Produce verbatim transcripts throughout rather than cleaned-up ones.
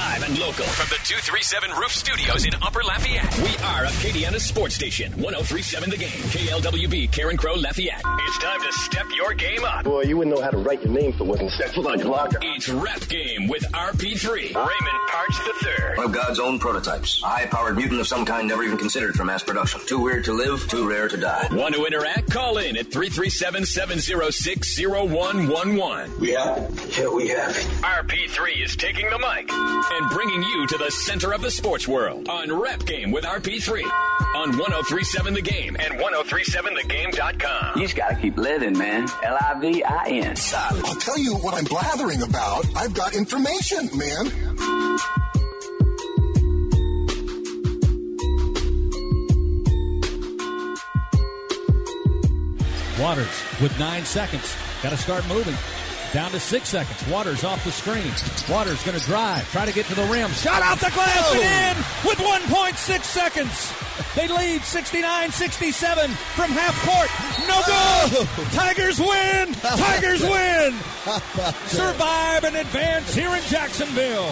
Live and local from the two thirty-seven Roof Studios in Upper Lafayette. We are Acadiana's sports station. one oh three point seven The Game. K L W B, Karen Crow, Lafayette. It's time to step your game up. Boy, you wouldn't know how to write your name for working step like a locker. It's Rap Game with R P three. Raymond Parch the third. One of God's own prototypes. A high-powered mutant of some kind never even considered for mass production. Too weird to live, too rare to die. Want to interact? Call in at three three seven, seven oh six, oh one one one. We have it. Yeah, we have it. R P three is taking the mic and bringing you to the center of the sports world on Rap Game with R P three on one oh three point seven The Game and ten thirty-seven the game dot com. You just gotta keep living, man. L I V I N. I'll tell you what I'm blathering about. I've got information, man. Waters with nine seconds. Got to start moving. Down to six seconds. Waters off the screen. Waters going to drive. Try to get to the rim. Shot out the glass oh. and in with one point six seconds. They lead sixty-nine sixty-seven from half court. No good. Oh. Tigers win. Tigers win. Survive and advance here in Jacksonville.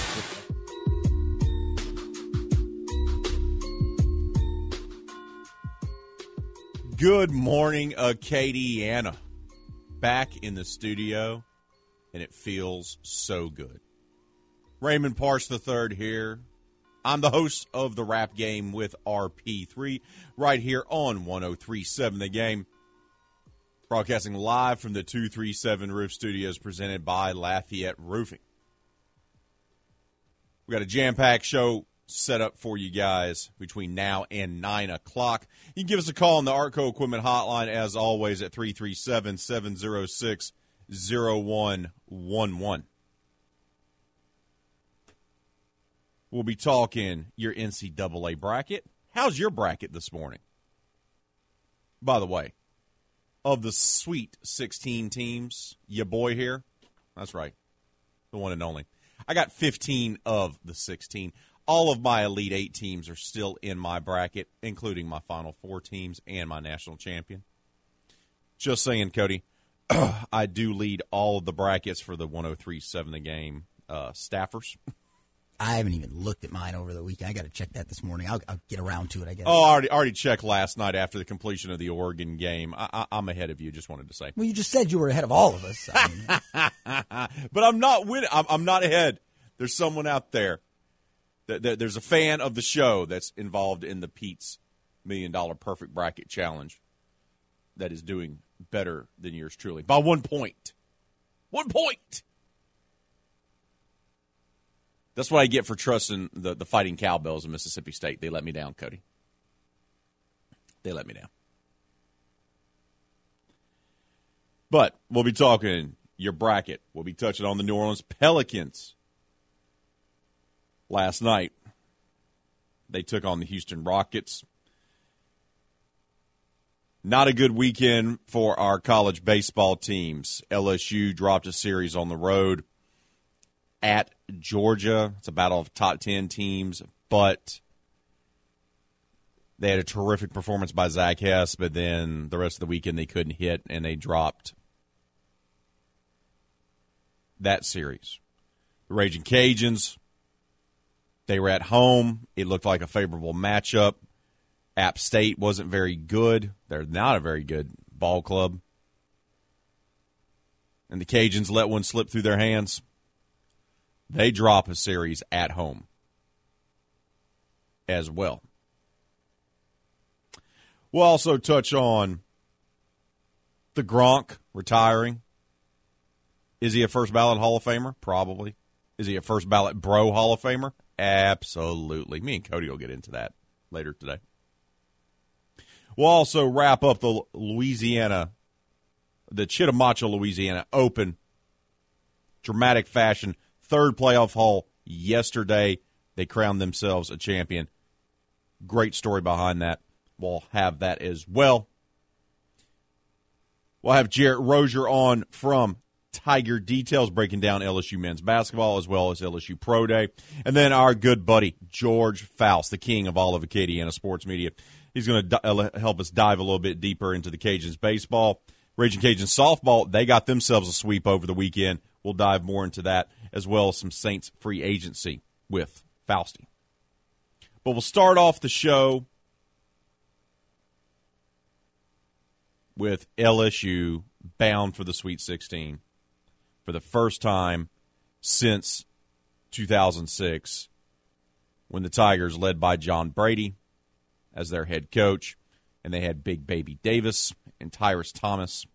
Good morning, Acadiana. Back in the studio, and it feels so good. Raymond Parch the third here. I'm the host of the Rap Game with R P three right here on one oh three point seven The Game. Broadcasting live from the two thirty-seven Roof Studios presented by Lafayette Roofing. We got a jam-packed show set up for you guys between now and nine o'clock. You can give us a call on the Artco Equipment Hotline, as always, at three three seven, seven oh six, oh one one one. We'll be talking your N C double A bracket. How's your bracket this morning? By the way, of the Sweet sixteen teams, your boy here, that's right, the one and only. I got fifteen of the sixteen. All of my Elite Eight teams are still in my bracket, including my Final Four teams and my national champion. Just saying, Cody, I do lead all of the brackets for the one oh three point seven The Game uh, staffers. I haven't even looked at mine over the weekend. I got to check that this morning. I'll, I'll get around to it, I guess. Oh, I already, already checked last night after the completion of the Oregon game. I, I, I'm ahead of you, just wanted to say. Well, you just said you were ahead of all of us. I mean. But I'm not winning. I'm, I'm not ahead. There's someone out there. There's a fan of the show that's involved in the Pete's Million Dollar Perfect Bracket Challenge that is doing better than yours truly. By one point. One point! That's what I get for trusting the, the Fighting Cowbells of Mississippi State. They let me down, Cody. They let me down. But we'll be talking your bracket. We'll be touching on the New Orleans Pelicans. Last night, they took on the Houston Rockets. Not a good weekend for our college baseball teams. L S U dropped a series on the road at Georgia. It's a battle of top ten teams, but they had a terrific performance by Zach Hess, but then the rest of the weekend they couldn't hit, and they dropped that series. The Raging Cajuns, they were at home. It looked like a favorable matchup. App State wasn't very good. They're not a very good ball club. And the Cajuns let one slip through their hands. They drop a series at home as well. We'll also touch on the Gronk retiring. Is he a first ballot Hall of Famer? Probably. Is he a first ballot Bro Hall of Famer? Absolutely. Me and Cody will get into that later today. We'll also wrap up the Louisiana, the Chittimacha, Louisiana Open. Dramatic fashion. Third playoff hole yesterday. They crowned themselves a champion. Great story behind that. We'll have that as well. We'll have Jarrett Rozier on from Tiger Details, breaking down L S U men's basketball as well as L S U Pro Day. And then our good buddy, George Faust, the king of all of Acadiana sports media. He's going to di- help us dive a little bit deeper into the Cajuns baseball. Raging Cajuns softball, they got themselves a sweep over the weekend. We'll dive more into that, as well as some Saints free agency with Fausti. But we'll start off the show with L S U bound for the Sweet sixteen for the first time since two thousand six, when the Tigers, led by John Brady as their head coach, and they had Big Baby Davis and Tyrus Thomas,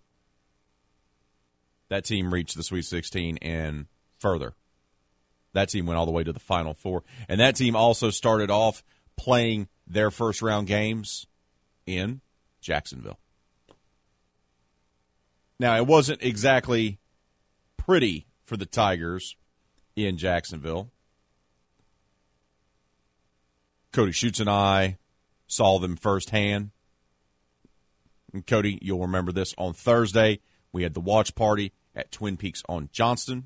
that team reached the Sweet sixteen and further. That team went all the way to the Final Four. And that team also started off playing their first-round games in Jacksonville. Now, it wasn't exactly pretty for the Tigers in Jacksonville. Cody Schutz and I saw them firsthand. And Cody, you'll remember this, on Thursday, we had the watch party at Twin Peaks on Johnston,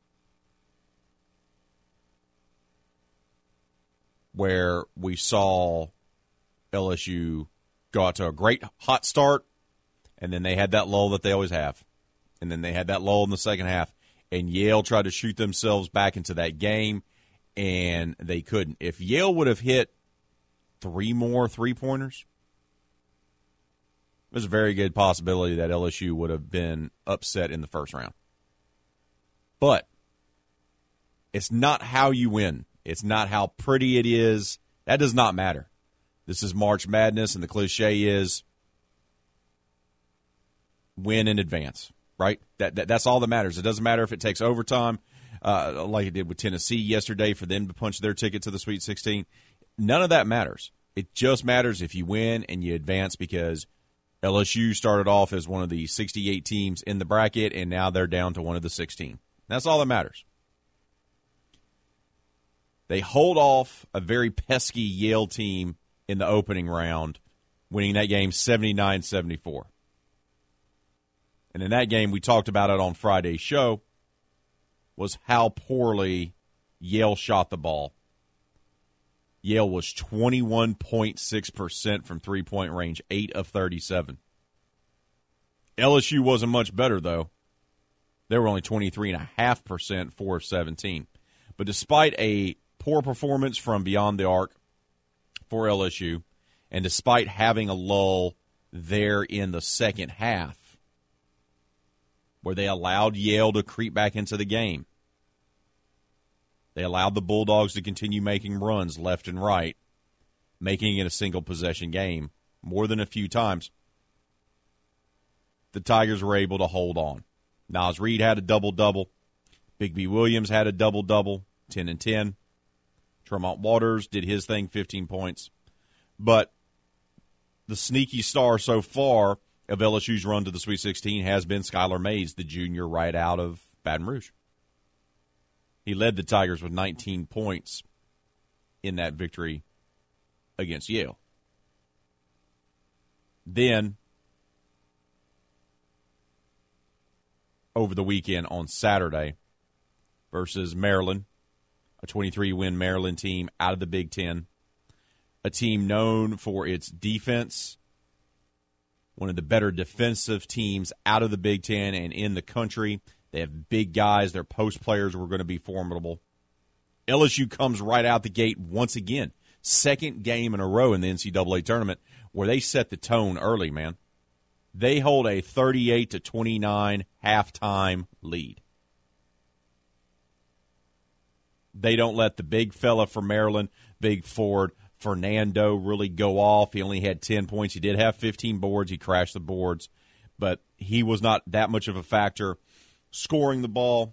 where we saw L S U go out to a great hot start, and then they had that lull that they always have. And then they had that lull in the second half, and Yale tried to shoot themselves back into that game, and they couldn't. If Yale would have hit three more three-pointers, there's a very good possibility that L S U would have been upset in the first round. But it's not how you win. It's not how pretty it is. That does not matter. This is March Madness, and the cliche is win in advance, right? That, that That's all that matters. It doesn't matter if it takes overtime, uh, like it did with Tennessee yesterday for them to punch their ticket to the Sweet sixteen. None of that matters. It just matters if you win and you advance, because L S U started off as one of the sixty-eight teams in the bracket, and now they're down to one of the sixteen. That's all that matters. They hold off a very pesky Yale team in the opening round, winning that game seventy-nine seventy-four. And in that game, we talked about it on Friday's show, was how poorly Yale shot the ball. Yale was twenty-one point six percent from three-point range, eight of thirty-seven. L S U wasn't much better, though. They were only twenty-three point five percent, four of seventeen. But despite a poor performance from beyond the arc for L S U, and despite having a lull there in the second half, where they allowed Yale to creep back into the game, they allowed the Bulldogs to continue making runs left and right, making it a single-possession game more than a few times. The Tigers were able to hold on. Naz Reid had a double-double. Big B. Williams had a double-double, ten and ten. Tremont Waters did his thing, fifteen points. But the sneaky star so far of L S U's run to the Sweet sixteen has been Skylar Mays, the junior right out of Baton Rouge. He led the Tigers with nineteen points in that victory against Yale. Then, over the weekend on Saturday versus Maryland, a twenty-three-win Maryland team out of the Big Ten, a team known for its defense, one of the better defensive teams out of the Big Ten and in the country. They have big guys. Their post players were going to be formidable. L S U comes right out the gate once again. Second game in a row in the N C double A tournament where they set the tone early, man. They hold a thirty-eight to twenty-nine halftime lead. They don't let the big fella from Maryland, big forward Fernando, really go off. He only had ten points. He did have fifteen boards. He crashed the boards, but he was not that much of a factor scoring the ball.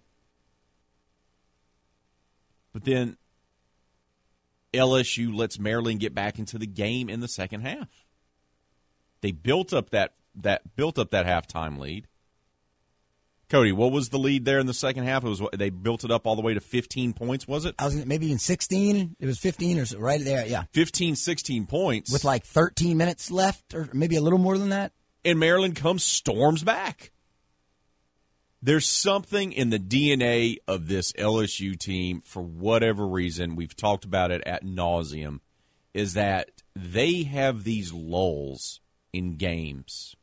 But then L S U lets Maryland get back into the game in the second half. They built up that that built up that halftime lead. Cody, what was the lead there in the second half? It was they built it up all the way to fifteen points, was it? I was maybe even sixteen. It was fifteen or so, right there, yeah. fifteen, sixteen points. With like thirteen minutes left, or maybe a little more than that. And Maryland comes, storms back. There's something in the D N A of this L S U team, for whatever reason, we've talked about it ad nauseum, is that they have these lulls in games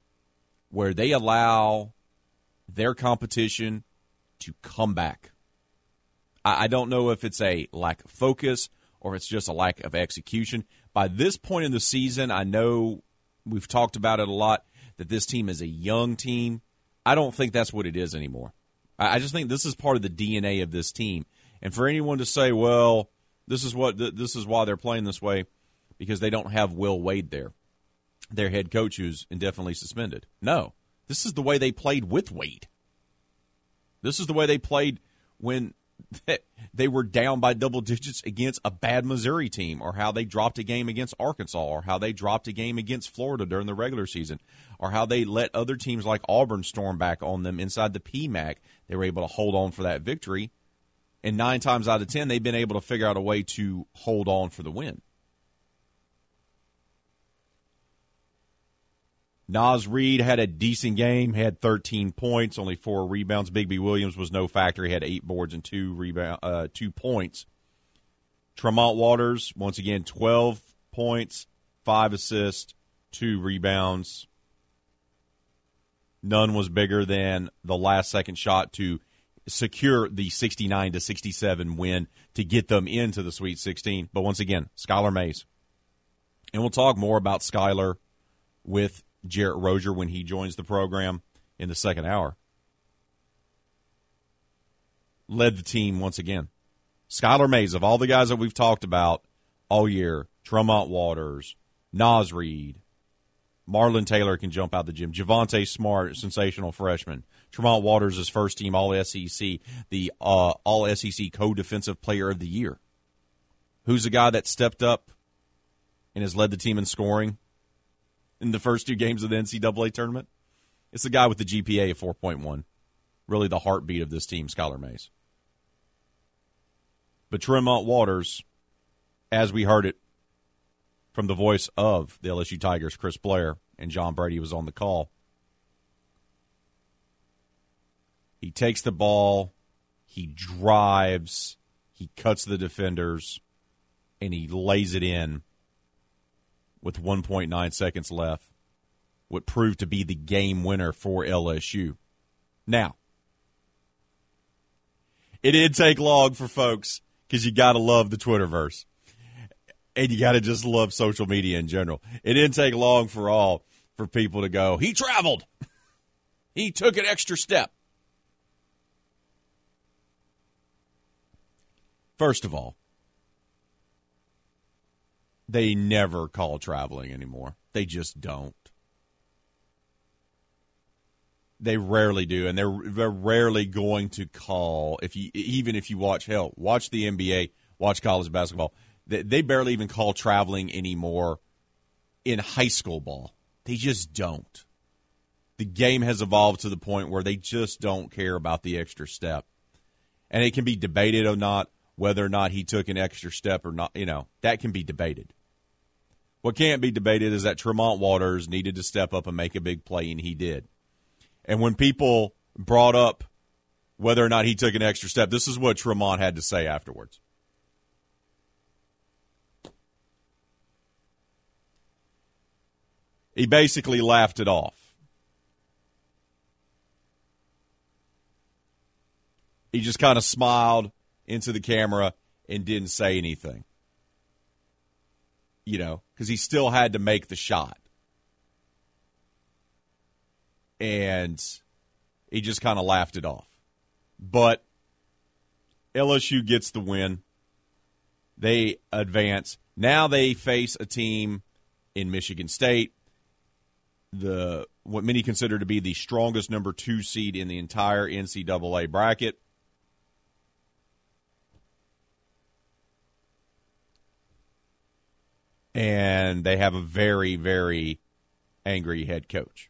where they allow their competition to come back. I, I don't know if it's a lack of focus or if it's just a lack of execution. By this point in the season, I know we've talked about it a lot, that this team is a young team. I don't think that's what it is anymore. I, I just think this is part of the D N A of this team. And for anyone to say, well, this is what th- this is why they're playing this way, because they don't have Will Wade there, their head coach who's indefinitely suspended. No, this is the way they played with Wade. This is the way they played when they were down by double digits against a bad Missouri team, or how they dropped a game against Arkansas, or how they dropped a game against Florida during the regular season, or how they let other teams like Auburn storm back on them inside the P MAC. They were able to hold on for that victory, and nine times out of ten, they've been able to figure out a way to hold on for the win. Naz Reid had a decent game, had thirteen points, only four rebounds. Bigby Williams was no factor. He had eight boards and two rebound, uh, two points. Tremont Waters, once again, twelve points, five assists, two rebounds. None was bigger than the last second shot to secure the sixty-nine to sixty-seven win to get them into the Sweet sixteen. But once again, Skylar Mays. And we'll talk more about Skylar with Jarrett Rozier when he joins the program in the second hour. Led the team once again. Skylar Mays, of all the guys that we've talked about all year, Tremont Waters, Naz Reid, Marlon Taylor can jump out the gym, Javonte Smart, sensational freshman, Tremont Waters is first team All S E C, the uh, All S E C co-defensive player of the year. Who's the guy that stepped up and has led the team in scoring in the first two games of the N C double A tournament? It's the guy with the G P A of four point one. Really the heartbeat of this team, Skylar Mays. But Tremont Waters, as we heard it from the voice of the L S U Tigers, Chris Blair, and John Brady was on the call, he takes the ball, he drives, he cuts the defenders, and he lays it in with one point nine seconds left, what proved to be the game winner for L S U. Now, it didn't take long for folks, because you got to love the Twitterverse, and you got to just love social media in general. It didn't take long for all for people to go, he traveled. He took an extra step. First of all, they never call traveling anymore. They just don't. They rarely do, and they're, they're rarely going to call, if you even if you watch, hell, watch the N B A, watch college basketball. They, they barely even call traveling anymore in high school ball. They just don't. The game has evolved to the point where they just don't care about the extra step. And it can be debated or not, whether or not he took an extra step or not, you know, that can be debated. What can't be debated is that Tremont Waters needed to step up and make a big play, and he did. And when people brought up whether or not he took an extra step, this is what Tremont had to say afterwards. He basically laughed it off. He just kind of smiled into the camera and didn't say anything. You know, because he still had to make the shot. And he just kind of laughed it off. But L S U gets the win. They advance. Now they face a team in Michigan State, the what many consider to be the strongest number two seed in the entire N C double A bracket. And they have a very, very angry head coach.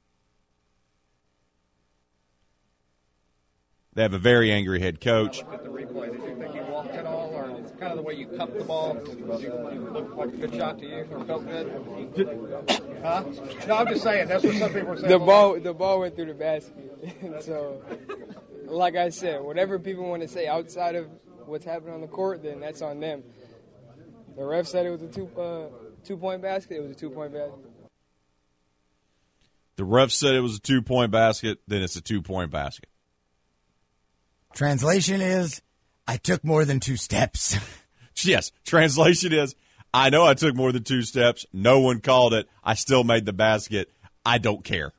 They have a very angry head coach. Look at the replay. Did you think he walked at all, or kind of the way you cupped the ball? Did you look like a good shot to you, or felt good? Huh? No, I'm just saying. That's what some people were saying. The ball, the ball went through the basket. So, like I said, whatever people want to say outside of what's happening on the court, then that's on them. The ref said it was a two uh, two point basket. It was a two point basket. The ref said it was a two point basket. Then it's a two point basket. Translation is, I took more than two steps. Yes. Translation is, I know I took more than two steps. No one called it. I still made the basket. I don't care.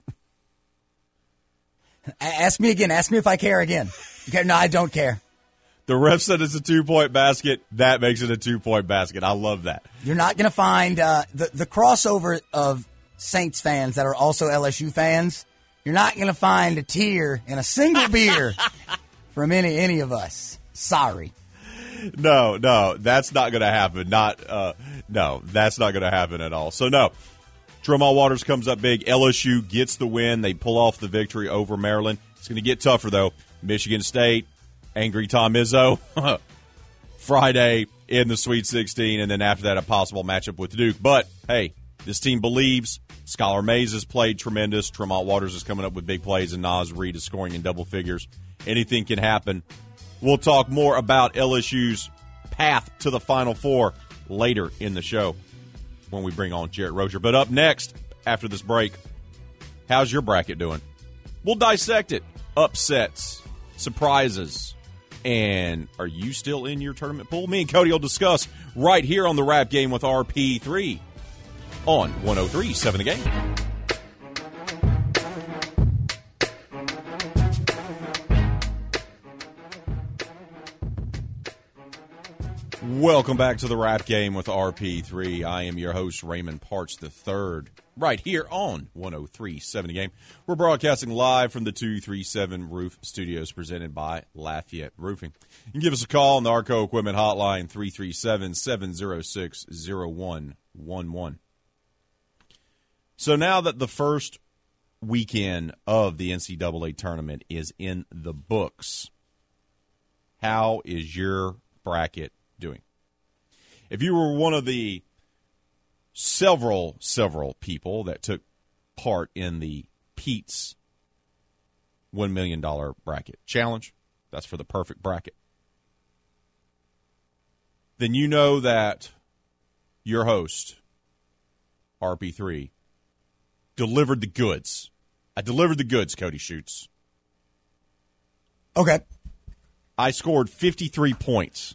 Ask me again. Ask me if I care again. Okay, no, I don't care. The ref said it's a two-point basket. That makes it a two-point basket. I love that. You're not going to find uh, the, the crossover of Saints fans that are also L S U fans. You're not going to find a tear in a single beer from any any of us. Sorry. No, no, that's not going to happen. Not, uh, no, that's not going to happen at all. So, no, Tremont Waters comes up big. L S U gets the win. They pull off the victory over Maryland. It's going to get tougher, though. Michigan State, angry Tom Izzo, Friday in the Sweet sixteen, and then after that, a possible matchup with Duke. But, hey, this team believes. Skylar Mays has played tremendous. Tremont Waters is coming up with big plays, and Naz Reid is scoring in double figures. Anything can happen. We'll talk more about L S U's path to the Final Four later in the show when we bring on Jarrett Rozier. But up next, after this break, how's your bracket doing? We'll dissect it. Upsets, surprises, and are you still in your tournament pool? Me and Cody will discuss right here on the Rap Game with R P three on one oh three point seven The Game. Welcome back to the Rap Game with R P three. I am your host, Raymond Parts the third, right here on one oh three point seven The Game. We're broadcasting live from the two thirty-seven Roof Studios presented by Lafayette Roofing. You can give us a call on the Arco Equipment Hotline, three three seven, seven oh six, oh one one one. So now that the first weekend of the N C double A tournament is in the books, how is your bracket doing? If you were one of the several, several people that took part in the Pete's one million dollars bracket challenge, that's for the perfect bracket, then you know that your host, R P three, delivered the goods. I delivered the goods, Cody Schutz. Okay. I scored fifty-three points.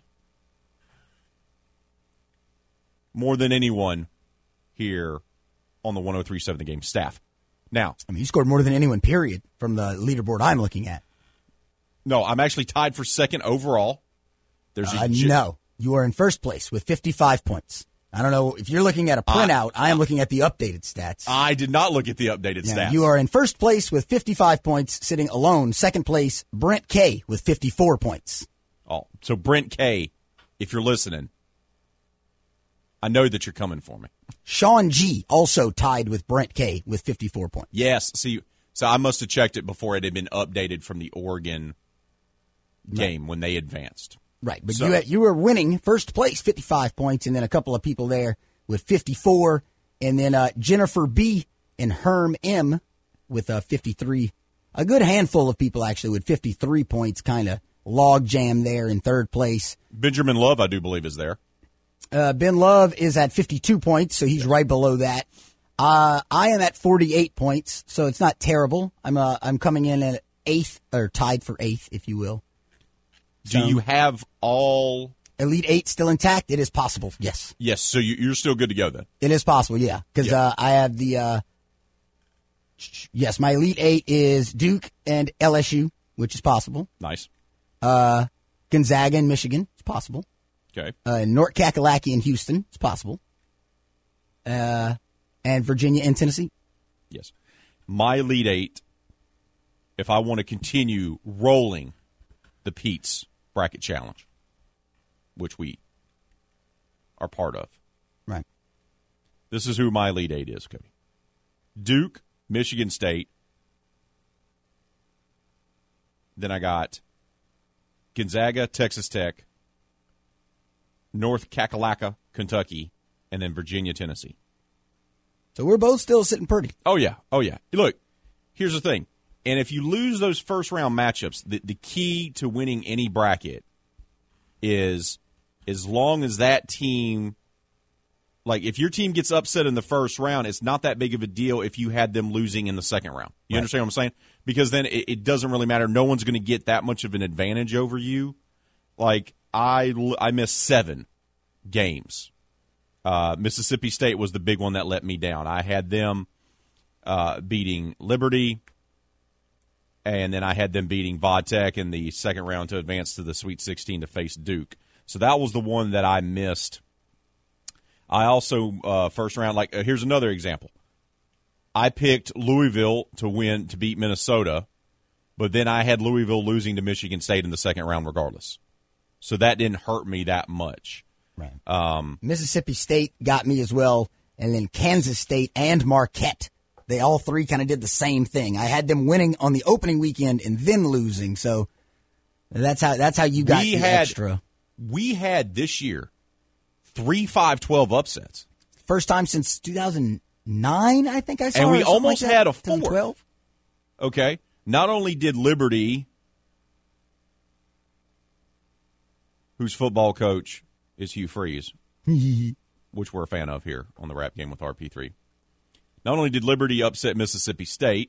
More than anyone here on the one oh three point seven The Game staff. Now, I mean, you scored more than anyone, period, from the leaderboard I'm looking at. No, I'm actually tied for second overall. There's a uh, j- no, you are in first place with fifty-five points. I don't know if you're looking at a printout. I, I am looking at the updated stats. I did not look at the updated yeah, stats. You are in first place with fifty-five points, sitting alone. Second place, Brent K with fifty-four points. Oh, so Brent K, if you're listening, I know that you're coming for me. Sean G also tied with Brent K with fifty-four points. Yes. See, so I must have checked it before it had been updated from the Oregon game right. when they advanced. Right, but so, you had, you were winning first place, fifty-five points, and then a couple of people there with fifty-four, and then uh, Jennifer B and Herm M with uh, fifty-three. A good handful of people actually with fifty-three points, kind of log jam there in third place. Benjamin Love, I do believe, is there. Uh, Ben Love is at fifty-two points, so he's right below that. Uh, I am at forty-eight points, so it's not terrible. I'm uh, I'm coming in at eighth, or tied for eighth, if you will. Do so, you have all Elite Eight still intact? It is possible, yes. Yes, so you, you're still good to go then. It is possible, yeah, because yeah. uh, I have the uh, yes, my Elite Eight is Duke and L S U, which is possible. Nice. Uh, Gonzaga and Michigan, it's possible. Okay. Uh, North Kakalaki and Houston, it's possible. Uh, and Virginia and Tennessee. Yes. My Elite Eight, if I want to continue rolling the Pete's Bracket Challenge, which we are part of. Right. This is who my Elite Eight is, Cody. Duke, Michigan State. Then I got Gonzaga, Texas Tech, North Kakalaka, Kentucky, and then Virginia, Tennessee. So we're both still sitting pretty. Oh, yeah. Oh, yeah. Look, here's the thing. And if you lose those first-round matchups, the, the key to winning any bracket is as long as that team – like, if your team gets upset in the first round, it's not that big of a deal if you had them losing in the second round. You right. understand what I'm saying? Because then it, it doesn't really matter. No one's going to get that much of an advantage over you Like, I, I missed seven games. Uh, Mississippi State was the big one that let me down. I had them uh, beating Liberty, and then I had them beating Vodtech in the second round to advance to the Sweet sixteen to face Duke. So that was the one that I missed. I also, uh, first round, like, uh, here's another example. I picked Louisville to win, to beat Minnesota, but then I had Louisville losing to Michigan State in the second round regardless. So that didn't hurt me that much. Right. Um, Mississippi State got me as well, and then Kansas State and Marquette. They all three kind of did the same thing. I had them winning on the opening weekend and then losing. So that's how that's how you got we the had, extra. We had this year three five twelve upsets. First time since two thousand nine, I think I saw. And we or something almost like that. had a fourth. twenty twelve Okay. Not only did Liberty, whose football coach is Hugh Freeze, which we're a fan of here on the Rap Game with R P three. Not only did Liberty upset Mississippi State,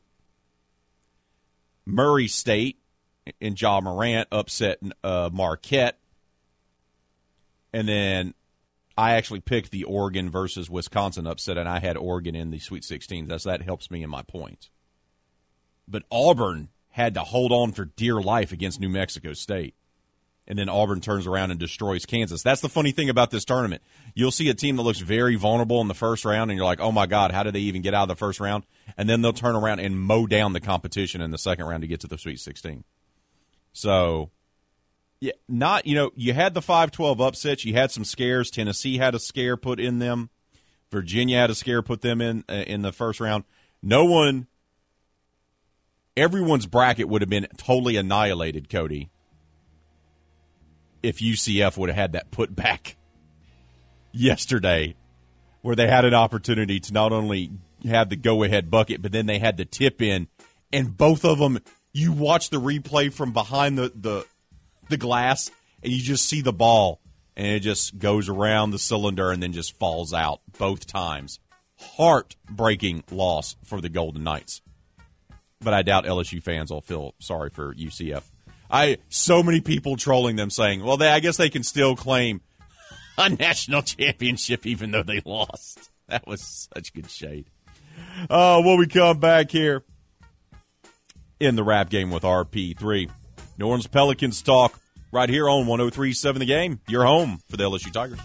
Murray State and Ja Morant upset uh, Marquette, and then I actually picked the Oregon versus Wisconsin upset, and I had Oregon in the Sweet sixteen. That's, that helps me in my points. But Auburn had to hold on for dear life against New Mexico State. And then Auburn turns around and destroys Kansas. That's the funny thing about this tournament. You'll see a team that looks very vulnerable in the first round, and you're like, oh, my God, how did they even get out of the first round? And then they'll turn around and mow down the competition in the second round to get to the Sweet sixteen. So, yeah, not, you know, you had the five twelve upsets. You had some scares. Tennessee had a scare put in them. Virginia had a scare put them in uh, in the first round. No one, everyone's bracket would have been totally annihilated, Cody, if U C F would have had that put back yesterday, where they had an opportunity to not only have the go-ahead bucket, but then they had the tip in, and both of them, you watch the replay from behind the, the, the glass, and you just see the ball, and it just goes around the cylinder and then just falls out both times. Heartbreaking loss for the Golden Knights. But I doubt L S U fans will feel sorry for U C F. I so many people trolling them saying, well, they, I guess they can still claim a national championship even though they lost. That was such good shade. Uh, when we come back here in the Rap Game with R P three, New Orleans Pelicans talk right here on one oh three point seven The Game, your home for the L S U Tigers.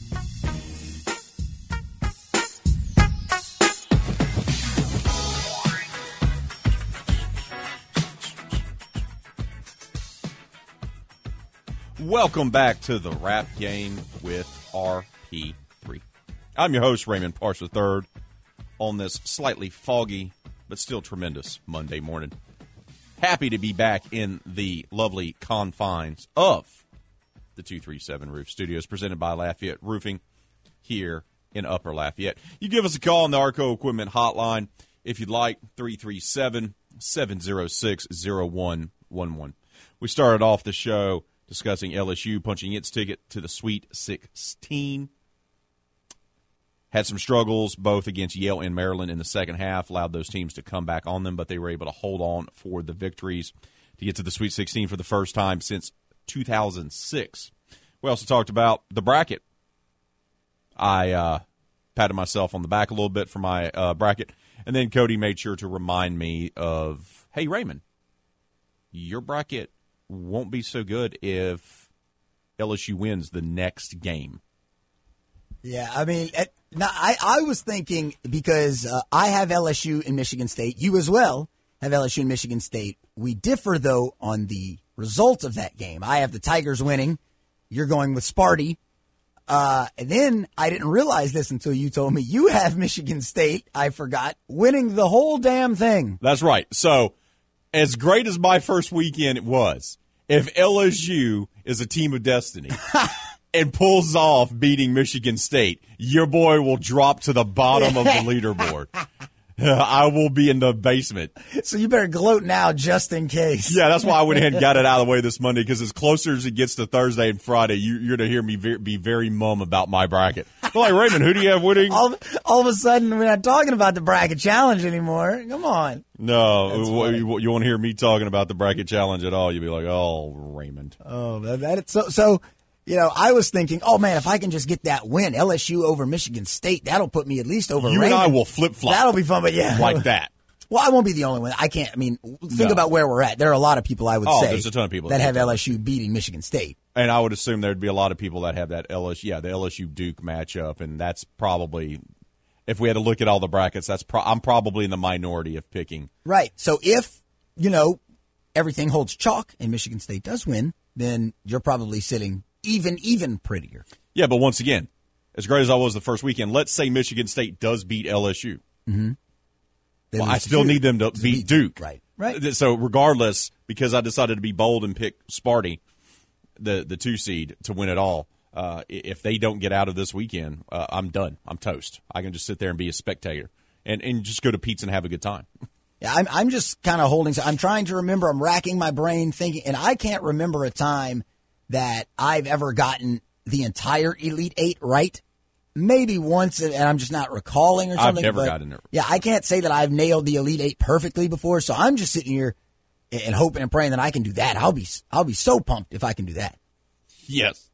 Welcome back to the Rap Game with R P three. I'm your host, Raymond Parsh the third, on this slightly foggy but still tremendous Monday morning. Happy to be back in the lovely confines of the two three seven Roof Studios, presented by Lafayette Roofing here in Upper Lafayette. You give us a call on the Arco Equipment Hotline if you'd like, three three seven, seven oh six, oh one one one. We started off the show discussing L S U punching its ticket to the Sweet sixteen. Had some struggles both against Yale and Maryland in the second half, allowed those teams to come back on them, but they were able to hold on for the victories to get to the Sweet sixteen for the first time since two thousand six. We also talked about the bracket. I uh, patted myself on the back a little bit for my uh, bracket, and then Cody made sure to remind me of, hey, Raymond, your bracket won't be so good if L S U wins the next game. Yeah, I mean, now I, I was thinking, because uh, I have L S U and Michigan State. You as well have L S U and Michigan State. We differ, though, on the result of that game. I have the Tigers winning. You're going with Sparty. Uh, and then I didn't realize this until you told me you have Michigan State, I forgot, winning the whole damn thing. That's right. So, as great as my first weekend it was, if L S U is a team of destiny and pulls off beating Michigan State, your boy will drop to the bottom of the leaderboard. I will be in the basement. So you better gloat now just in case. Yeah, that's why I went ahead and got it out of the way this Monday, because as closer as it gets to Thursday and Friday, you, you're going to hear me very, be very mum about my bracket. Well, like, Raymond, who do you have winning? All, all of a sudden, we're not talking about the bracket challenge anymore. Come on. No, you, you won't hear me talking about the bracket challenge at all. You'll be like, oh, Raymond. Oh, that, that so so. You know, I was thinking, oh, man, if I can just get that win, L S U over Michigan State, that'll put me at least over You Raymond. and I will flip-flop. That'll be fun, but yeah. Like that. Well, I won't be the only one. I can't. I mean, think No. about where we're at. There are a lot of people, I would Oh, say, there's a ton of people that that have do. L S U beating Michigan State. And I would assume there'd be a lot of people that have that L S U, yeah, the L S U Duke matchup, and that's probably, if we had to look at all the brackets, that's pro- I'm probably in the minority of picking. Right. So if, you know, everything holds chalk and Michigan State does win, then you're probably sitting even, even prettier. Yeah, but once again, as great as I was the first weekend, let's say Michigan State does beat L S U. Mm-hmm. Well, I still need them to beat Duke. Right. Right. So regardless, because I decided to be bold and pick Sparty, the the two seed, to win it all, uh, if they don't get out of this weekend, uh, I'm done. I'm toast. I can just sit there and be a spectator and, and just go to pizza and have a good time. Yeah, I'm I'm just kind of holding. I'm trying to remember. I'm racking my brain thinking, and I can't remember a time that I've ever gotten the entire Elite Eight right. Maybe once, and I'm just not recalling or something. I've never but gotten it. Yeah, I can't say that I've nailed the Elite Eight perfectly before. So I'm just sitting here and hoping and praying that I can do that. I'll be I'll be so pumped if I can do that. Yes.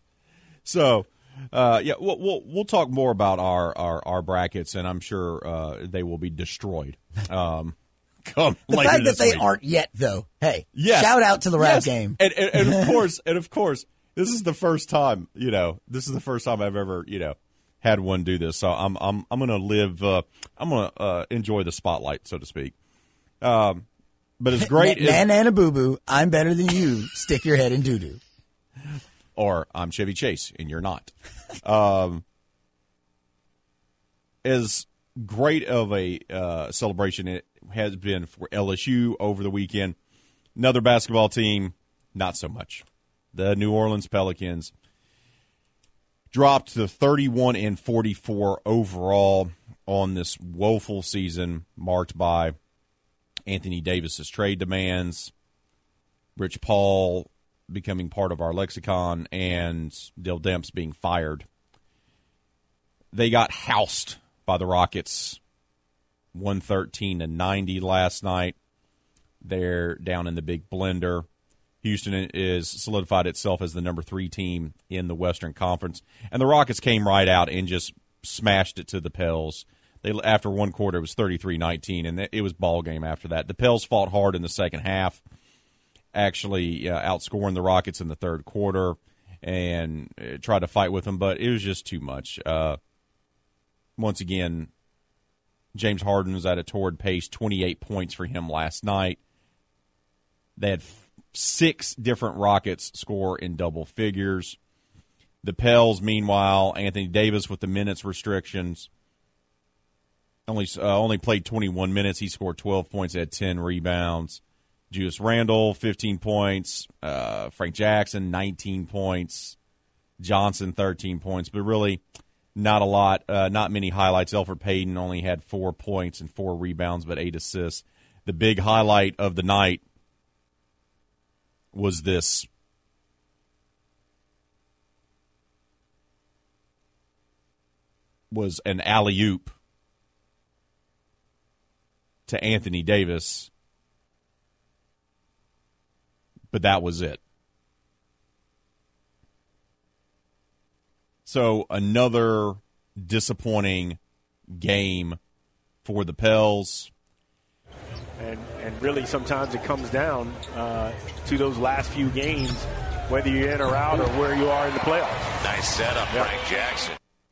So, uh, yeah, we'll, we'll we'll talk more about our, our, our brackets, and I'm sure uh, they will be destroyed. Um, come the later fact that this they week. aren't yet, though. Hey, Yes. shout out to the rap Yes. game. And, and, and of course, and of course, this is the first time. You know, this is the first time I've ever you know had one do this. So I'm I'm I'm gonna live. Uh, I'm gonna uh, enjoy the spotlight, so to speak. Um, but it's great. Na- as- Nana Nana Boo Boo, I'm better than you. Stick your head in doo doo. Or I'm Chevy Chase, and you're not. Um, as great of a uh, celebration it has been for L S U over the weekend, another basketball team, not so much. The New Orleans Pelicans dropped to thirty-one and forty-four overall on this woeful season, marked by Anthony Davis's trade demands, Rich Paul becoming part of our lexicon, and Dell Demps being fired. They got housed by the Rockets, one thirteen to ninety last night. They're down in the big blender. Houston is solidified itself as the number three team in the Western Conference, and the Rockets came right out and just smashed it to the Pels. They after one quarter, it was thirty-three nineteen, and it was ball game after that. The Pels fought hard in the second half, actually uh, outscoring the Rockets in the third quarter, and uh, tried to fight with them, but it was just too much. Uh, once again, James Harden was at a torrid pace, twenty-eight points for him last night. They had f- six different Rockets score in double figures. The Pels, meanwhile, Anthony Davis with the minutes restrictions, only uh, only played twenty-one minutes. He scored twelve points, had ten rebounds. Julius Randle, fifteen points. Uh, Frank Jackson, nineteen points. Johnson, thirteen points. But really, not a lot, uh, not many highlights. Elfrid Payton only had four points and four rebounds, but eight assists. The big highlight of the night was this was an alley-oop to Anthony Davis, but that was it. So another disappointing game for the Pels. And and really sometimes it comes down uh, to those last few games, whether you're in or out or where you are in the playoffs. Nice setup, Yeah. Frank Jackson.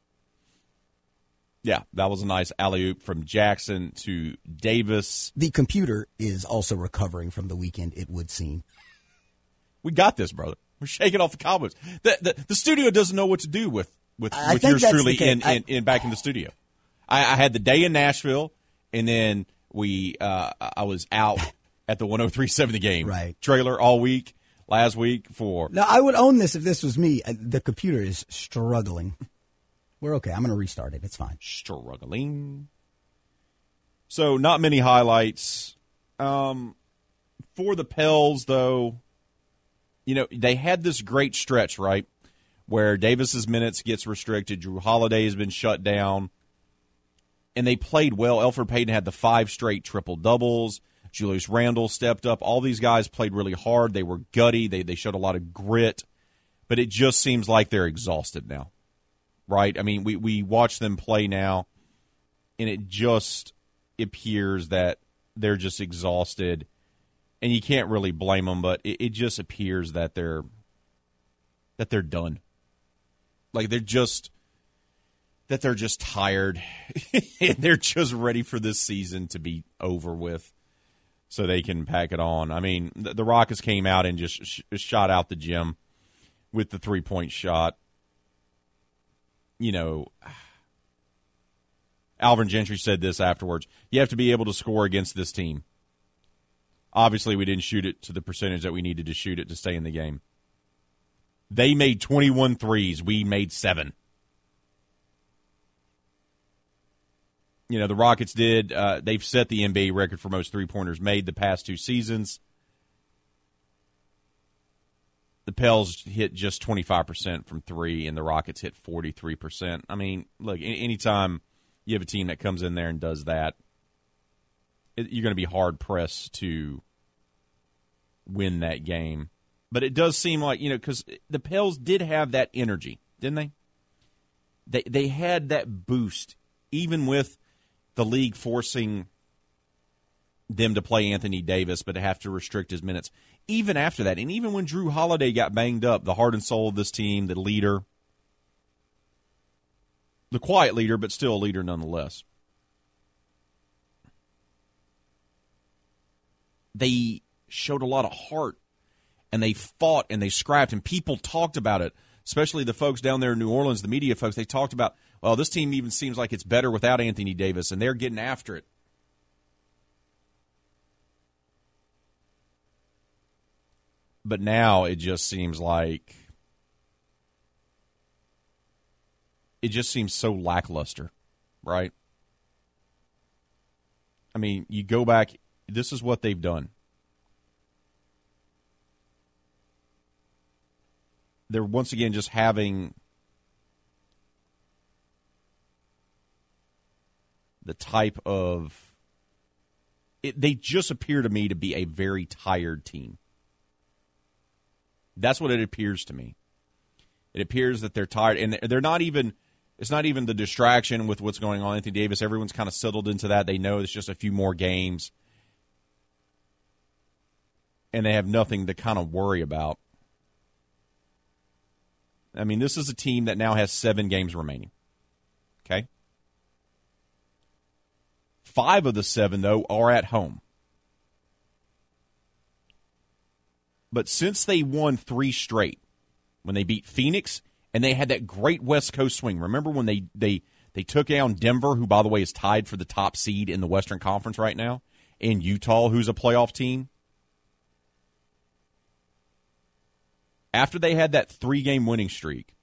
Yeah, that was a nice alley-oop from Jackson to Davis. The computer is also recovering from the weekend, it would seem. We got this, brother. We're shaking off the cobwebs. The, the, the studio doesn't know what to do with, with, I with think yours that's truly the case. in, in, in back in the studio. I, I had the day in Nashville, and then we uh, I was out at the one oh three point seven The Game Right. trailer all week, last week for... Now, I would own this if this was me. Uh, The computer is struggling. We're okay. I'm going to restart it. It's fine. Struggling. So not many highlights. Um, for the Pels, though, you know, they had this great stretch, right, where Davis's minutes gets restricted. Drew Holiday has been shut down. And they played well. Elfrid Payton had the five straight triple-doubles. Julius Randle stepped up. All these guys played really hard. They were gutty. They they showed a lot of grit. But it just seems like they're exhausted now, right? I mean, we, we watch them play now, and it just appears that they're just exhausted. And you can't really blame them, but it, it just appears that they're that they're done. Like they're just that they're just tired, and they're just ready for this season to be over with, so they can pack it on. I mean, the, the Rockets came out and just sh- shot out the gym with the three-point shot. You know, Alvin Gentry said this afterwards. You have to be able to score against this team. Obviously, we didn't shoot it to the percentage that we needed to shoot it to stay in the game. They made twenty-one threes. We made seven. You know, the Rockets did. Uh, they've set the N B A record for most three-pointers made the past two seasons. The Pels hit just twenty-five percent from three, and the Rockets hit forty-three percent. I mean, look, anytime you have a team that comes in there and does that, it, you're going to be hard-pressed to win that game. But it does seem like, you know, because the Pels did have that energy, didn't they? They they had that boost, even with the league forcing them to play Anthony Davis, but to have to restrict his minutes. Even after that, and even when Drew Holiday got banged up, the heart and soul of this team, the leader, the quiet leader, but still a leader nonetheless. They showed a lot of heart, and they fought, and they scrapped, and people talked about it, especially the folks down there in New Orleans, the media folks. They talked about, well, this team even seems like it's better without Anthony Davis, and they're getting after it. But now it just seems like it just seems so lackluster, right? I mean, you go back, this is what they've done. They're once again just having the type of it, they just appear to me to be a very tired team. That's what it appears to me. It appears that they're tired, and they're not even, it's not even the distraction with what's going on. Anthony Davis, everyone's kind of settled into that. They know it's just a few more games, and they have nothing to kind of worry about. I mean, this is a team that now has seven games remaining. Okay? Five of the seven, though, are at home. But since they won three straight, when they beat Phoenix, and they had that great West Coast swing. Remember when they, they, they took down Denver, who, by the way, is tied for the top seed in the Western Conference right now, and Utah, who's a playoff team? After they had that three-game winning streak,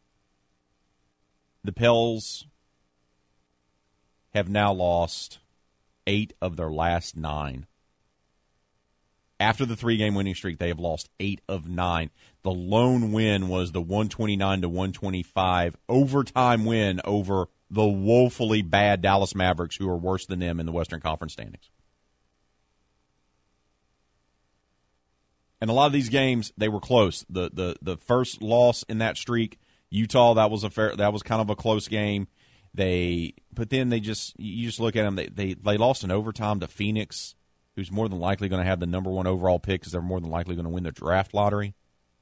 the Pels have now lost eight of their last nine. After the three-game winning streak, they have lost eight of nine. The lone win was the one twenty-nine to one twenty-five overtime win over the woefully bad Dallas Mavericks, who are worse than them in the Western Conference standings. And a lot of these games, they were close. The the the first loss in that streak, Utah, that was a fair, that was kind of a close game. They, but then they just, you just look at them. They they they lost in overtime to Phoenix, who's more than likely going to have the number one overall pick because they're more than likely going to win the draft lottery.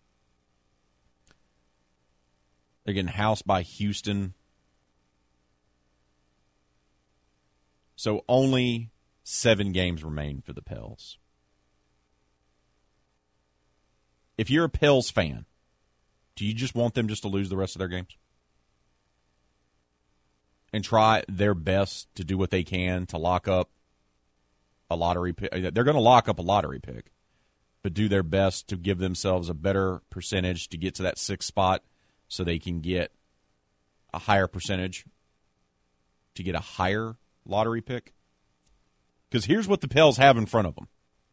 They're getting housed by Houston. So only seven games remain for the Pels. If you're a Pels fan, do you just want them just to lose the rest of their games? And try their best to do what they can to lock up a lottery pick? They're going to lock up a lottery pick, but do their best to give themselves a better percentage to get to that sixth spot so they can get a higher percentage to get a higher lottery pick. Because here's what the Pels have in front of them.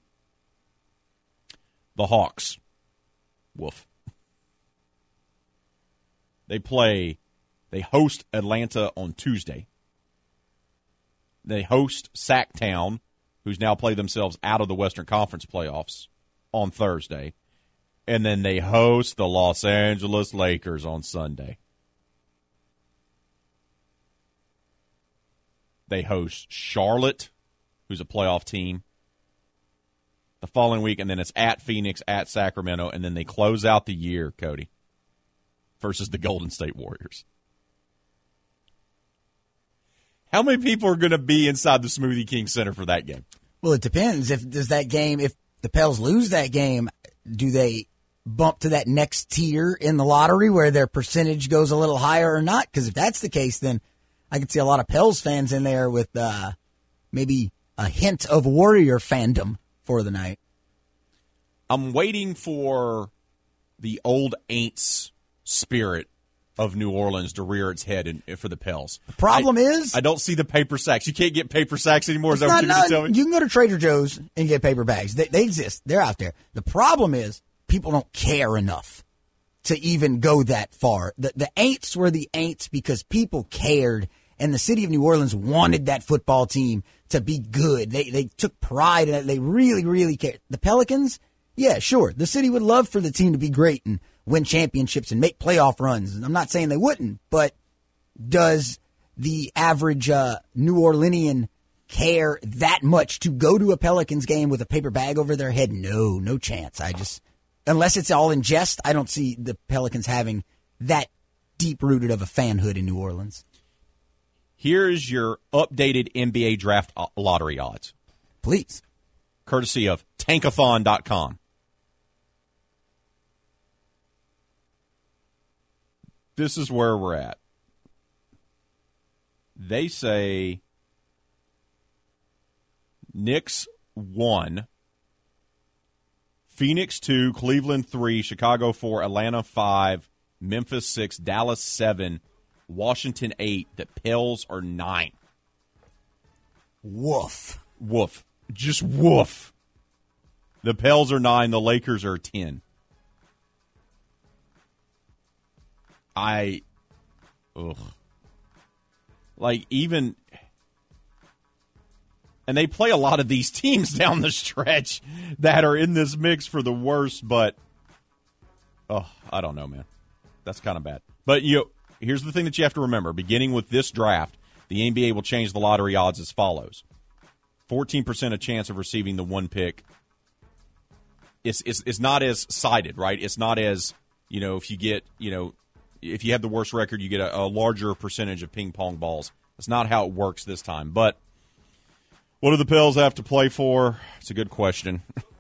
The Hawks. Woof. They play, they host Atlanta on Tuesday. They host Sacktown, who's now played themselves out of the Western Conference playoffs, on Thursday. And then they host the Los Angeles Lakers on Sunday. They host Charlotte, who's a playoff team, the following week, and then it's at Phoenix, at Sacramento, and then they close out the year, Cody, versus the Golden State Warriors. How many people are going to be inside the Smoothie King Center for that game? Well, it depends. If does that game, if the Pels lose that game, do they bump to that next tier in the lottery where their percentage goes a little higher or not? Because if that's the case, then I could see a lot of Pels fans in there with uh, maybe a hint of Warrior fandom for the night. I'm waiting for the old Aints spirit of New Orleans to rear its head in, for the Pels. The problem I, is... I don't see the paper sacks. You can't get paper sacks anymore. Is that not, what you're going to tell me? You can go to Trader Joe's and get paper bags. They, they exist. They're out there. The problem is people don't care enough to even go that far. The, the Aints were the Aints because people cared, and the city of New Orleans wanted that football team to be good. They they took pride in it. They really, really cared. The Pelicans, yeah, sure. The city would love for the team to be great and win championships and make playoff runs. I'm not saying they wouldn't, but does the average uh, New Orleanian care that much to go to a Pelicans game with a paper bag over their head? No, no chance. I just, unless it's all in jest, I don't see the Pelicans having that deep-rooted of a fanhood in New Orleans. Here's your updated N B A draft lottery odds. Please. Courtesy of tankathon dot com. This is where we're at. They say Knicks one, Phoenix two, Cleveland three, Chicago four, Atlanta five, Memphis six, Dallas seven, Washington eight, the Pels are nine. Woof. Woof. Just woof. The Pels are nine, the Lakers are ten. I, ugh. Like, even, and they play a lot of these teams down the stretch that are in this mix for the worst, but, oh, I don't know, man. That's kind of bad. But, you know, here's the thing that you have to remember. Beginning with this draft, the N B A will change the lottery odds as follows. fourteen percent a chance of receiving the one pick. It's, it's, it's not as cited, right? It's not as, you know, if you get, you know, if you have the worst record, you get a, a larger percentage of ping pong balls. That's not how it works this time. But what do the Pels have to play for? It's a good question.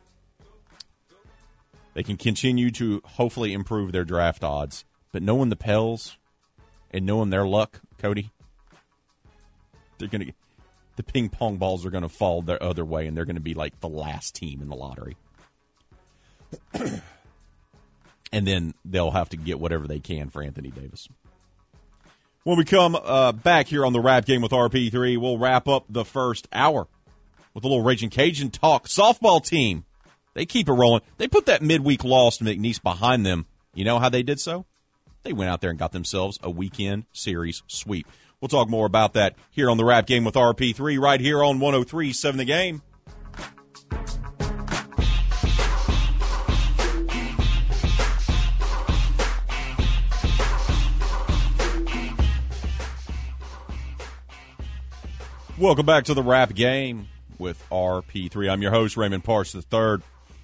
They can continue to hopefully improve their draft odds. But knowing the Pels and knowing their luck, Cody, they're going to the ping pong balls are going to fall their other way, and they're going to be like the last team in the lottery. And then they'll have to get whatever they can for Anthony Davis. When we come uh, back here on the Rap Game with R P three, we'll wrap up the first hour with a little Raging Cajun talk. Softball team, they keep it rolling. They put that midweek loss to McNeese behind them. You know how they did so? They went out there and got themselves a weekend series sweep. We'll talk more about that here on the Rap Game with R P three right here on one oh three point seven The Game. Welcome back to the Rap Game with R P three. I'm your host, Raymond Parks the third.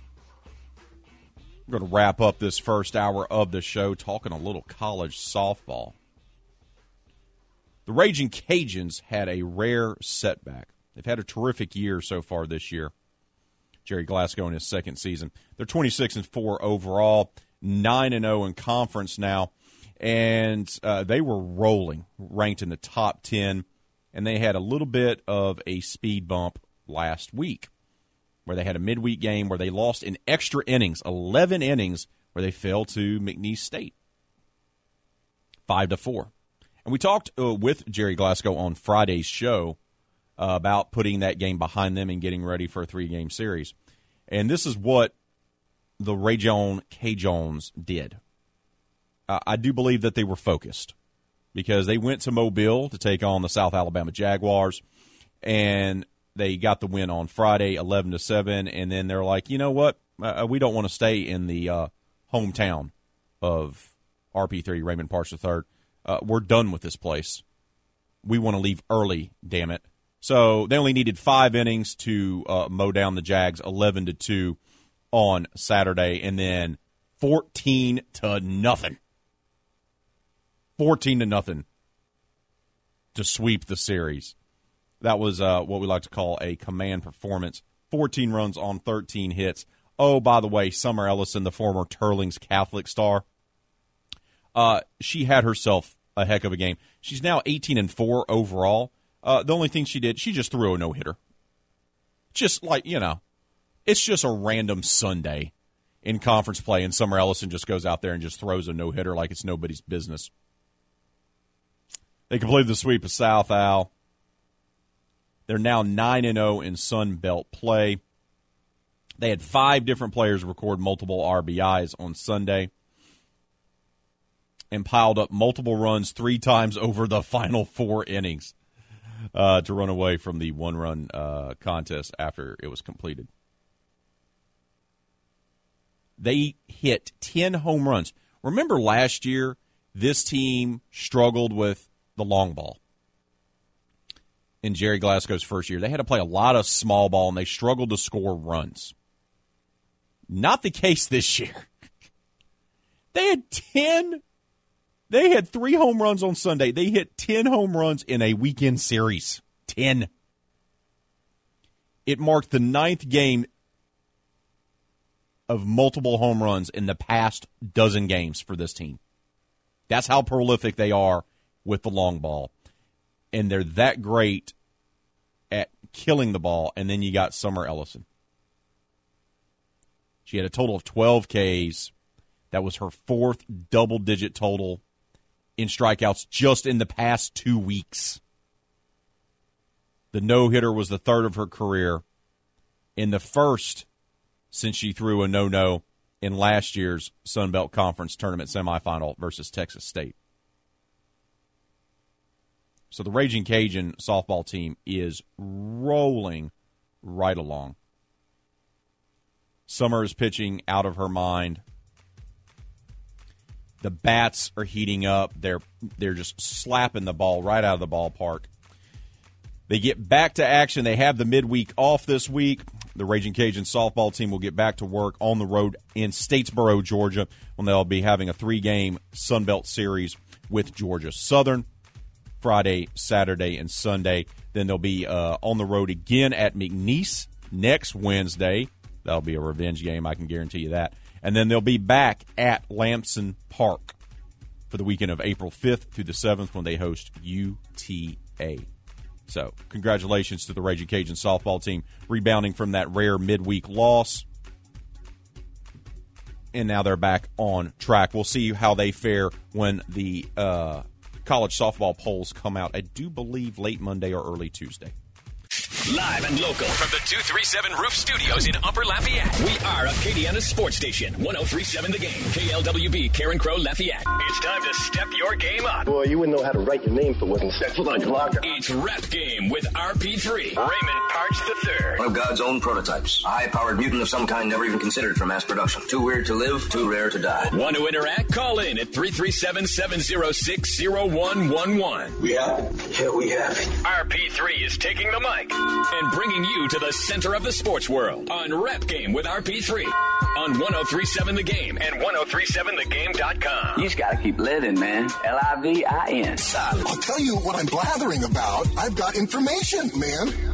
We're going to wrap up this first hour of the show talking a little college softball. The Raging Cajuns had a rare setback. They've had a terrific year so far this year. Jerry Glasgow in his second season. They're twenty-six and four overall, nine and oh in conference now, and uh, they were rolling, ranked in the top ten. And they had a little bit of a speed bump last week where they had a midweek game where they lost in extra innings, eleven innings, where they fell to McNeese State, five to four. And we talked uh, with Jerry Glasgow on Friday's show uh, about putting that game behind them and getting ready for a three-game series. And this is what the Rajon Cajuns did. Uh, I do believe that they were focused because they went to Mobile to take on the South Alabama Jaguars, and they got the win on Friday, eleven to seven, and then they're like, you know what? Uh, we don't want to stay in the uh, hometown of R P three, Raymond Parks the third. Uh, we're done with this place. We want to leave early, damn it. So they only needed five innings to uh, mow down the Jags, eleven to two on Saturday, and then fourteen to nothing. fourteen to nothing to sweep the series. That was uh, what we like to call a command performance. fourteen runs on thirteen hits. Oh, by the way, Summer Ellison, the former Turlings Catholic star, uh, she had herself a heck of a game. She's now eighteen and four overall. Uh, the only thing she did, she just threw a no-hitter. Just like, you know, it's just a random Sunday in conference play, and Summer Ellison just goes out there and just throws a no-hitter like it's nobody's business. They completed the sweep of South Al. They're now nine and oh in Sun Belt play. They had five different players record multiple R B Is on Sunday and piled up multiple runs three times over the final four innings uh, to run away from the one-run uh, contest after it was completed. They hit ten home runs. Remember last year, this team struggled with the long ball. In Jerry Glasgow's first year, they had to play a lot of small ball, and they struggled to score runs. Not the case this year. They had ten. They had three home runs on Sunday. They hit ten home runs in a weekend series. Ten. It marked the ninth game of multiple home runs in the past dozen games for this team. That's how prolific they are with the long ball. And they're that great at killing the ball. And then you got Summer Ellison. She had a total of twelve Ks. That was her fourth double-digit total in strikeouts just in the past two weeks. The no-hitter was the third of her career. In the first since she threw a no-no in last year's Sun Belt Conference Tournament semifinal versus Texas State. So the Raging Cajun softball team is rolling right along. Summer is pitching out of her mind. The bats are heating up. They're they're just slapping the ball right out of the ballpark. They get back to action. They have the midweek off this week. The Raging Cajun softball team will get back to work on the road in Statesboro, Georgia, when they'll be having a three-game Sun Belt series with Georgia Southern. Friday, Saturday, and Sunday. Then they'll be uh, on the road again at McNeese next Wednesday. That'll be a revenge game, I can guarantee you that. And then they'll be back at Lamson Park for the weekend of April fifth through the seventh when they host U T A. So congratulations to the Raging Cajun softball team rebounding from that rare midweek loss. And now they're back on track. We'll see how they fare when the uh, college softball polls come out. I do believe late Monday or early Tuesday. Live and local from the two thirty-seven Roof Studios in Upper Lafayette. We are Acadiana's sports station, one oh three point seven The Game, K L W B, Karen Crow, Lafayette. It's time to step your game up. Boy, you wouldn't know how to write your name if it wasn't Central like Locker. It's Rep Game with R P three, Raymond Parks the third. One of God's own prototypes. A high-powered mutant of some kind never even considered for mass production. Too weird to live, too rare to die. Want to interact? Call in at three three seven, seven oh six, oh one one one. We have it. Yeah, we have it. R P three is taking the mic and bringing you to the center of the sports world on Rep Game with R P three on one oh three point seven The Game and one oh three seven the game dot com. You just got to keep living, man. L I V I N. I'll tell you what I'm blathering about. I've got information, man.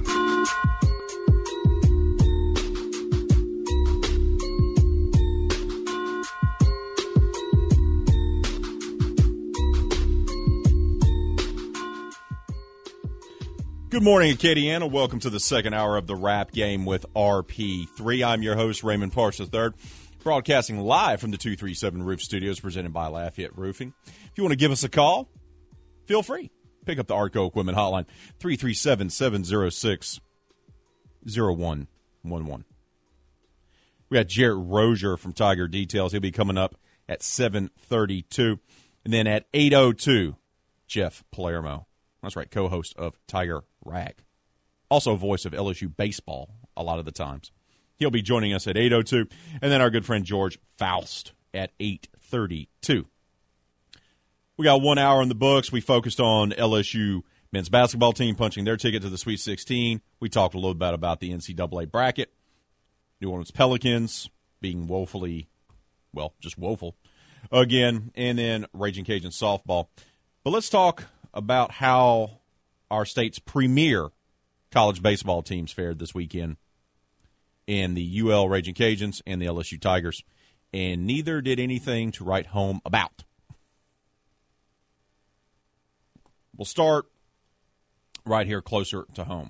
Good morning, Acadiana. Welcome to the second hour of the Rap Game with R P three. I'm your host, Raymond Parks the third, broadcasting live from the two thirty-seven Roof Studios presented by Lafayette Roofing. If you want to give us a call, feel free. Pick up the Arco Equipment Hotline, three three seven, seven zero six, zero one one one. We got Jarrett Rozier from Tiger Details. He'll be coming up at seven thirty-two. And then at eight oh two, Jeff Palermo. That's right, co-host of Tiger Rag. Also voice of L S U baseball a lot of the times. He'll be joining us at eight oh two. And then our good friend George Faust at eight thirty-two. We got one hour in the books. We focused on L S U men's basketball team punching their ticket to the Sweet sixteen. We talked a little bit about the N C double A bracket. New Orleans Pelicans being woefully, well, just woeful again. And then Raging Cajun softball. But let's talk about how our state's premier college baseball teams fared this weekend in the U L Raging Cajuns and the L S U Tigers. And neither did anything to write home about. We'll start right here closer to home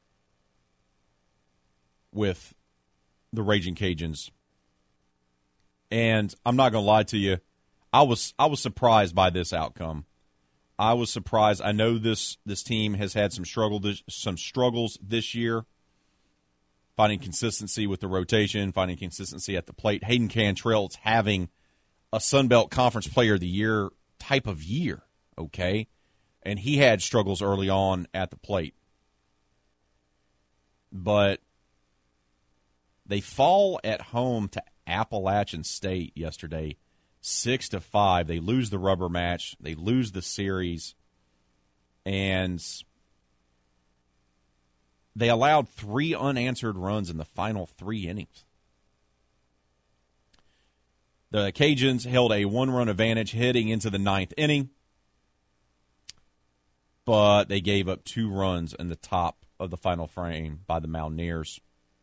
with the Raging Cajuns. And I'm not going to lie to you, I was I was surprised by this outcome. I was surprised. I know this this team has had some struggle this, some struggles this year, finding consistency with the rotation, finding consistency at the plate. Hayden Cantrell's having a Sun Belt Conference Player of the Year type of year, okay? And he had struggles early on at the plate. But they fall at home to Appalachian State yesterday, six to five. They lose the rubber match. They lose the series. And they allowed three unanswered runs in the final three innings. The Cajuns held a one-run advantage heading into the ninth inning, but they gave up two runs in the top of the final frame by the Mountaineers.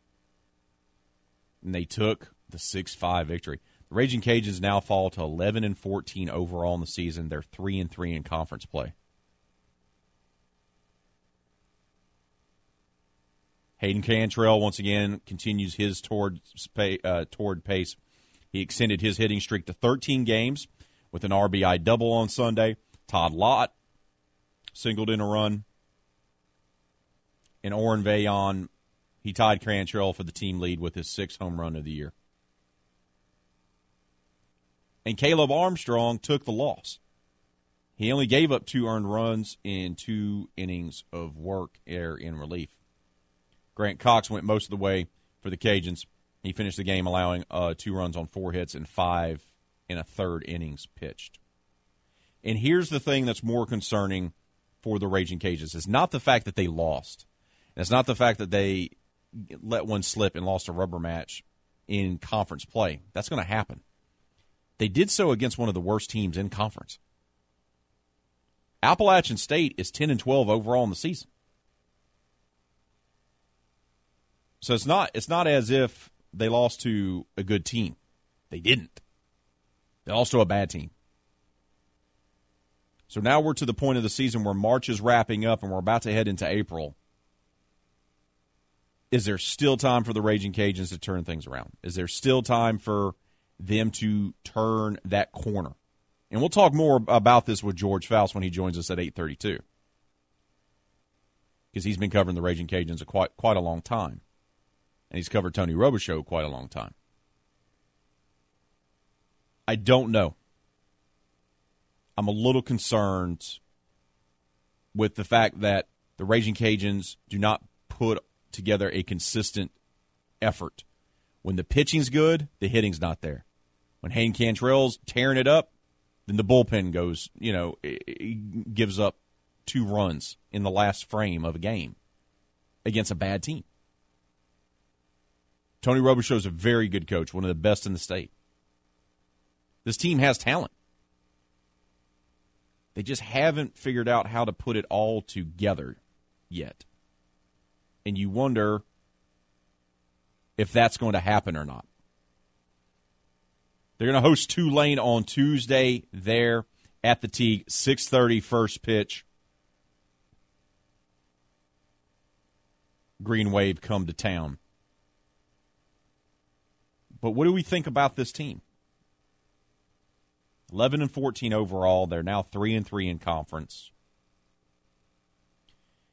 And they took the six five victory. The Raging Cajuns now fall to eleven and fourteen overall in the season. They're three and three in conference play. Hayden Cantrell, once again, continues his toward, uh, toward pace. He extended his hitting streak to thirteen games with an R B I double on Sunday. Todd Lott singled in a run. And Oren Veillon, he tied Cantrell for the team lead with his sixth home run of the year. And Caleb Armstrong took the loss. He only gave up two earned runs in two innings of work there in relief. Grant Cox went most of the way for the Cajuns. He finished the game allowing uh, two runs on four hits and five in a third innings pitched. And here's the thing that's more concerning for the Raging Cajuns. It's not the fact that they lost. It's not the fact that they let one slip and lost a rubber match in conference play. That's going to happen. They did so against one of the worst teams in conference. Appalachian State is ten and twelve overall in the season. So it's not it's not as if they lost to a good team. They didn't. They lost to a bad team. So now we're to the point of the season where March is wrapping up and we're about to head into April. Is there still time for the Raging Cajuns to turn things around? Is there still time for them to turn that corner? And we'll talk more about this with George Faust when he joins us at eight thirty-two. Because he's been covering the Raging Cajuns a quite, quite a long time. And he's covered Tony Robichaux quite a long time. I don't know. I'm a little concerned with the fact that the Raging Cajuns do not put together a consistent effort. When the pitching's good, the hitting's not there. When Hayden Cantrell's tearing it up, then the bullpen goes, you know, it, it gives up two runs in the last frame of a game against a bad team. Tony Robichaux is a very good coach, one of the best in the state. This team has talent. They just haven't figured out how to put it all together yet. And you wonder if that's going to happen or not. They're going to host Tulane on Tuesday there at the Teague, six thirty first pitch. Green Wave come to town. But what do we think about this team? eleven and fourteen overall. They're now three and three in conference.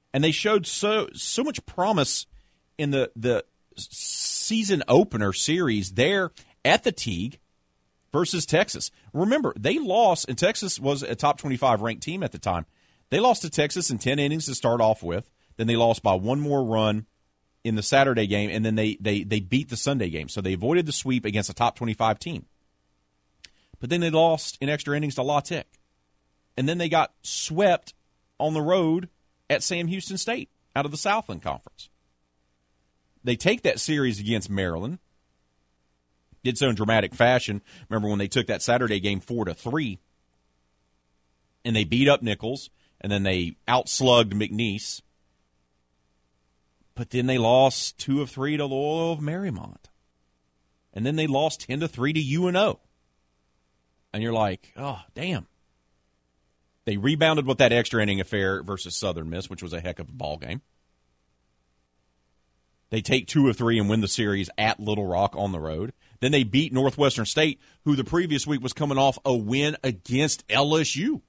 And they showed so so much promise in the, the season opener series there at the Teague versus Texas. Remember, they lost, and Texas was a top twenty-five ranked team at the time. They lost to Texas in ten innings to start off with. Then they lost by one more run in the Saturday game, and then they, they, they beat the Sunday game. So they avoided the sweep against a top twenty-five team. But then they lost in extra innings to La Tech. And then they got swept on the road at Sam Houston State out of the Southland Conference. They take that series against Maryland. Did so in dramatic fashion. Remember when they took that Saturday game four to three, and they beat up Nichols, and then they outslugged McNeese. But then they lost two of three to Loyola of Marymount. And then they lost ten to three to U N O. And you're like, oh, damn. They rebounded with that extra inning affair versus Southern Miss, which was a heck of a ball game. They take two of three and win the series at Little Rock on the road. Then they beat Northwestern State, who the previous week was coming off a win against L S U.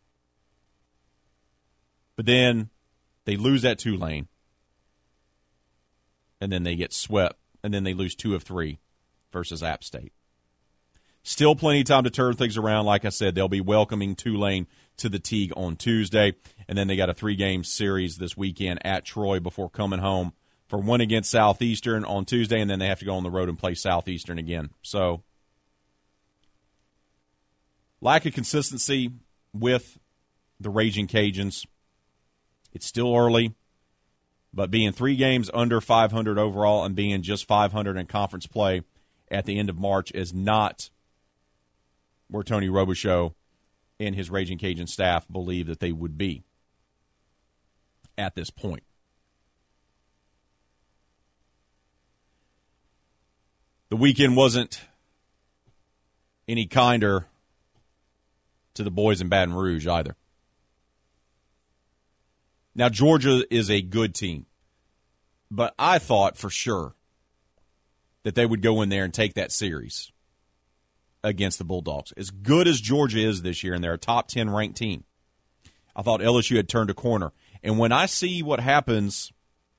But then they lose at Tulane. And then they get swept. And then they lose two of three versus App State. Still plenty of time to turn things around. Like I said, they'll be welcoming Tulane to the Teague on Tuesday. And then they got a three-game series this weekend at Troy before coming home for one against Southeastern on Tuesday, and then they have to go on the road and play Southeastern again. So, lack of consistency with the Raging Cajuns. It's still early, but being three games under five hundred overall and being just five hundred in conference play at the end of March is not where Tony Robichaux and his Raging Cajun staff believe that they would be at this point. The weekend wasn't any kinder to the boys in Baton Rouge either. Now, Georgia is a good team, but I thought for sure that they would go in there and take that series against the Bulldogs. As good as Georgia is this year, and they're a top ten ranked team, I thought L S U had turned a corner. And when I see what happens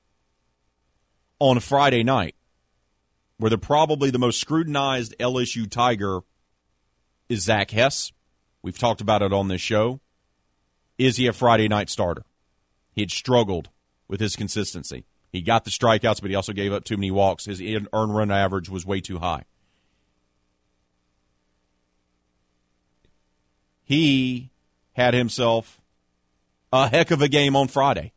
on a Friday night, where the probably the most scrutinized L S U Tiger is Zach Hess. We've talked about it on this show. Is he a Friday night starter? He had struggled with his consistency. He got the strikeouts, but he also gave up too many walks. His earned run average was way too high. He had himself a heck of a game on Friday.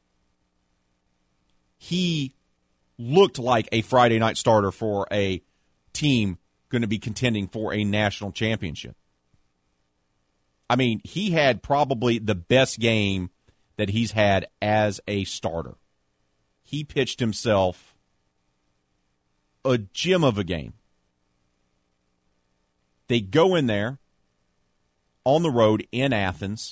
He looked like a Friday night starter for a team going to be contending for a national championship. I mean, he had probably the best game that he's had as a starter. He pitched himself a gem of a game. They go in there on the road in Athens,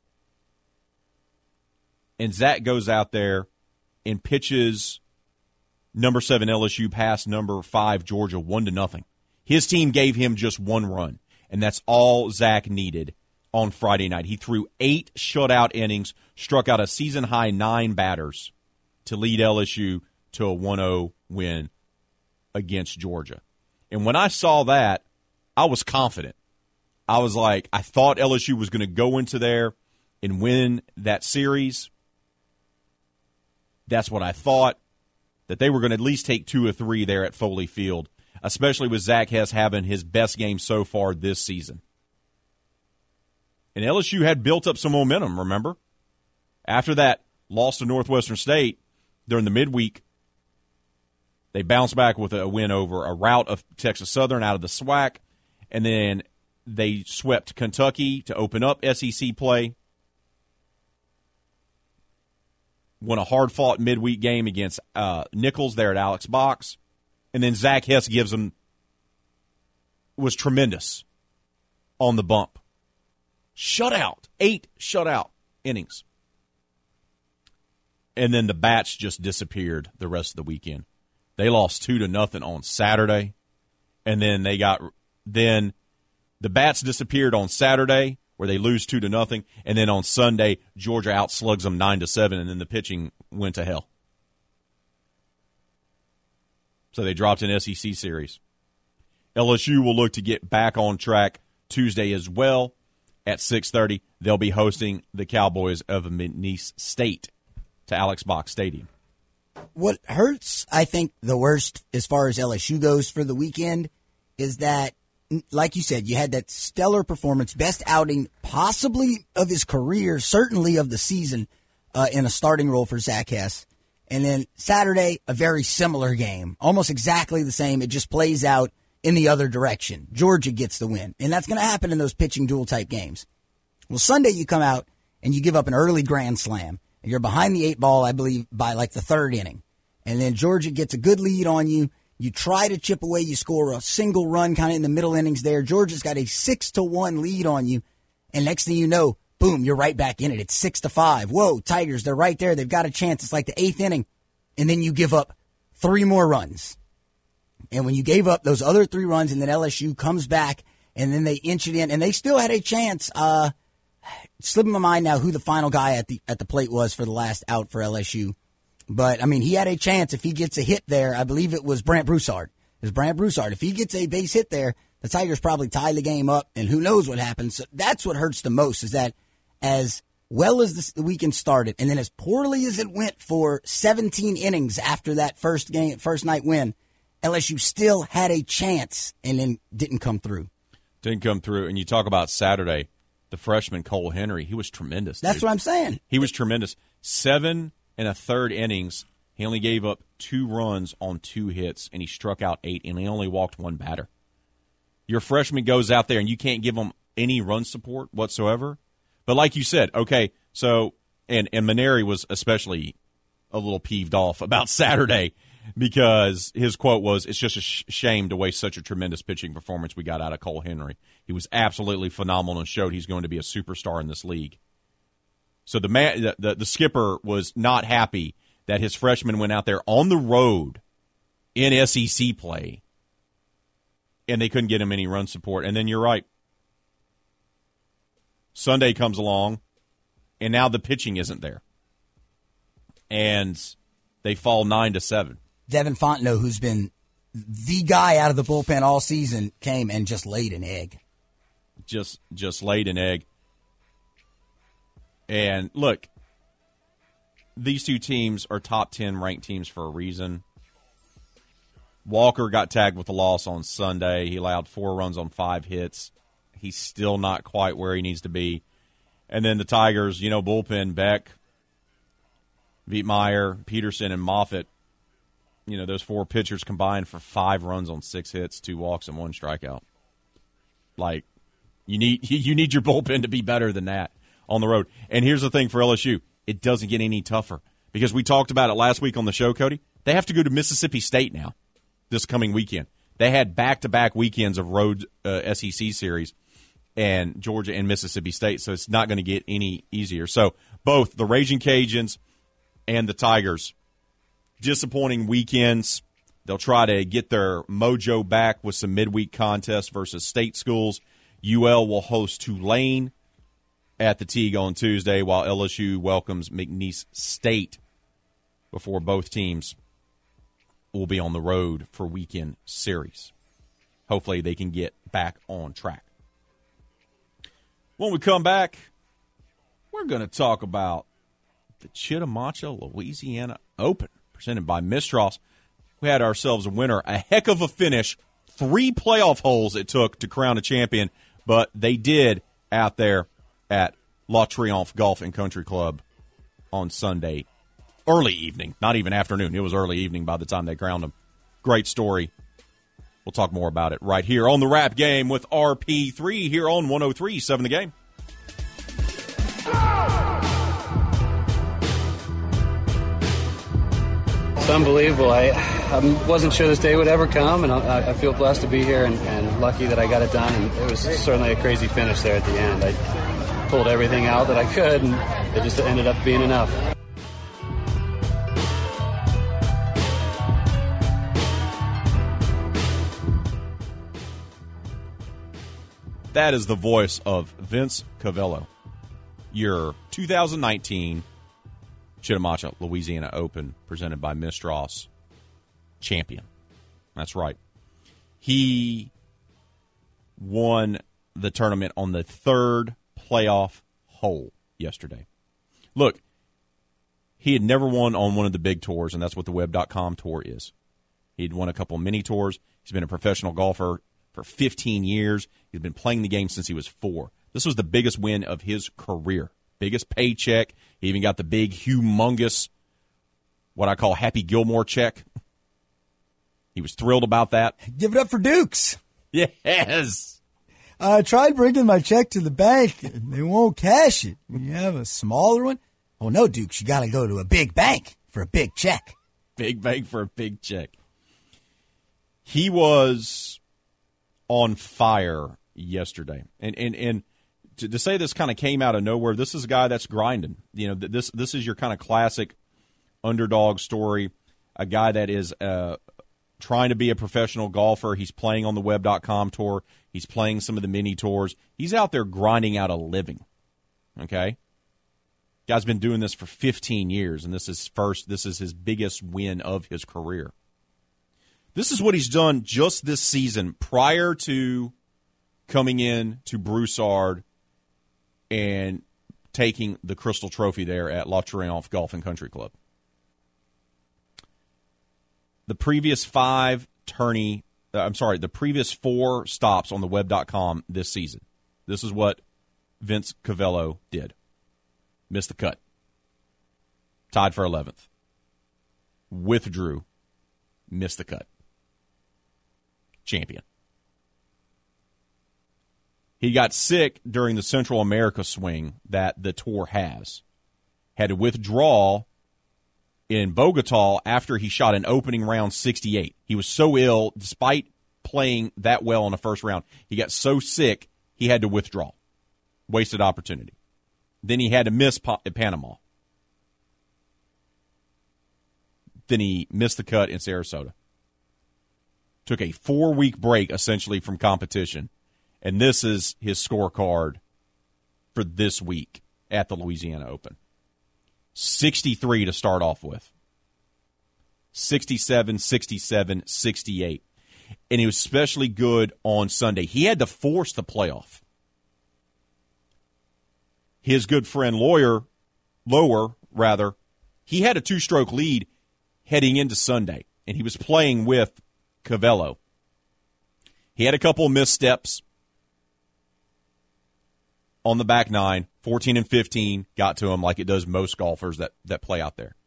and Zach goes out there and pitches number seven L S U past number five Georgia one to nothing. His team gave him just one run, and that's all Zach needed on Friday night. He threw eight shutout innings, struck out a season-high nine batters to lead L S U to a one oh win against Georgia. And when I saw that, I was confident. I was like, I thought L S U was going to go into there and win that series. That's what I thought, that they were going to at least take two or three there at Foley Field, especially with Zach Hess having his best game so far this season. And L S U had built up some momentum, remember? After that loss to Northwestern State during the midweek, they bounced back with a win over a rout of Texas Southern out of the SWAC, and then they swept Kentucky to open up S E C play. Won a hard-fought midweek game against uh, Nichols there at Alex Box. And then Zach Hess gives them, was tremendous on the bump. Shutout. Eight shutout innings. And then the Bats just disappeared the rest of the weekend. They lost two to nothing on Saturday. And then they got, then the Bats disappeared on Saturday, where they lose two to nothing, and then on Sunday, Georgia outslugs them nine to seven, and then the pitching went to hell. So they dropped an S E C series. L S U will look to get back on track Tuesday as well. At six thirty, they'll be hosting the Cowboys of McNeese State to Alex Box Stadium. What hurts, I think, the worst as far as L S U goes for the weekend is that, like you said, you had that stellar performance, best outing possibly of his career, certainly of the season, uh, in a starting role for Zach Hess. And then Saturday, a very similar game, almost exactly the same. It just plays out in the other direction. Georgia gets the win. And that's going to happen in those pitching duel type games. Well, Sunday you come out and you give up an early grand slam. And you're behind the eight ball, I believe, by like the third inning. And then Georgia gets a good lead on you. You try to chip away. You score a single run kind of in the middle innings there. Georgia's got a six to one lead on you. And next thing you know, boom, you're right back in it. It's six to five. Whoa, Tigers, they're right there. They've got a chance. It's like the eighth inning. And then you give up three more runs. And when you gave up those other three runs and then L S U comes back and then they inch it in and they still had a chance. Uh, slipping my mind now who the final guy at the at the plate was for the last out for L S U. But, I mean, he had a chance if he gets a hit there. I believe it was Brant Broussard. It was Brant Broussard. If he gets a base hit there, the Tigers probably tie the game up and who knows what happens. So that's what hurts the most is that as well as the weekend started and then as poorly as it went for seventeen innings after that first game, first night win, L S U still had a chance and then didn't come through. Didn't come through. And you talk about Saturday, the freshman Cole Henry, he was tremendous. That's dude. what I'm saying. He was tremendous. Seven and a third innings. He only gave up two runs on two hits, and he struck out eight, and he only walked one batter. Your freshman goes out there, and you can't give him any run support whatsoever. But like you said, okay, so, and, and Maneri was especially a little peeved off about Saturday, because his quote was, it's just a sh- shame to waste such a tremendous pitching performance we got out of Cole Henry. He was absolutely phenomenal and showed he's going to be a superstar in this league. So the, man, the, the, the skipper was not happy that his freshman went out there on the road in S E C play, and they couldn't get him any run support. And then you're right. Sunday comes along, and now the pitching isn't there. And they fall nine to seven. Devin Fontenot, who's been the guy out of the bullpen all season, came and just laid an egg. Just just laid an egg. And look, these two teams are top ten ranked teams for a reason. Walker got tagged with a loss on Sunday. He allowed four runs on five hits. He's still not quite where he needs to be. And then the Tigers, you know, bullpen, Beck, Vietmeyer, Peterson, and Moffitt, you know, those four pitchers combined for five runs on six hits, two walks, and one strikeout. Like, you need you need your bullpen to be better than that on the road. And here's the thing for L S U. It doesn't get any tougher because we talked about it last week on the show, Cody. They have to go to Mississippi State now this coming weekend. They had back-to-back weekends of road uh, S E C series and Georgia and Mississippi State, so it's not going to get any easier. So both the Raging Cajuns and the Tigers, disappointing weekends. They'll try to get their mojo back with some midweek contests versus state schools. U L will host Tulane at the Teague on Tuesday, while L S U welcomes McNeese State before both teams will be on the road for weekend series. Hopefully they can get back on track. When we come back, we're going to talk about the Chittimacha, Louisiana Open, presented by Mistras. We had ourselves a winner, a heck of a finish, three playoff holes it took to crown a champion, but they did out there at La Triomphe Golf and Country Club on Sunday. Early evening, not even afternoon. It was early evening by the time they crowned them. Great story. We'll talk more about it right here on The Rap Game with R P three here on one oh three point seven The Game. It's unbelievable. I, I wasn't sure this day would ever come, and I, I feel blessed to be here and, and lucky that I got it done. And it was certainly a crazy finish there at the end. I pulled everything out that I could, and it just ended up being enough. That is the voice of Vince Cavello, your two thousand nineteen Chittimacha, Louisiana Open, presented by Mistras champion. That's right. He won the tournament on the third playoff hole yesterday. Look, he had never won on one of the big tours, and that's what the web dot com tour is. He'd won a couple of mini tours. He's been a professional golfer for fifteen years. He's been playing the game since he was four. This was the biggest win of his career. Biggest paycheck. He even got the big, humongous, what I call Happy Gilmore check. He was thrilled about that. Give it up for Dukes. Yes. I tried bringing my check to the bank. They won't cash it. You have a smaller one? Oh, no, Dukes. You got to go to a big bank for a big check. Big bank for a big check. He was on fire yesterday. And and, and to, to say this kind of came out of nowhere, this is a guy that's grinding. You know, this this is your kind of classic underdog story, a guy that is uh, trying to be a professional golfer. He's playing on the web dot com tour. He's playing some of the mini tours. He's out there grinding out a living, okay? Guy's been doing this for fifteen years, and this is first. This is his biggest win of his career. This is what he's done just this season prior to coming in to Broussard and taking the Crystal Trophy there at La Triomphe Golf and Country Club. The previous five tourney, uh, I'm sorry, the previous four stops on the web dot com this season. This is what Vince Cavello did. Missed the cut. Tied for eleventh. Withdrew. Missed the cut. Champion. He got sick during the Central America swing that the tour has. Had to withdraw in Bogota after he shot an opening round sixty-eight. He was so ill, despite playing that well in the first round, he got so sick he had to withdraw. Wasted opportunity. Then he had to miss pa- Panama. Then he missed the cut in Sarasota. Took a four-week break, essentially, from competition. And this is his scorecard for this week at the Louisiana Open. sixty-three to start off with. sixty-seven, sixty-seven, sixty-eight. And he was especially good on Sunday. He had to force the playoff. His good friend Lawyer, Lower, rather, he had a two-stroke lead heading into Sunday, and he was playing with Cavello. He had a couple of missteps on the back nine. fourteen and fifteen got to him like it does most golfers that, that play out there.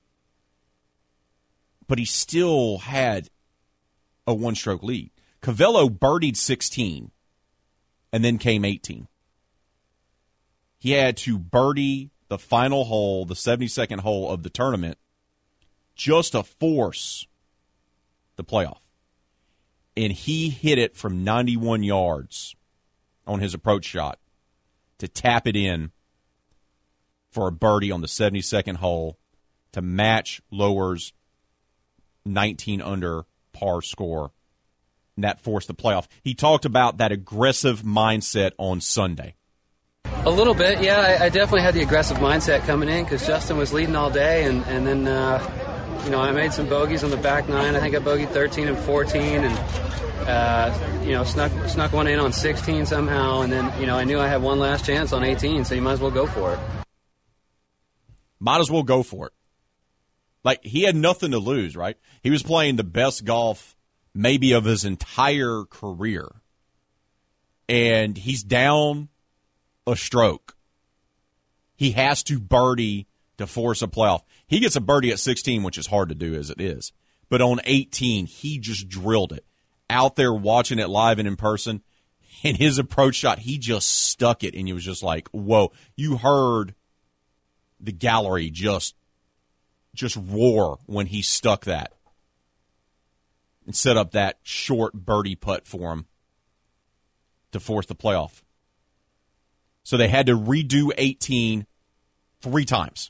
But he still had a one-stroke lead. Cavello birdied sixteen and then came eighteen. He had to birdie the final hole, the seventy-second hole of the tournament, just to force the playoff. And he hit it from ninety-one yards on his approach shot to tap it in for a birdie on the seventy-second hole to match Lower's nineteen under par score. And that forced the playoff. He talked about that aggressive mindset on Sunday. A little bit, yeah. I, I definitely had the aggressive mindset coming in because Justin was leading all day, and, and then, uh, you know, I made some bogeys on the back nine. I think I bogeyed thirteen and fourteen, and, uh, you know, snuck snuck one in on sixteen somehow, and then, you know, I knew I had one last chance on eighteen, so you might as well go for it. Might as well go for it. Like, he had nothing to lose, right? He was playing the best golf maybe of his entire career, and he's down a stroke. He has to birdie to force a playoff. He gets a birdie at sixteen, which is hard to do as it is. But on eighteen, he just drilled it. Out there watching it live and in person, and his approach shot, he just stuck it, and he was just like, whoa. You heard the gallery just, just roar when he stuck that and set up that short birdie putt for him to force the playoff. So they had to redo eighteen three times.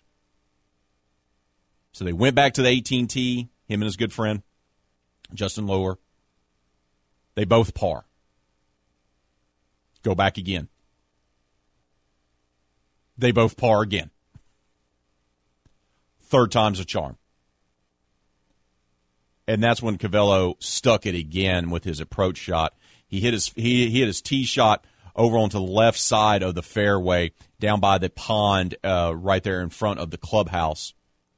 So they went back to the eighteen tee, him and his good friend, Justin Lower. They both par. Go back again. They both par again. Third time's a charm. And that's when Covello stuck it again with his approach shot. He hit his he, he hit his tee shot over onto the left side of the fairway, down by the pond, uh, right there in front of the clubhouse.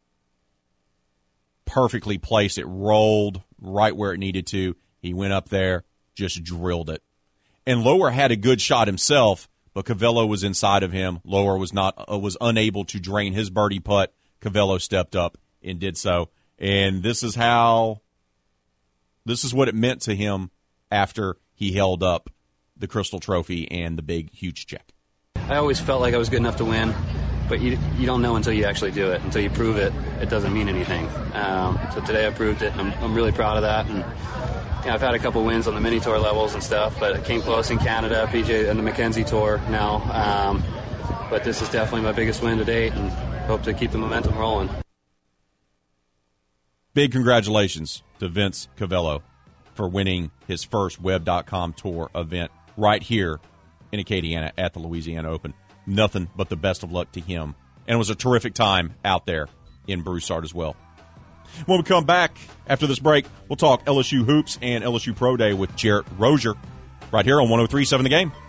Perfectly placed. It rolled right where it needed to. He went up there, just drilled it. And Lower had a good shot himself, but Covello was inside of him. Lower was not uh, was unable to drain his birdie putt. Covello stepped up and did so. And this is how, this is what it meant to him after he held up the Crystal Trophy and the big, huge check. I always felt like I was good enough to win, but you you don't know until you actually do it. Until you prove it, it doesn't mean anything. Um, so today I proved it, and I'm, I'm really proud of that. And you know, I've had a couple wins on the mini tour levels and stuff, but it came close in Canada, P G A, and the Mackenzie Tour now. Um, but this is definitely my biggest win to date, and hope to keep the momentum rolling. Big congratulations to Vince Covello for winning his first Web dot com Tour event right here in Acadiana at the Louisiana Open. Nothing but the best of luck to him. And it was a terrific time out there in Broussard as well. When we come back after this break, we'll talk L S U Hoops and L S U Pro Day with Jarrett Rozier right here on one oh three point seven The Game.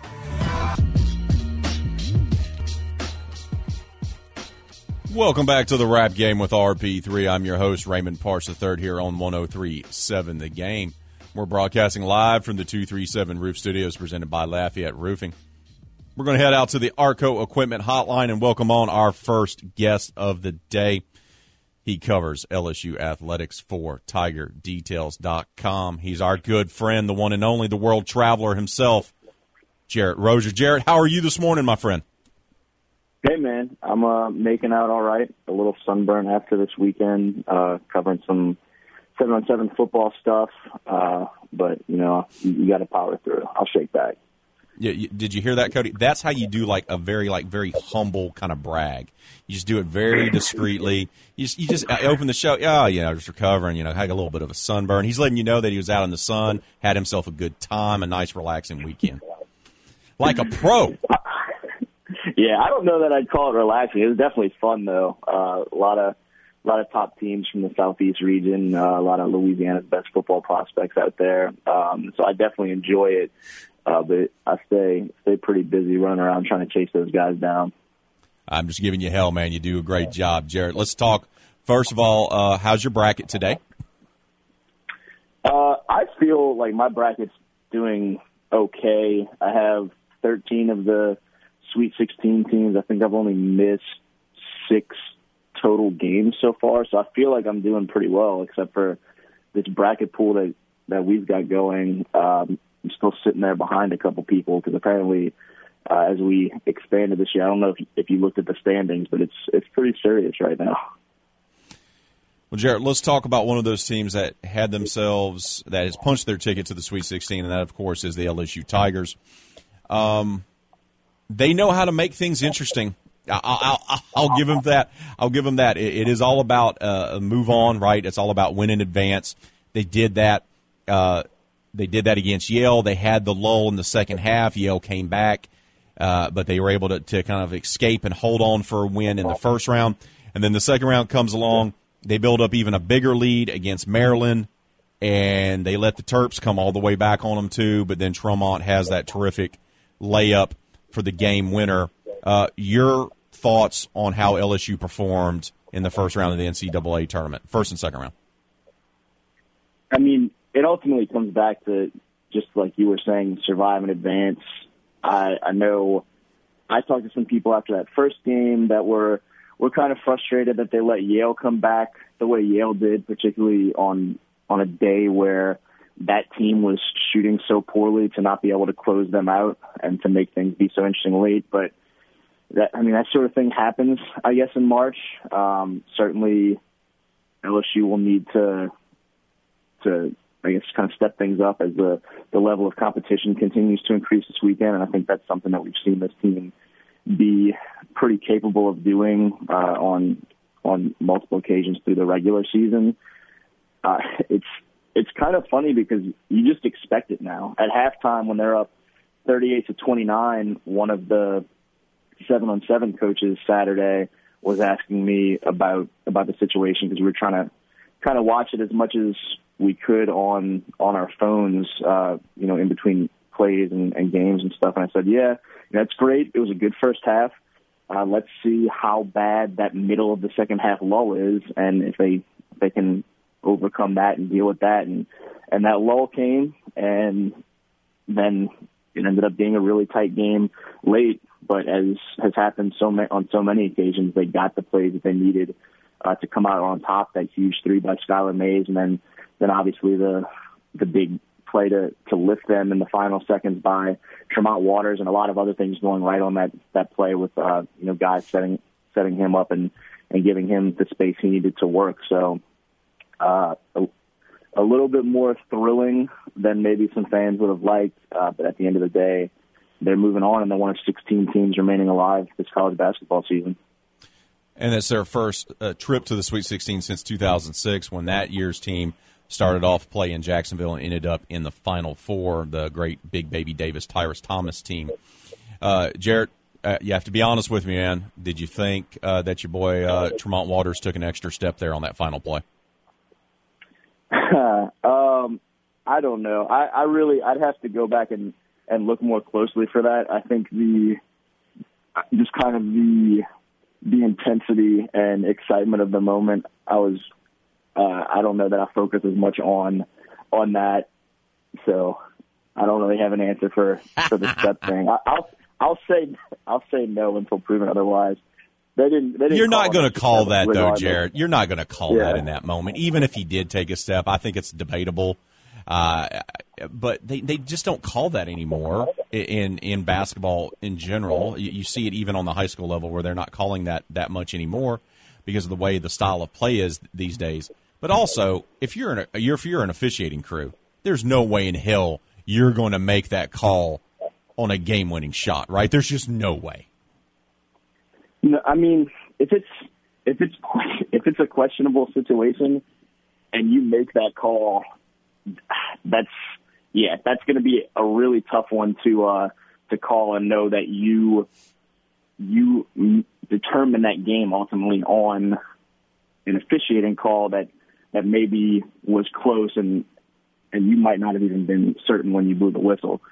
Welcome back to the Rap Game with R P three. I'm your host, Raymond Parks the third, here on one oh three point seven The Game. We're broadcasting live from the two thirty-seven Roof Studios presented by Lafayette Roofing. We're going to head out to the Arco Equipment Hotline and welcome on our first guest of the day. He covers L S U athletics for Tiger Details dot com. He's our good friend, the one and only, the world traveler himself, Jarrett Rozier. Jarrett, how are you this morning, my friend? Hey, man. I'm uh, making out all right. A little sunburn after this weekend, uh, covering some seven on seven football stuff. Uh, but, you know, you, you got to power through. I'll shake back. Yeah, you, did you hear that, Cody? That's how you do like a very, like, very humble kind of brag. You just do it very discreetly. You just, you just open the show. Oh, you know, just recovering. You know, had a little bit of a sunburn. He's letting you know that he was out in the sun, had himself a good time, a nice, relaxing weekend, like a pro. Yeah, I don't know that I'd call it relaxing. It was definitely fun, though. Uh, a lot of, a lot of top teams from the Southeast region. Uh, a lot of Louisiana's best football prospects out there. Um, so I definitely enjoy it. Uh, but I stay stay pretty busy running around trying to chase those guys down. I'm just giving you hell, man. You do a great job, Jarrett. Let's talk, first of all, uh, how's your bracket today? Uh, I feel like my bracket's doing okay. I have thirteen of the Sweet sixteen teams. I think I've only missed six total games so far, so I feel like I'm doing pretty well, except for this bracket pool that, that we've got going. Um, I'm still sitting there behind a couple people because apparently uh, as we expanded this year, I don't know if you, if you looked at the standings, but it's it's pretty serious right now. Well, Jarrett, let's talk about one of those teams that had themselves, that has punched their ticket to the Sweet sixteen, and that, of course, is the L S U Tigers. Um, they know how to make things interesting. I'll, I'll, I'll give them that. I'll give them that. It, it is all about uh, a move on, right? It's all about win in advance. They did that. Uh, they did that against Yale. They had the lull in the second half. Yale came back, uh, but they were able to, to kind of escape and hold on for a win in the first round. And then the second round comes along. They build up even a bigger lead against Maryland, and they let the Terps come all the way back on them too. But then Tremont has that terrific layup for the game winner. Uh, your thoughts on how L S U performed in the first round of the N C double A tournament, first and second round? I mean, it ultimately comes back to just like you were saying, survive in advance. I, I know I talked to some people after that first game that were were kind of frustrated that they let Yale come back the way Yale did, particularly on on a day where that team was shooting so poorly, to not be able to close them out and to make things be so interesting late. But that, I mean, that sort of thing happens, I guess, in March. Um, certainly L S U will need to, to, I guess, kind of step things up as the, the level of competition continues to increase this weekend. And I think that's something that we've seen this team be pretty capable of doing uh, on on multiple occasions through the regular season. Uh, it's it's kind of funny because you just expect it now. At halftime, when they're up thirty-eight to twenty-nine, one of the seven-on-seven coaches Saturday was asking me about about the situation because we were trying to kind of watch it as much as we could on on our phones, uh, you know, in between plays and, and games and stuff. And I said, yeah, that's great. It was a good first half. Uh, let's see how bad that middle of the second half lull is, and if they if they can overcome that and deal with that. And and that lull came, and then it ended up being a really tight game late. But as has happened so ma- on so many occasions, they got the plays that they needed uh, to come out on top. That huge three by Skylar Mays, and then then obviously the the big play to, to lift them in the final seconds by Tremont Waters, and a lot of other things going right on that, that play with uh, you know guys setting setting him up and, and giving him the space he needed to work. So uh, a, a little bit more thrilling than maybe some fans would have liked, uh, but at the end of the day, they're moving on, and they're one of sixteen teams remaining alive this college basketball season. And it's their first uh, trip to the Sweet sixteen since two thousand six, when that year's team started off play in Jacksonville and ended up in the Final Four, the great Big Baby Davis, Tyrus Thomas team. Uh, Jarrett, uh, you have to be honest with me, man. Did you think uh, that your boy uh, Tremont Waters took an extra step there on that final play? um, I don't know. I, I really, I'd have to go back and, and look more closely for that. I think the just kind of the the intensity and excitement of the moment, I was. Uh, I don't know that I focus as much on on that, so I don't really have an answer for, for the step thing. I, I'll I'll say I'll say no until proven otherwise. They didn't. They didn't You're not going to call that, though, regardless. Jarrett. You're not going to call Yeah. that in that moment. Even if he did take a step, I think it's debatable. Uh, but they, they just don't call that anymore in in basketball in general. You, you see it even on the high school level where they're not calling that that much anymore because of the way the style of play is these days. But also, if you're an you're, if you're an officiating crew, there's no way in hell you're going to make that call on a game-winning shot, right? There's just no way. No, I mean, if it's if it's if it's a questionable situation and you make that call, that's yeah, that's going to be a really tough one to uh, to call and know that you you determine that game ultimately on an officiating call that. that maybe was close and and you might not have even been certain when you blew the whistle.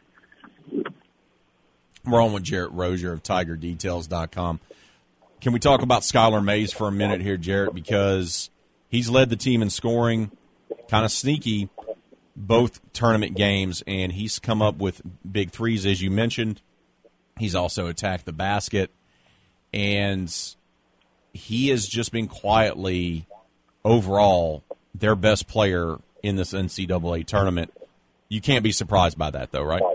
We're on with Jarrett Rozier of Tiger Details dot com. Can we talk about Skylar Mays for a minute here, Jarrett? Because he's led the team in scoring, kind of sneaky, both tournament games, and he's come up with big threes, as you mentioned. He's also attacked the basket, and he has just been quietly overall their best player in this N C double A tournament. You can't be surprised by that, though, right?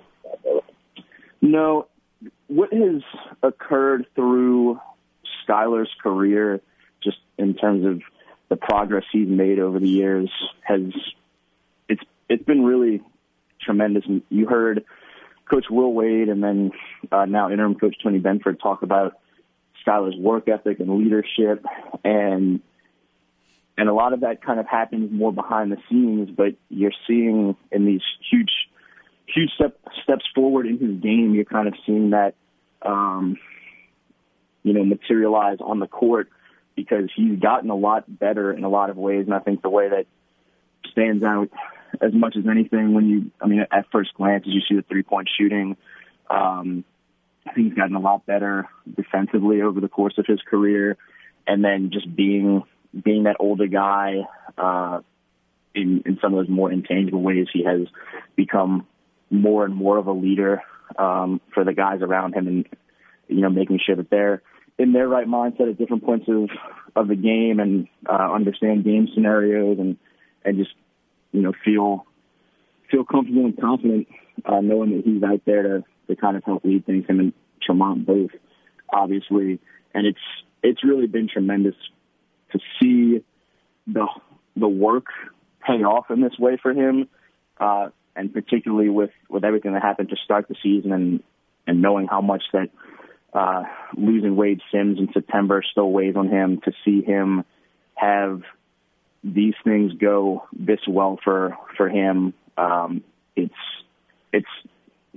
No. What has occurred through Skylar's career, just in terms of the progress he's made over the years, has it's it's been really tremendous. And you heard Coach Will Wade and then uh, now interim coach Tony Benford talk about Skylar's work ethic and leadership, and And a lot of that kind of happens more behind the scenes, but you're seeing in these huge, huge step, steps forward in his game, you're kind of seeing that, um, you know, materialize on the court because he's gotten a lot better in a lot of ways. And I think the way that stands out as much as anything when you, I mean, at first glance, as you see the three-point shooting, um, I think he's gotten a lot better defensively over the course of his career. And then just being, being that older guy, uh, in, in some of those more intangible ways, he has become more and more of a leader, um, for the guys around him and, you know, making sure that they're in their right mindset at different points of, of the game and, uh, understand game scenarios and, and just, you know, feel, feel comfortable and confident, uh, knowing that he's out there to, to kind of help lead things, him and Tremont both, obviously. And it's, it's really been tremendous to see the the work pay off in this way for him, uh, and particularly with, with everything that happened to start the season and, and knowing how much that uh, losing Wade Sims in September still weighs on him, to see him have these things go this well for, for him. Um, it's, it's,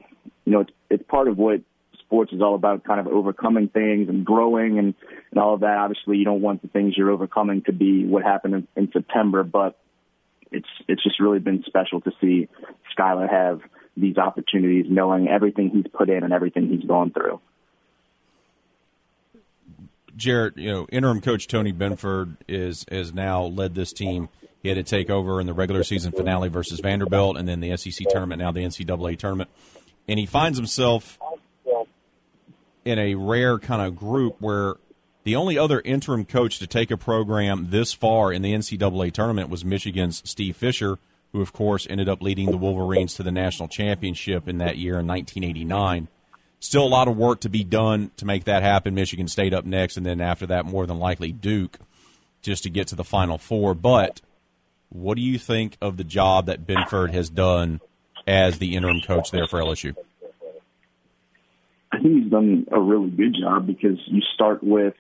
you know, it's, it's part of what sports is all about, kind of overcoming things and growing and, and all of that. Obviously, you don't want the things you're overcoming to be what happened in, in September, but it's it's just really been special to see Skylar have these opportunities, knowing everything he's put in and everything he's gone through. Jarrett, you know, interim coach Tony Benford is has now led this team. He had to take over in the regular season finale versus Vanderbilt, and then the S E C tournament, now the N C double A tournament. And he finds himself in a rare kind of group where the only other interim coach to take a program this far in the N C double A tournament was Michigan's Steve Fisher, who, of course, ended up leading the Wolverines to the national championship in that year in nineteen eighty-nine. Still a lot of work to be done to make that happen. Michigan State up next, and then after that, more than likely, Duke, just to get to the Final Four. But what do you think of the job that Benford has done as the interim coach there for L S U? I think he's done a really good job, because you start with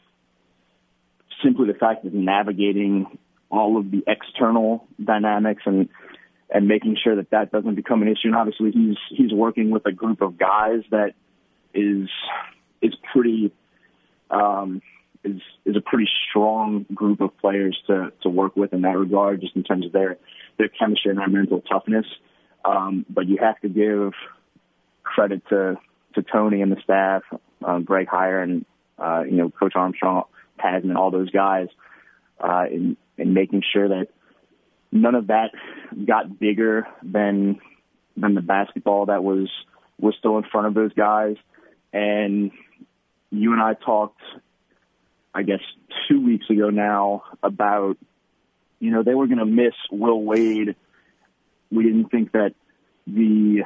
simply the fact of navigating all of the external dynamics and and making sure that that doesn't become an issue. And obviously he's he's working with a group of guys that is is pretty um, is is a pretty strong group of players to to work with in that regard, just in terms of their their chemistry and their mental toughness. Um, but you have to give credit to to Tony and the staff, um, Greg Heyer and uh, you know Coach Armstrong, Tasman, all those guys, uh, in in making sure that none of that got bigger than than the basketball that was was still in front of those guys. And you and I talked, I guess, two weeks ago now about, you know, they were going to miss Will Wade. We didn't think that the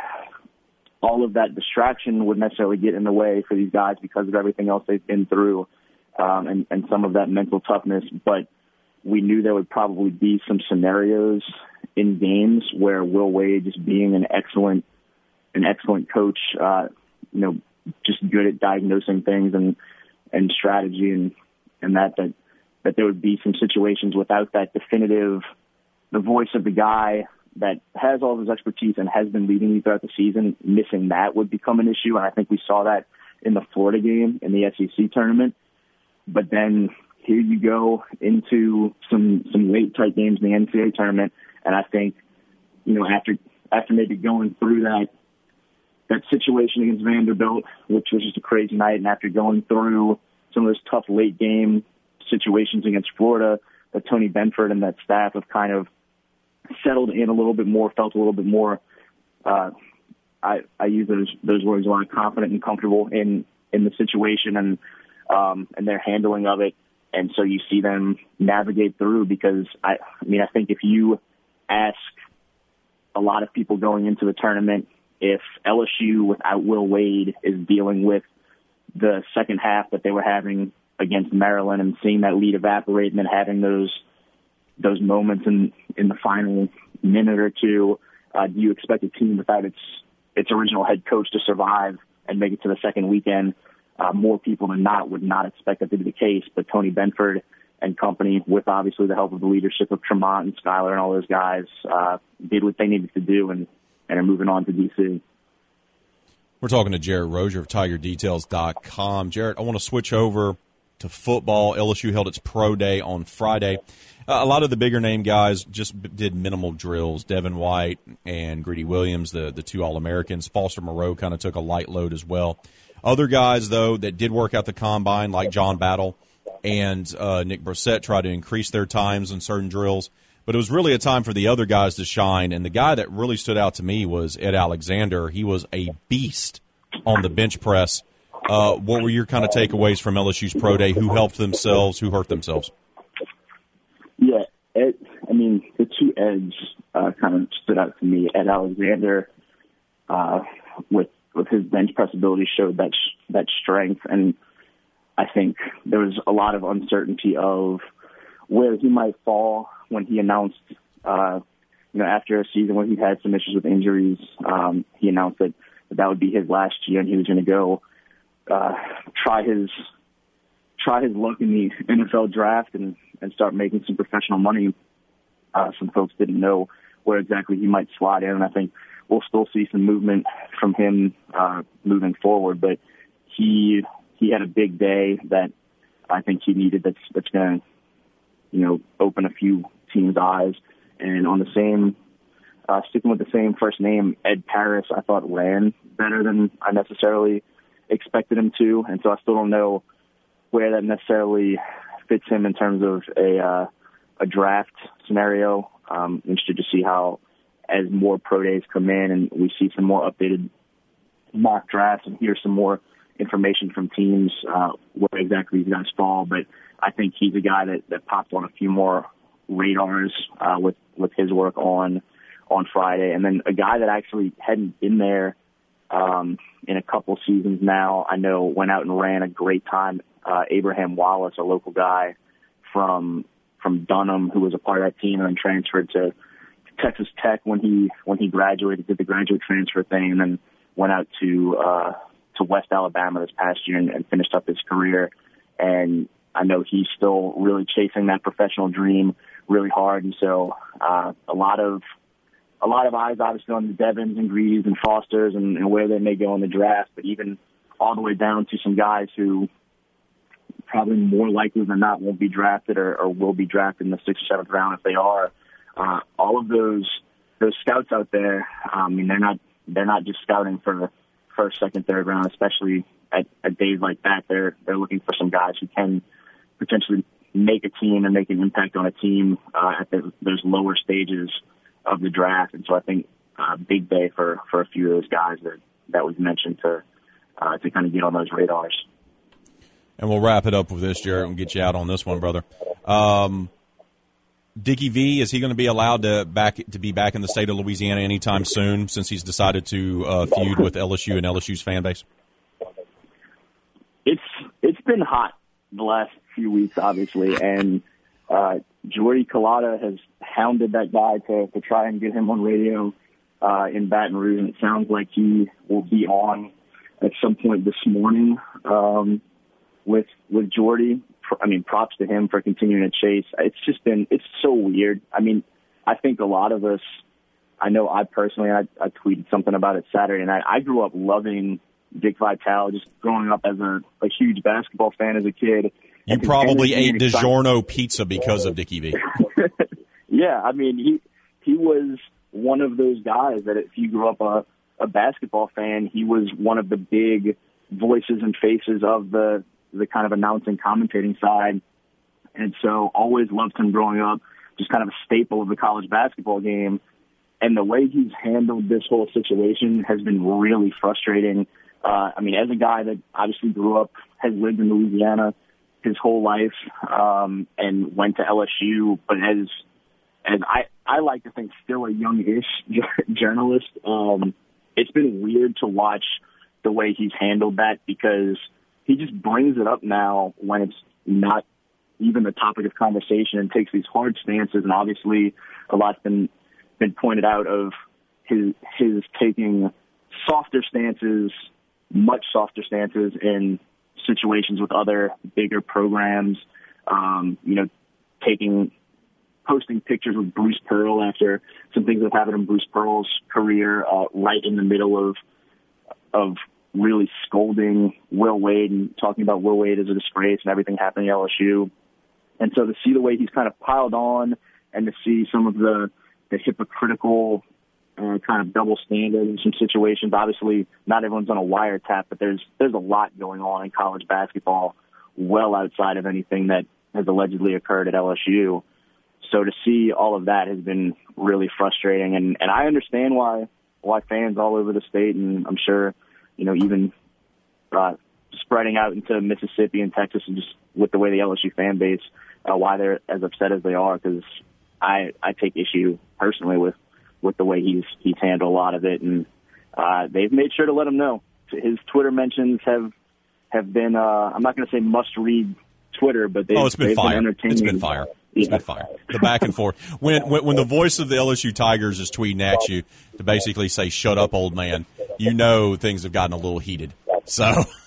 all of that distraction would necessarily get in the way for these guys because of everything else they've been through, um, and, and some of that mental toughness. But we knew there would probably be some scenarios in games where Will Wade, just being an excellent, an excellent coach, uh, you know, just good at diagnosing things and, and strategy and, and that, that, that there would be some situations without that definitive, the voice of the guy that has all of his expertise and has been leading you throughout the season, missing that would become an issue. And I think we saw that in the Florida game in the S E C tournament. But then here you go into some, some late tight games in the N C double A tournament. And I think, you know, after, after maybe going through that, that situation against Vanderbilt, which was just a crazy night, and after going through some of those tough late game situations against Florida, that Tony Benford and that staff have kind of settled in a little bit more, felt a little bit more, uh, I, I use those, those words a lot, confident and comfortable in, in the situation and, um, and their handling of it. And so you see them navigate through, because I, I mean, I think if you ask a lot of people going into the tournament, if L S U without Will Wade is dealing with the second half that they were having against Maryland and seeing that lead evaporate and then having those those moments in, in the final minute or two, uh, do you expect a team without its its original head coach to survive and make it to the second weekend? Uh, more people than not would not expect that to be the case. But Tony Benford and company, with obviously the help of the leadership of Tremont and Skylar and all those guys, uh, did what they needed to do and, and are moving on to D C. We're talking to Jarrett Rozier of Tiger Details dot com. Jarrett, I want to switch over to football. L S U held its pro day on Friday. Uh, a lot of the bigger name guys just b- did minimal drills. Devin White and Greedy Williams, the, the two All-Americans. Foster Moreau kind of took a light load as well. Other guys, though, that did work out the combine, like John Battle and uh, Nick Brissett, tried to increase their times in certain drills. But it was really a time for the other guys to shine. And the guy that really stood out to me was Ed Alexander. He was a beast on the bench press. Uh, what were your kind of takeaways from L S U's pro day? Who helped themselves? Who hurt themselves? Yeah, Ed, I mean, the two Eds uh, kind of stood out to me. Ed Alexander, uh, with with his bench press ability, showed that sh- that strength. And I think there was a lot of uncertainty of where he might fall when he announced, uh, you know, after a season where he had some issues with injuries, um, he announced that, that that would be his last year and he was going to go uh, try his try his luck in the N F L draft and, and start making some professional money. Uh, some folks didn't know where exactly he might slot in. And I think we'll still see some movement from him uh, moving forward. But he he had a big day that I think he needed. That's that's going to, you know, open a few teams' eyes. And on the same, uh, sticking with the same first name, Ed Paris, I thought ran better than I necessarily expected him to, and so I still don't know where that necessarily fits him in terms of a uh, a draft scenario. Um, interested to see how, as more pro days come in and we see some more updated mock drafts and hear some more information from teams, uh, where exactly these guys fall. But I think he's a guy that, that popped on a few more radars uh, with, with his work on on Friday. And then a guy that actually hadn't been there um, in a couple seasons now, I know went out and ran a great time, uh, Abraham Wallace, a local guy from from Dunham, who was a part of that team and then transferred to Texas Tech when he when he graduated, did the graduate transfer thing, and then went out to uh, to West Alabama this past year and, and finished up his career. And I know he's still really chasing that professional dream really hard, and so uh, a lot of a lot of eyes obviously on the Devins and Greaves and Fosters and, and where they may go in the draft, but even all the way down to some guys who probably more likely than not won't be drafted or, or will be drafted in the sixth or seventh round if they are. Uh, all of those those scouts out there, um, I mean, they're not they're not just scouting for the first, second, third round, especially at, at days like that. They're they're looking for some guys who can potentially make a team and make an impact on a team uh, at the, those lower stages of the draft. And so I think uh, big day for, for a few of those guys that, that we've mentioned to uh, to kind of get on those radars. And we'll wrap it up with this, Jarrett, and get you out on this one, brother. Um, Dickie V, is he going to be allowed to back to be back in the state of Louisiana anytime soon since he's decided to uh, feud with L S U and L S U's fan base? It's it's been hot the last few weeks, obviously, and uh, Jordy Culotta has hounded that guy to, to try and get him on radio uh, in Baton Rouge, and it sounds like he will be on at some point this morning um, with with Jordy. I mean, props to him for continuing to chase. It's just been, it's so weird. I mean, I think a lot of us, I know I personally, I, I tweeted something about it Saturday night. I grew up loving Dick Vitale, just growing up as a, a huge basketball fan as a kid. You probably ate DiGiorno pizza because of Dickie V. Yeah, I mean, he he was one of those guys that if you grew up a, a basketball fan, he was one of the big voices and faces of the the kind of announcing, commentating side. And so always loved him growing up, just kind of a staple of the college basketball game. And the way he's handled this whole situation has been really frustrating. Uh, I mean, as a guy that obviously grew up, has lived in Louisiana his whole life, um, and went to L S U, but as, as I, I like to think still a young-ish journalist, um, it's been weird to watch the way he's handled that because he just brings it up now when it's not even the topic of conversation and takes these hard stances. And obviously a lot's been, been pointed out of his, his taking softer stances, much softer stances in situations with other bigger programs, um, you know, taking, posting pictures with Bruce Pearl after some things that happened in Bruce Pearl's career, uh, right in the middle of, of, really scolding Will Wade and talking about Will Wade as a disgrace and everything happening at L S U. And so to see the way he's kind of piled on and to see some of the, the hypocritical uh, kind of double standard in some situations, obviously not everyone's on a wiretap, but there's, there's a lot going on in college basketball well outside of anything that has allegedly occurred at L S U. So to see all of that has been really frustrating. And, and I understand why, why fans all over the state, and I'm sure, you know, even uh, spreading out into Mississippi and Texas and just with the way the L S U fan base, uh, why they're as upset as they are, because I, I take issue personally with, with the way he's he's handled a lot of it. And uh, they've made sure to let him know. His Twitter mentions have have been, uh, I'm not going to say must-read Twitter, but they've, oh, it's been they've fire. been entertaining. It's been fire. It's been fire. The back and forth. When, when when the voice of the L S U Tigers is tweeting at you to basically say, shut up, old man, you know things have gotten a little heated. So,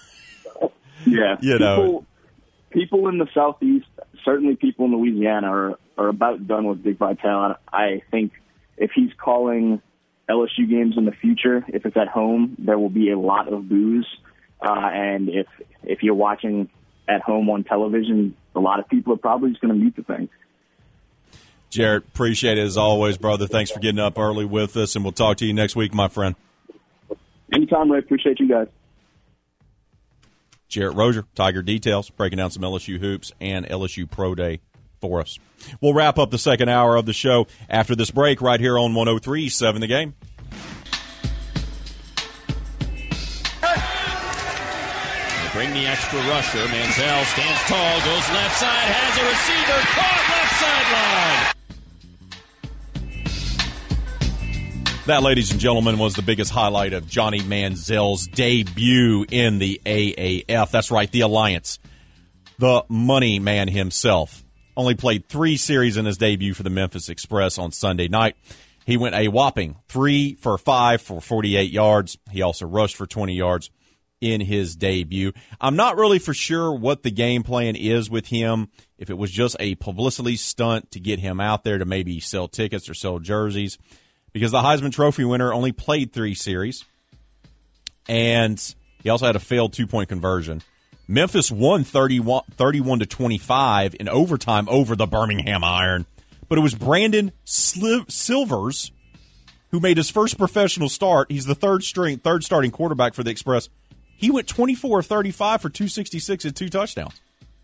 yeah, you know. People, people in the Southeast, certainly people in Louisiana, are, are about done with Dick Vitale. I think if he's calling L S U games in the future, if it's at home, there will be a lot of boos. Uh, and if if you're watching at home on television, a lot of people are probably just going to mute the thing. Jarrett, appreciate it as always, brother. Thanks for getting up early with us, and we'll talk to you next week, my friend. Anytime, Ray. Appreciate you guys. Jarrett Rozier, Tiger Details, breaking down some L S U hoops and L S U Pro Day for us. We'll wrap up the second hour of the show after this break right here on one oh three point seven The Game. They bring the extra rusher. Manziel stands tall, goes left side, has a receiver, caught left sideline. That, ladies and gentlemen, was the biggest highlight of Johnny Manziel's debut in the A A F. That's right, the Alliance. The money man himself. Only played three series in his debut for the Memphis Express on Sunday night. He went a whopping three for five for forty-eight yards. He also rushed for twenty yards in his debut. I'm not really for sure what the game plan is with him, if it was just a publicity stunt to get him out there to maybe sell tickets or sell jerseys, because the Heisman Trophy winner only played three series, and he also had a failed two-point conversion. Memphis won thirty-one, thirty-one to twenty-five in overtime over the Birmingham Iron, but it was Brandon Sliv- Silvers who made his first professional start. He's the third string, third starting quarterback for the Express. He went twenty-four of thirty-five for two sixty-six and two touchdowns.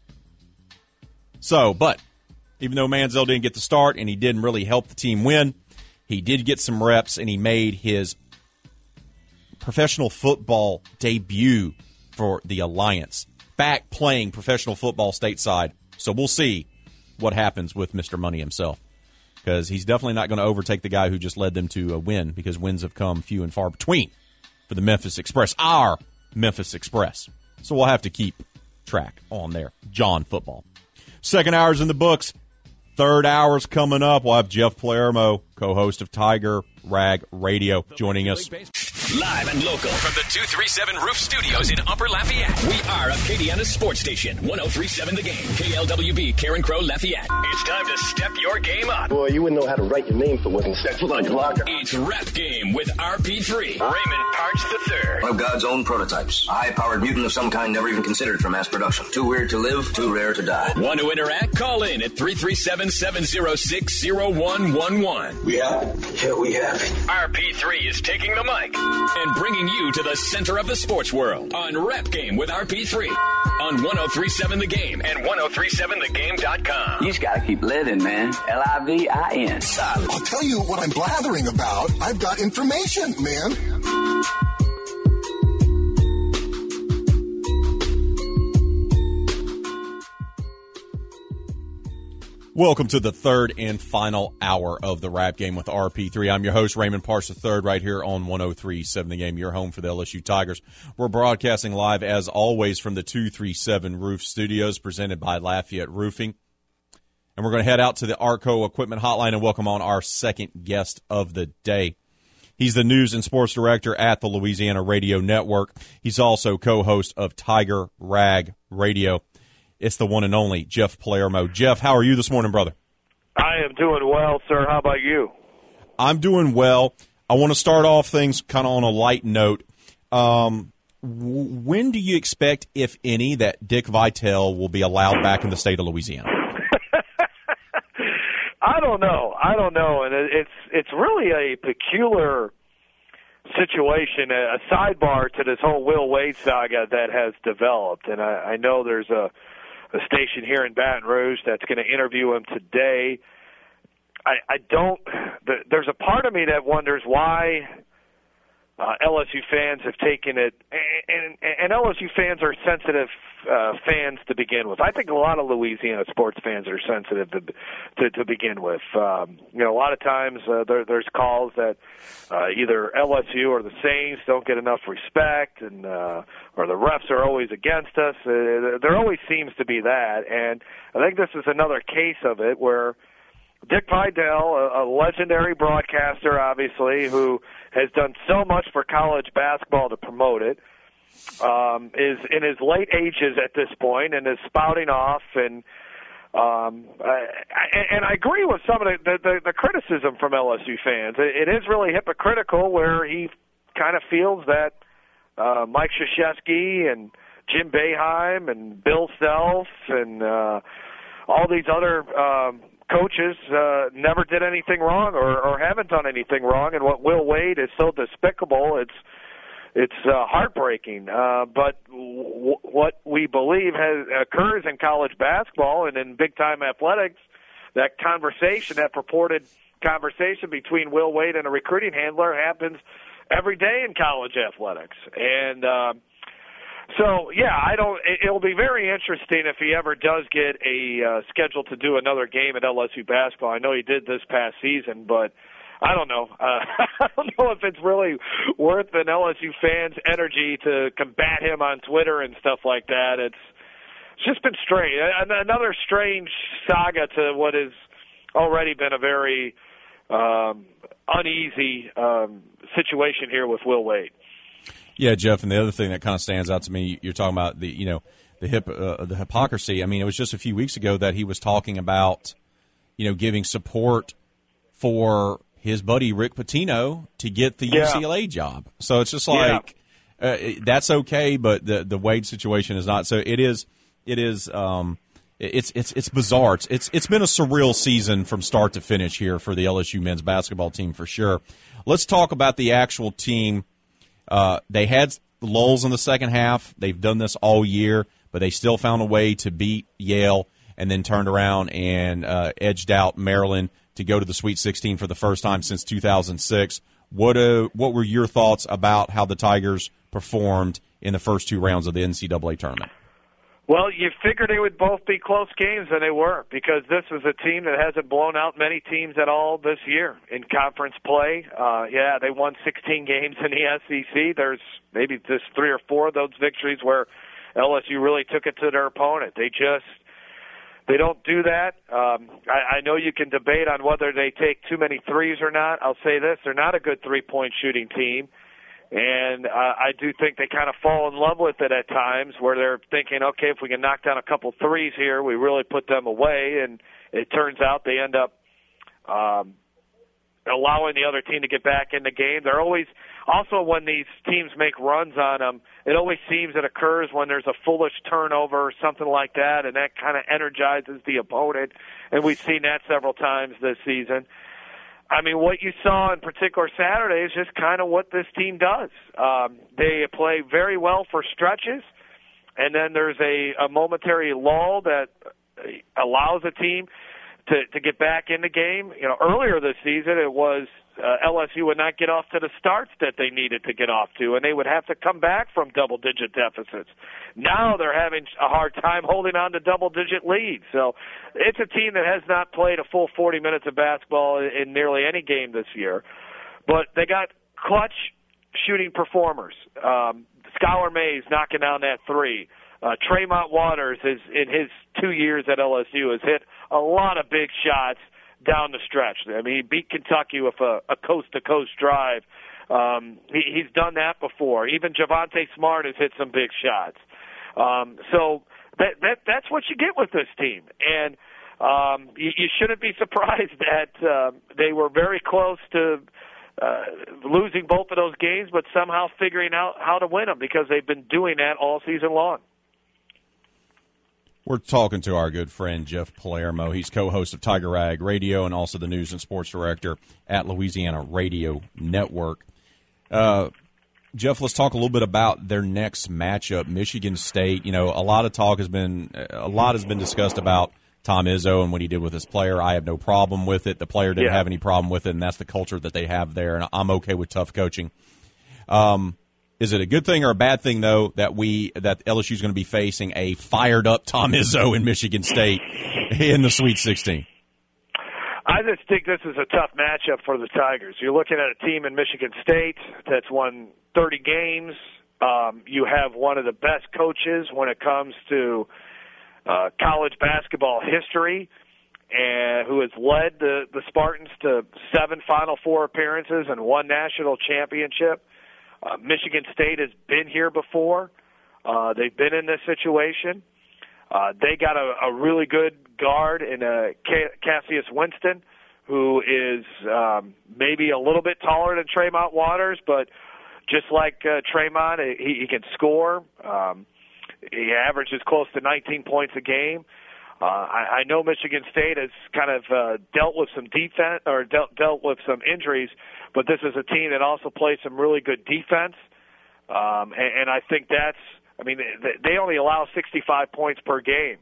So, but even though Manziel didn't get the start and he didn't really help the team win, he did get some reps, and he made his professional football debut for the Alliance, back playing professional football stateside. So we'll see what happens with Mister Money himself, because he's definitely not going to overtake the guy who just led them to a win, because wins have come few and far between for the Memphis Express, our Memphis Express. So we'll have to keep track on there. John football. Second hour's in the books. Third hour's coming up. We'll have Jeff Palermo, co-host of Tiger Rag Radio, joining us. Live and local from the two thirty-seven Roof Studios in Upper Lafayette. We are Acadiana's sports station, one oh three point seven The Game. K L W B, Karen Crow, Lafayette. It's time to step your game up. Boy, you wouldn't know how to write your name if it wasn't Central on Glocker. It's Rap Game with R P three. Raymond Parch the third. One of God's own prototypes. A high-powered mutant of some kind never even considered for mass production. Too weird to live, too rare to die. Want to interact? Call in at three three seven, seven oh six, oh one one one. We have it. Yeah, we have it. R P three is taking the mic and bringing you to the center of the sports world on Rap Game with R P three on one oh three point seven The Game and ten thirty-seven the game dot com. You just gotta keep living, man. L I V I N. I'll tell you what I'm blathering about. I've got information, man. Welcome to the third and final hour of the Rap Game with R P three. I'm your host, Raymond Parch the third, right here on one oh three point seven The Game, your home for the L S U Tigers. We're broadcasting live, as always, from the two thirty-seven Roof Studios, presented by Lafayette Roofing. And we're going to head out to the Arco Equipment Hotline and welcome on our second guest of the day. He's the news and sports director at the Louisiana Radio Network. He's also co-host of Tiger Rag Radio. It's the one and only Jeff Palermo. Jeff, how are you this morning, brother? I am doing well, sir. How about you? I'm doing well. I want to start off things kind of on a light note. Um, w- when do you expect, if any, that Dick Vitale will be allowed back in the state of Louisiana? I don't know. I don't know, and it's it's really a peculiar situation, a sidebar to this whole Will Wade saga that has developed, and I, I know there's a a station here in Baton Rouge that's going to interview him today. I, I don't – there's a part of me that wonders why uh, L S U fans have taken it – and, and L S U fans are sensitive uh, fans to begin with. I think a lot of Louisiana sports fans are sensitive to to, to begin with. Um, you know, a lot of times uh, there, there's calls that uh, either L S U or the Saints don't get enough respect, and uh, or the refs are always against us. Uh, there always seems to be that, and I think this is another case of it where Dick Vitale, a, a legendary broadcaster, obviously, who has done so much for college basketball to promote it, um, is in his late ages at this point and is spouting off and Um, I, I, and I agree with some of the, the, the, the criticism from L S U fans. It, it is really hypocritical where he kind of feels that uh, Mike Krzyzewski and Jim Boeheim and Bill Self and uh, all these other um, coaches uh, never did anything wrong or, or haven't done anything wrong. And what Will Wade is so despicable, it's It's uh, heartbreaking, uh, but w- what we believe has occurs in college basketball and in big-time athletics, that conversation, that purported conversation between Will Wade and a recruiting handler happens every day in college athletics. And uh, so, yeah, I don't. It'll be very interesting if he ever does get a uh, schedule to do another game at L S U basketball. I know he did this past season, but I don't know. Uh, I don't know if it's really worth an L S U fan's energy to combat him on Twitter and stuff like that. It's, it's just been strange. Another strange saga to what has already been a very um, uneasy um, situation here with Will Wade. Yeah, Jeff, and the other thing that kind of stands out to me, you're talking about the, you know, the hip, uh, the hypocrisy. I mean, it was just a few weeks ago that he was talking about, you know, giving support for his buddy Rick Pitino to get the yeah. U C L A job. So it's just like yeah. uh, that's okay, but the the Wade situation is not. So it is. It is. Um, it's it's it's bizarre. It's, it's it's been a surreal season from start to finish here for the L S U men's basketball team for sure. Let's talk about the actual team. Uh, they had lulls in the second half. They've done this all year, but they still found a way to beat Yale and then turned around and uh, edged out Maryland to go to the Sweet sixteen for the first time since two thousand six. What uh, what were your thoughts about how the Tigers performed in the first two rounds of the N C double A tournament? Well, you figured they would both be close games, and they were, because this was a team that hasn't blown out many teams at all this year in conference play. Uh, yeah, they won sixteen games in the S E C. There's maybe just three or four of those victories where L S U really took it to their opponent. They just They don't do that. Um, I, I know you can debate on whether they take too many threes or not. I'll say this, they're not a good three-point shooting team. And uh, I do think they kind of fall in love with it at times where they're thinking, okay, if we can knock down a couple threes here, we really put them away. And it turns out they end up um, allowing the other team to get back in the game. They're always also, when these teams make runs on them, it always seems it occurs when there's a foolish turnover or something like that, and that kind of energizes the opponent. And we've seen that several times this season. I mean, what you saw in particular Saturday is just kind of what this team does. Um, they play very well for stretches, and then there's a, a momentary lull that allows a team to, to get back in the game. You know, earlier this season it was uh, L S U would not get off to the starts that they needed to get off to, and they would have to come back from double-digit deficits. Now they're having a hard time holding on to double-digit leads. So it's a team that has not played a full forty minutes of basketball in, in nearly any game this year. But they got clutch shooting performers. Um, Skylar Mays knocking down that three. Uh, Tremont Waters, is, in his two years at L S U, has hit a lot of big shots down the stretch. I mean, he beat Kentucky with a, a coast-to-coast drive. Um, he, he's done that before. Even Javonte Smart has hit some big shots. Um, so that, that that's what you get with this team. And um, you, you shouldn't be surprised that uh, they were very close to uh, losing both of those games, but somehow figuring out how to win them because they've been doing that all season long. We're talking to our good friend Jeff Palermo. He's co-host of Tiger Rag Radio and also the news and sports director at Louisiana Radio Network. Uh, Jeff, let's talk a little bit about their next matchup, Michigan State. You know, a lot of talk has been, a lot has been discussed about Tom Izzo and what he did with his player. I have no problem with it. The player didn't yeah. have any problem with it, and that's the culture that they have there, and I'm okay with tough coaching. Um, Is it a good thing or a bad thing, though, that we that L S U is going to be facing a fired-up Tom Izzo in Michigan State in the Sweet sixteen? I just think this is a tough matchup for the Tigers. You're looking at a team in Michigan State that's won thirty games. Um, you have one of the best coaches when it comes to uh, college basketball history, and who has led the, the Spartans to seven Final Four appearances and one national championship. Uh, Michigan State has been here before. Uh, they've been in this situation. Uh, they got a, a really good guard in uh, Cassius Winston, who is um, maybe a little bit taller than Tremont Waters, but just like uh, Tremont, he, he can score. Um, he averages close to nineteen points a game. Uh, I, I know Michigan State has kind of uh, dealt with some defense or dealt, dealt with some injuries, but this is a team that also plays some really good defense, um, and, and I think that's. I mean, they only allow sixty-five points per game,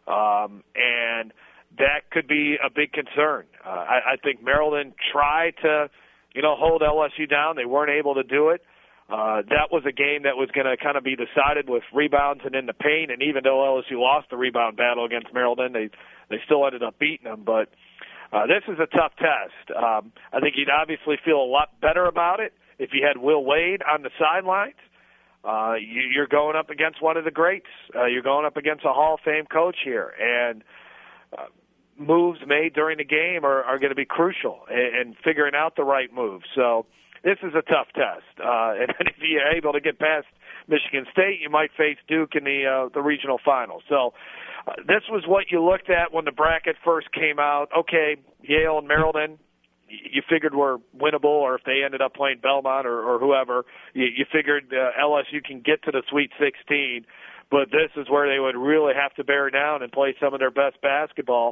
um, and that could be a big concern. Uh, I, I think Maryland tried to, you know, hold L S U down. They weren't able to do it. Uh, that was a game that was going to kind of be decided with rebounds and in the paint. And even though L S U lost the rebound battle against Maryland, they they still ended up beating them. But uh, this is a tough test. Um, I think you'd obviously feel a lot better about it if you had Will Wade on the sidelines. Uh, you, you're going up against one of the greats. Uh, you're going up against a Hall of Fame coach here, and uh, moves made during the game are, are going to be crucial in, in figuring out the right move. So this is a tough test, uh, and if you're able to get past Michigan State, you might face Duke in the uh, the regional final. So uh, this was what you looked at when the bracket first came out. Okay, Yale and Maryland, you figured were winnable, or if they ended up playing Belmont or, or whoever, you, you figured uh, L S U can get to the Sweet sixteen. But this is where they would really have to bear down and play some of their best basketball,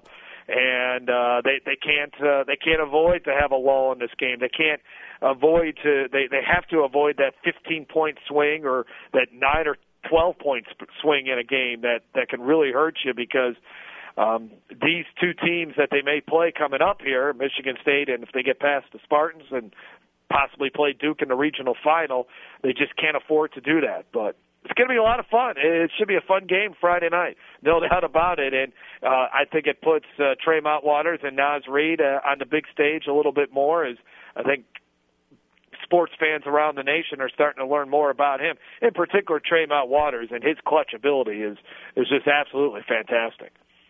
and uh, they they can't uh, they can't avoid to have a lull in this game. They can't avoid to they they have to avoid that fifteen point swing or that nine or twelve point swing in a game that that can really hurt you, because Um, these two teams that they may play coming up here, Michigan State, and if they get past the Spartans and possibly play Duke in the regional final, they just can't afford to do that. But it's going to be a lot of fun. It should be a fun game Friday night, no doubt about it. And uh, I think it puts uh, Tremont Waters and Naz Reid uh, on the big stage a little bit more, as I think sports fans around the nation are starting to learn more about him. In particular, Tremont Waters, and his clutch ability is is just absolutely fantastic.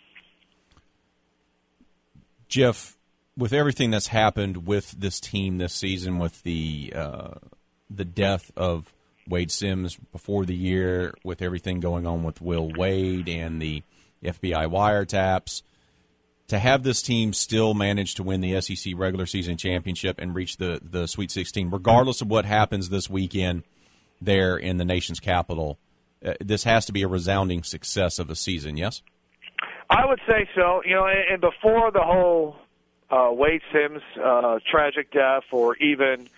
Jeff, with everything that's happened with this team this season, with the uh, the death of Wade Sims before the year, with everything going on with Will Wade and the F B I wiretaps, to have this team still manage to win the S E C regular season championship and reach the, the Sweet sixteen, regardless of what happens this weekend there in the nation's capital, uh, this has to be a resounding success of a season, yes? I would say so. You know, and before the whole uh, Wade Sims uh, tragic death, or even,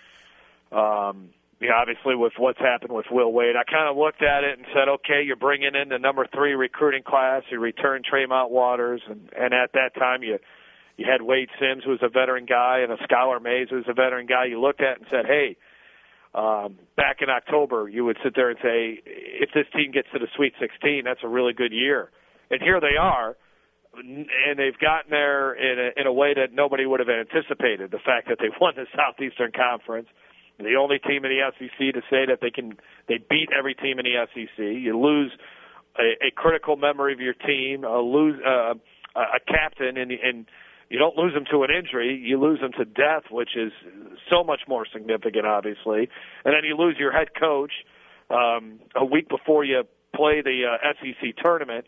um, you know, obviously with what's happened with Will Wade, I kind of looked at it and said, okay, you're bringing in the number three recruiting class, you return Tremont Waters, and, and at that time you you had Wade Sims, who was a veteran guy, and a Skylar Mays, who was a veteran guy. You looked at it and said, hey, um, back in October, you would sit there and say, if this team gets to the Sweet sixteen, that's a really good year. And here they are, and they've gotten there in a, in a way that nobody would have anticipated. The fact that they won the Southeastern Conference, the only team in the S E C to say that they can they beat every team in the S E C. You lose a, a critical member of your team, a lose uh, a captain, and, and you don't lose them to an injury. You lose them to death, which is so much more significant, obviously. And then you lose your head coach um, a week before you play the uh, S E C tournament.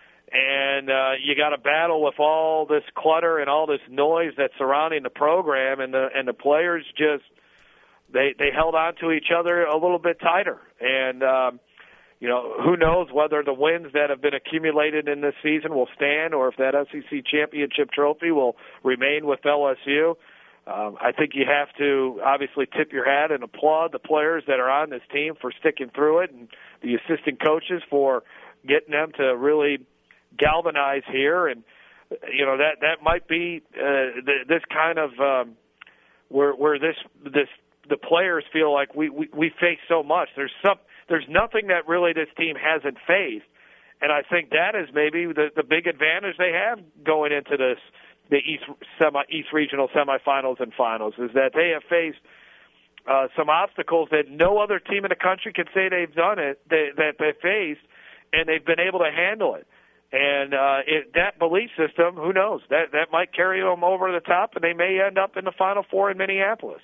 And uh, you got to battle with all this clutter and all this noise that's surrounding the program, and the and the players just they they held on to each other a little bit tighter. And um, you know, who knows whether the wins that have been accumulated in this season will stand, or if that S E C championship trophy will remain with L S U. Um, I think you have to obviously tip your hat and applaud the players that are on this team for sticking through it, and the assistant coaches for getting them to really galvanize here. And you know, that that might be uh, the, this kind of um, where where this this the players feel like we, we we face so much. There's some there's nothing that really this team hasn't faced, and I think that is maybe the the big advantage they have going into this the East semi East regional semifinals and finals, is that they have faced uh, some obstacles that no other team in the country can say they've done it they, that they faced, and they've been able to handle it. And uh, it, that belief system, who knows, that that might carry them over the top, and they may end up in the Final Four in Minneapolis.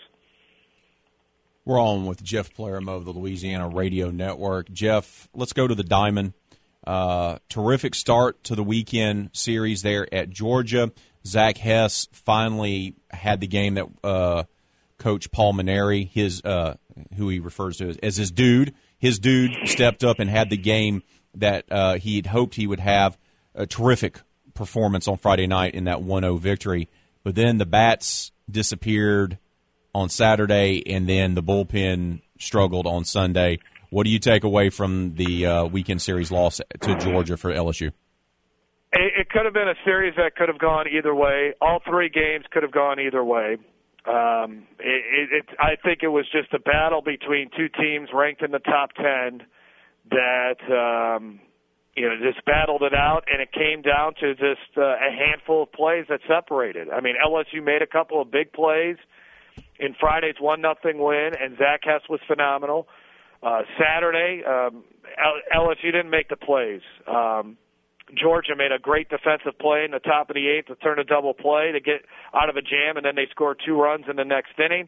We're on with Jeff Pleramo of the Louisiana Radio Network. Jeff, let's go to the Diamond. Uh, terrific start to the weekend series there at Georgia. Zach Hess finally had the game that uh, Coach Paul Maneri, his uh, who he refers to as, as his dude, his dude stepped up and had the game that uh, he had hoped he would have. A terrific performance on Friday night in that one oh victory. But then the bats disappeared on Saturday, and then the bullpen struggled on Sunday. What do you take away from the uh, weekend series loss to Georgia for L S U? It, it could have been a series that could have gone either way. All three games could have gone either way. Um, it, it, it, I think it was just a battle between two teams ranked in the top ten that um, you know just battled it out, and it came down to just uh, a handful of plays that separated. I mean, L S U made a couple of big plays in Friday's one nothing win, and Zach Hess was phenomenal. Uh, Saturday, um, L S U didn't make the plays. Um, Georgia made a great defensive play in the top of the eighth to turn a double play to get out of a jam, and then they scored two runs in the next inning.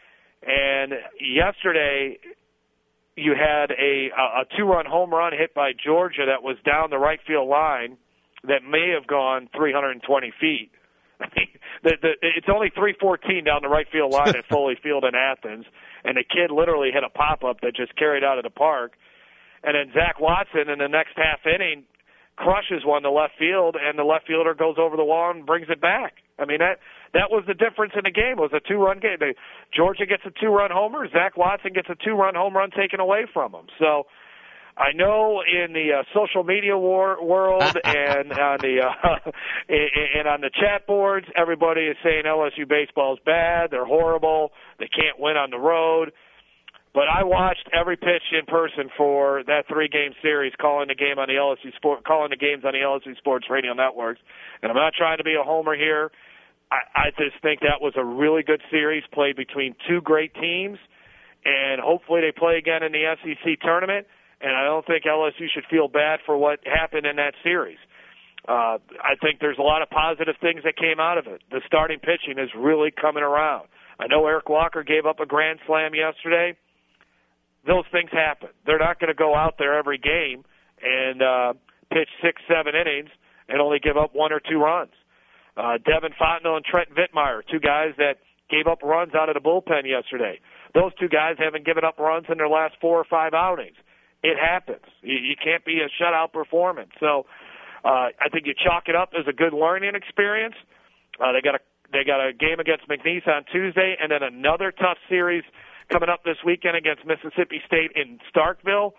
And yesterday, you had a, a two-run home run hit by Georgia that was down the right field line that may have gone three hundred twenty feet. I mean, the, the, it's only three fourteen down the right field line at Foley Field in Athens, and the kid literally hit a pop-up that just carried out of the park. And then Zach Watson in the next half inning crushes one to left field, and the left fielder goes over the wall and brings it back. I mean, that that was the difference in the game. It was a two-run game. They, Georgia gets a two-run homer. Zach Watson gets a two-run home run taken away from him. So I know in the uh, social media war, world and on the uh, and on the chat boards, everybody is saying L S U baseball is bad. They're horrible. They can't win on the road. But I watched every pitch in person for that three-game series, calling the game on the L S U sport, calling the games on the L S U Sports Radio networks. And I'm not trying to be a homer here. I, I just think that was a really good series played between two great teams, and hopefully they play again in the S E C tournament. And I don't think L S U should feel bad for what happened in that series. Uh, I think there's a lot of positive things that came out of it. The starting pitching is really coming around. I know Eric Walker gave up a grand slam yesterday. Those things happen. They're not going to go out there every game and uh, pitch six, seven innings and only give up one or two runs. Uh, Devin Fontenot and Trent Vittmeyer, two guys that gave up runs out of the bullpen yesterday. Those two guys haven't given up runs in their last four or five outings. It happens. You, you can't be a shutout performance. So uh, I think you chalk it up as a good learning experience. Uh, they got a they got a game against McNeese on Tuesday, and then another tough series coming up this weekend against Mississippi State in Starkville.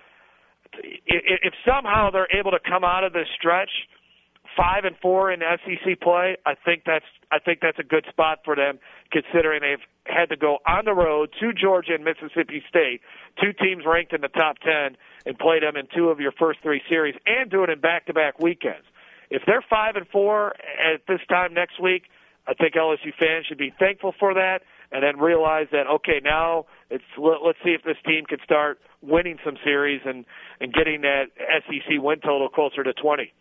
If somehow they're able to come out of this stretch five and four in S E C play, I think that's I think that's a good spot for them, considering they've had to go on the road to Georgia and Mississippi State, two teams ranked in the top ten, and play them in two of your first three series, and do it in back-to-back weekends. If they're five and four at this time next week, I think L S U fans should be thankful for that, and then realize that, okay, now it's let's see if this team can start winning some series and, and getting that S E C win total closer to twenty.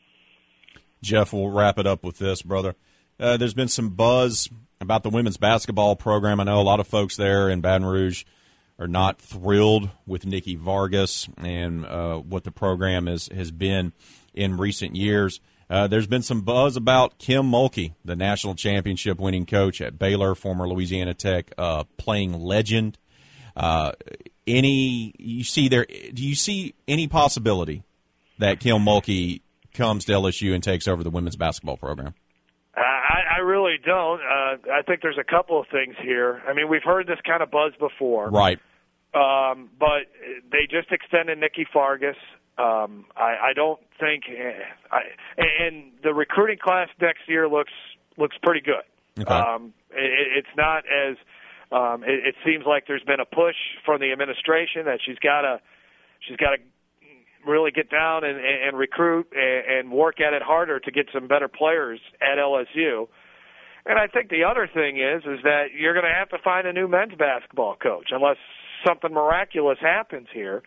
Jeff, we'll wrap it up with this, brother. Uh, there's been some buzz about the women's basketball program. I know a lot of folks there in Baton Rouge are not thrilled with Nikki Vargas and uh, what the program is, has been in recent years. Uh, there's been some buzz about Kim Mulkey, the national championship winning coach at Baylor, former Louisiana Tech uh, playing legend. Uh, any you see there? Do you see any possibility that Kim Mulkey comes to L S U and takes over the women's basketball program? I, I really don't. Uh, I think there's a couple of things here. I mean, we've heard this kind of buzz before, right? Um, but they just extended Nikki Fargas. Um, I, I don't think, I, and the recruiting class next year looks looks pretty good. Okay. Um, it, it's not as um, it, it seems like there's been a push from the administration that she's got to she's got to really get down and, and recruit and, and work at it harder to get some better players at L S U. And I think the other thing is is that you're going to have to find a new men's basketball coach unless something miraculous happens here.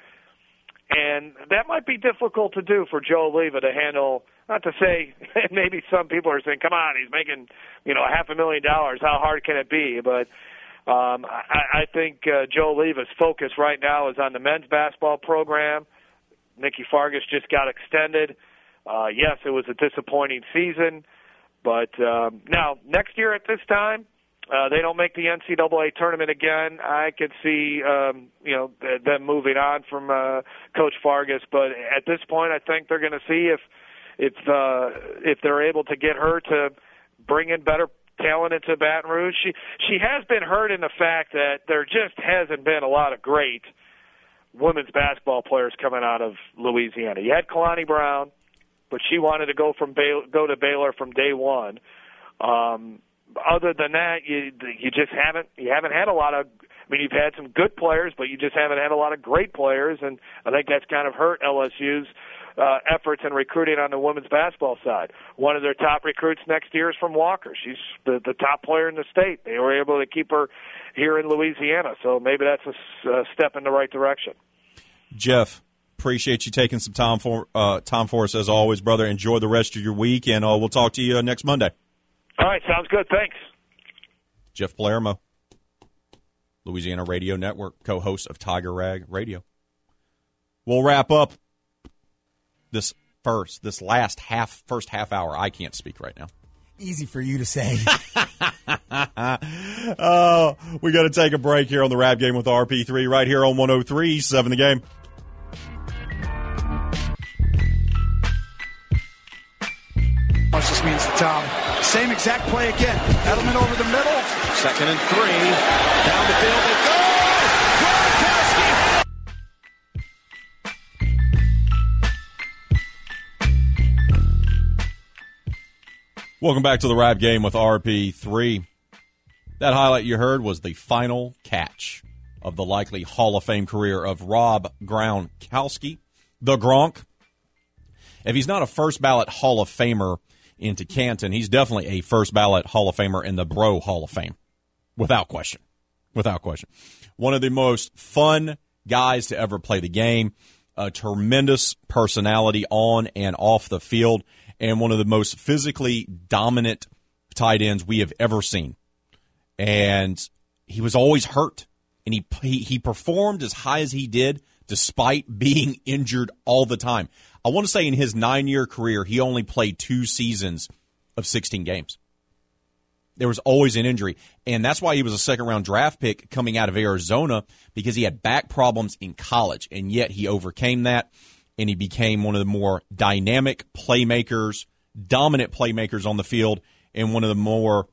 And that might be difficult to do for Joe Leva to handle. Not to say, maybe some people are saying, come on, he's making, you know, half a million dollars. How hard can it be? But um, I, I think uh, Joe Leva's focus right now is on the men's basketball program, Nikki Fargas just got extended. Uh, yes, it was a disappointing season, but um, now next year at this time, uh, they don't make the N C double A tournament again. I could see um, you know them moving on from uh, Coach Fargas, but at this point, I think they're going to see if if uh, if they're able to get her to bring in better talent into Baton Rouge. She she has been hurt in the fact that there just hasn't been a lot of great women's basketball players coming out of Louisiana. You had Kalani Brown, but she wanted to go from Baylor, go to Baylor from day one. Um, other than that, you you just haven't you haven't had a lot of. I mean, you've had some good players, but you just haven't had a lot of great players, and I think that's kind of hurt L S U's uh, efforts in recruiting on the women's basketball side. One of their top recruits next year is from Walker. She's the, the top player in the state. They were able to keep her here in Louisiana, so maybe that's a, a step in the right direction. Jeff, appreciate you taking some time for uh, time for us as always, brother. Enjoy the rest of your week, and uh, we'll talk to you uh, next Monday. All right, sounds good. Thanks. Jeff Palermo, Louisiana Radio Network, co-host of Tiger Rag Radio. We'll wrap up this first, this last half, first half hour. I can't speak right now. Easy for you to say. Oh, we got to take a break here on the Rap Game with R P three right here on one oh three point seven The Game. Much this means to Tom. Same exact play again. Edelman over the middle. Second and three. Down the field they go. Gronkowski. Welcome back to the Rap Game with R P three. That highlight you heard was the final catch of the likely Hall of Fame career of Rob Gronkowski, the Gronk. If he's not a first ballot Hall of Famer into Canton, he's definitely a first ballot Hall of Famer in the Bro Hall of Fame. Without question. Without question. One of the most fun guys to ever play the game, a tremendous personality on and off the field, and one of the most physically dominant tight ends we have ever seen. And he was always hurt, and he he, he performed as high as he did despite being injured all the time. I want to say in his nine-year career, he only played two seasons of sixteen games. There was always an injury, and that's why he was a second-round draft pick coming out of Arizona, because he had back problems in college, and yet he overcame that, and he became one of the more dynamic playmakers, dominant playmakers on the field, and one of the more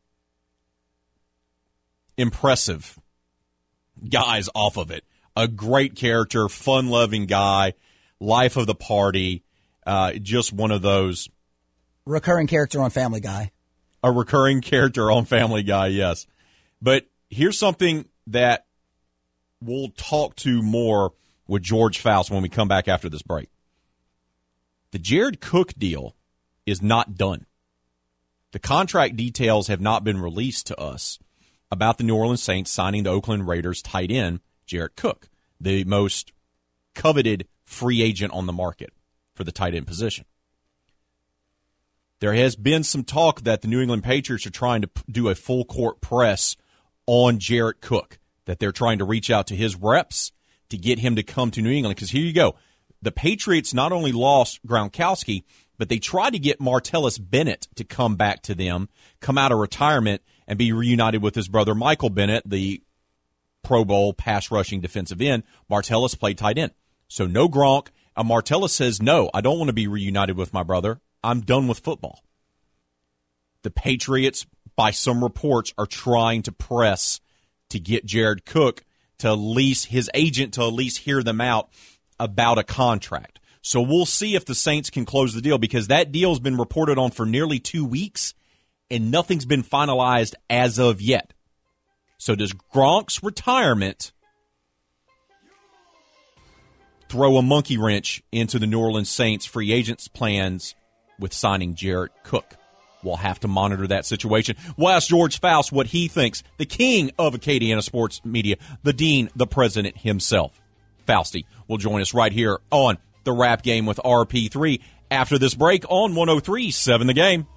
impressive guys off of it. A great character, fun-loving guy, life of the party, uh, just one of those. Recurring character on Family Guy. A recurring character on Family Guy, yes. But here's something that we'll talk to more with George Faust when we come back after this break. The Jared Cook deal is not done. The contract details have not been released to us about the New Orleans Saints signing the Oakland Raiders tight end, Jared Cook, the most coveted free agent on the market for the tight end position. There has been some talk that the New England Patriots are trying to do a full court press on Jared Cook, that they're trying to reach out to his reps to get him to come to New England. Because here you go. The Patriots not only lost Gronkowski, but they tried to get Martellus Bennett to come back to them, come out of retirement, and be reunited with his brother Michael Bennett, the Pro Bowl pass rushing defensive end. Martellus played tight end. So no Gronk. And Martellus says, no, I don't want to be reunited with my brother. I'm done with football. The Patriots, by some reports, are trying to press to get Jared Cook to at least, his agent to at least hear them out about a contract. So we'll see if the Saints can close the deal, because that deal has been reported on for nearly two weeks, and nothing's been finalized as of yet. So does Gronk's retirement throw a monkey wrench into the New Orleans Saints free agents' plans with signing Jared Cook? We'll have to monitor that situation. We'll ask George Faust what he thinks, the king of Acadiana sports media, the dean, the president himself. Fausty will join us right here on the Rap Game with R P three after this break on one oh three point seven The Game.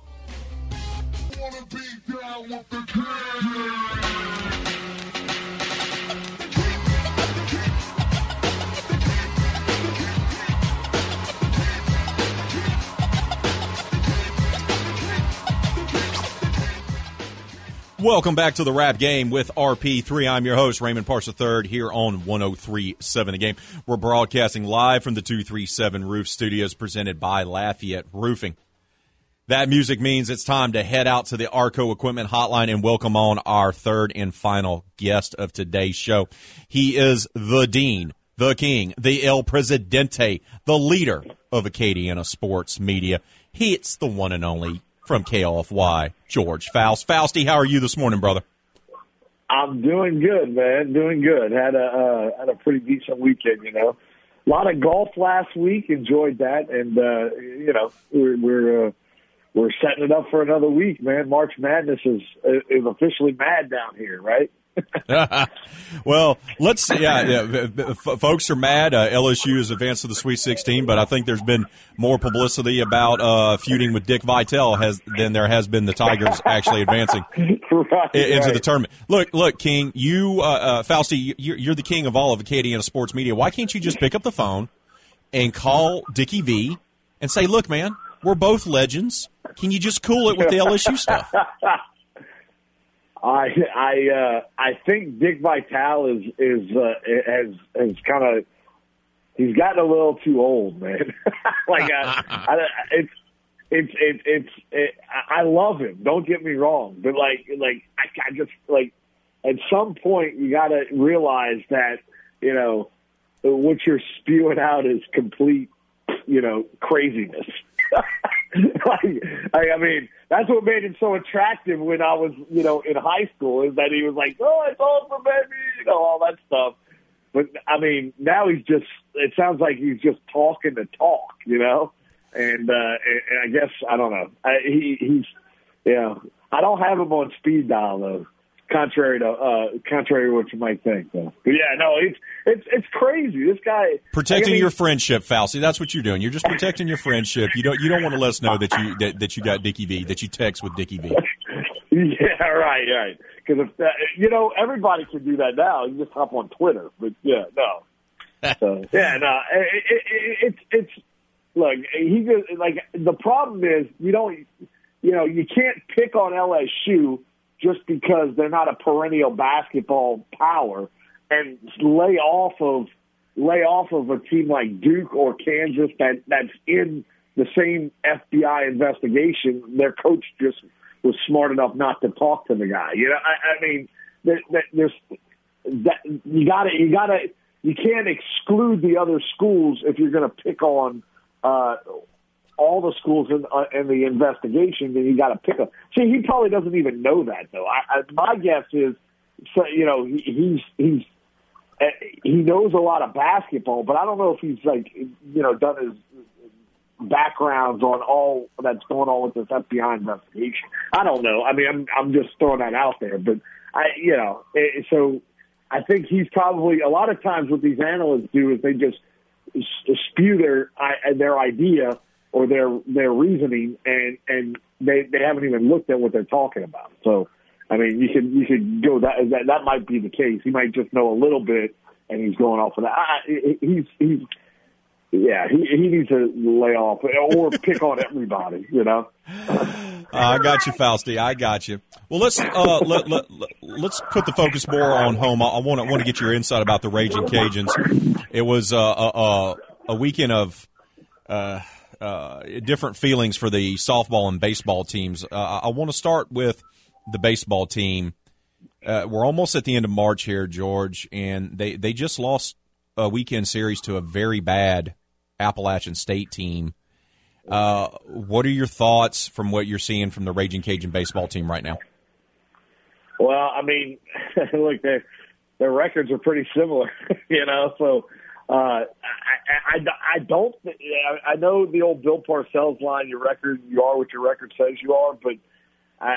Welcome back to the Rap Game with R P three. I'm your host, Raymond Parks the third, here on one oh three point seven The Game. We're broadcasting live from the two thirty-seven Roof Studios, presented by Lafayette Roofing. That music means it's time to head out to the Arco Equipment Hotline and welcome on our third and final guest of today's show. He is the Dean, the King, the El Presidente, the leader of Acadiana sports media. It's the one and only, from K L F Y, George Faust. Fausty, how are you this morning, brother? I'm doing good, man. Doing good. Had a uh, had a pretty decent weekend, you know. A lot of golf last week. Enjoyed that, and uh, you know, we're we're uh, we're setting it up for another week, man. March Madness is is officially mad down here, right? Well, let's yeah, yeah f- folks are mad. Uh, L S U has advanced to the Sweet sixteen, but I think there's been more publicity about uh, feuding with Dick Vitale has than there has been the Tigers actually advancing right, into right. the tournament. Look, look, King, you, uh, uh, Fausty, you're, you're the king of all of Acadiana sports media. Why can't you just pick up the phone and call Dickie V and say, "Look, man, we're both legends. Can you just cool it with the L S U stuff?" I I uh, I think Dick Vitale is is uh, has has kind of he's gotten a little too old, man. like I, I, it's it's it's it's it, I love him. Don't get me wrong, but like like I, I just like at some point you got to realize that you know what you're spewing out is complete you know craziness. like, I mean, that's what made him so attractive when I was, you know, in high school, is that he was like, "Oh, it's over, baby," you know, all that stuff. But I mean, now he's just, it sounds like he's just talking to talk, you know? And, uh, and, and I guess, I don't know. I, he, he's, you know, I don't have him on speed dial, though. Contrary to uh, contrary to what you might think, though. But yeah, no, it's it's it's crazy. This guy protecting I mean, your friendship, Fausty. That's what you're doing. You're just protecting your friendship. You don't you don't want to let us know that you that, that you got Dickie V, that you text with Dickie V. Yeah, right, right. Because uh, you know everybody can do that now. You just hop on Twitter. But yeah, no. So yeah, no. It, it, it, it's it's look. He just, like the problem is you don't you know you can't pick on L S U just because they're not a perennial basketball power, and lay off of lay off of a team like Duke or Kansas that, that's in the same F B I investigation. Their coach just was smart enough not to talk to the guy. You know, I, I mean, there, there's that you got to you got to you can't exclude the other schools if you're going to pick on. Uh, all the schools in, uh, in the investigation, then you got to pick up. See, he probably doesn't even know that, though. I, I, my guess is, so, you know, he, he's he's uh, he knows a lot of basketball, but I don't know if he's like, you know, done his backgrounds on all that's going on with this F B I investigation. I don't know. I mean, I'm I'm just throwing that out there, but I, you know, it, so I think he's probably a lot of times what these analysts do is they just spew their their idea or their their reasoning, and, and they they haven't even looked at what they're talking about. So, I mean, you could you could go that that that might be the case. He might just know a little bit, and he's going off of that. I, he's he's yeah, he he needs to lay off or pick on everybody, you know. Uh, I got you, Fausty. I got you. Well, let's uh, let, let, let's put the focus more on home. I want to want to get your insight about the Raging Cajuns. It was uh, a, a weekend of uh, uh, different feelings for the softball and baseball teams. Uh, I want to start with the baseball team. Uh, we're almost at the end of March here, George, and they, they just lost a weekend series to a very bad Appalachian State team. Uh, what are your thoughts from what you're seeing from the Raging Cajun baseball team right now? Well, I mean, look, their their records are pretty similar, you know. So uh, I, I, I don't. I know the old Bill Parcells line: "Your record, you are what your record says you are." But I,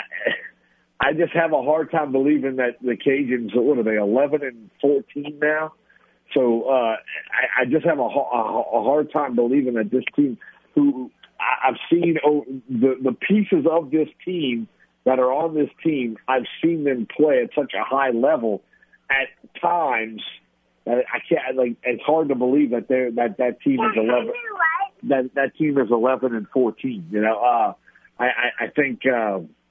I just have a hard time believing that the Cajuns. What are they? eleven and fourteen now. So uh, I, I just have a, a, a hard time believing that this team, who I've seen oh, the the pieces of this team that are on this team, I've seen them play at such a high level at times that I can't like. It's hard to believe that they that that team is eleven. That that team is eleven and fourteen. You know, uh, I, I I think uh,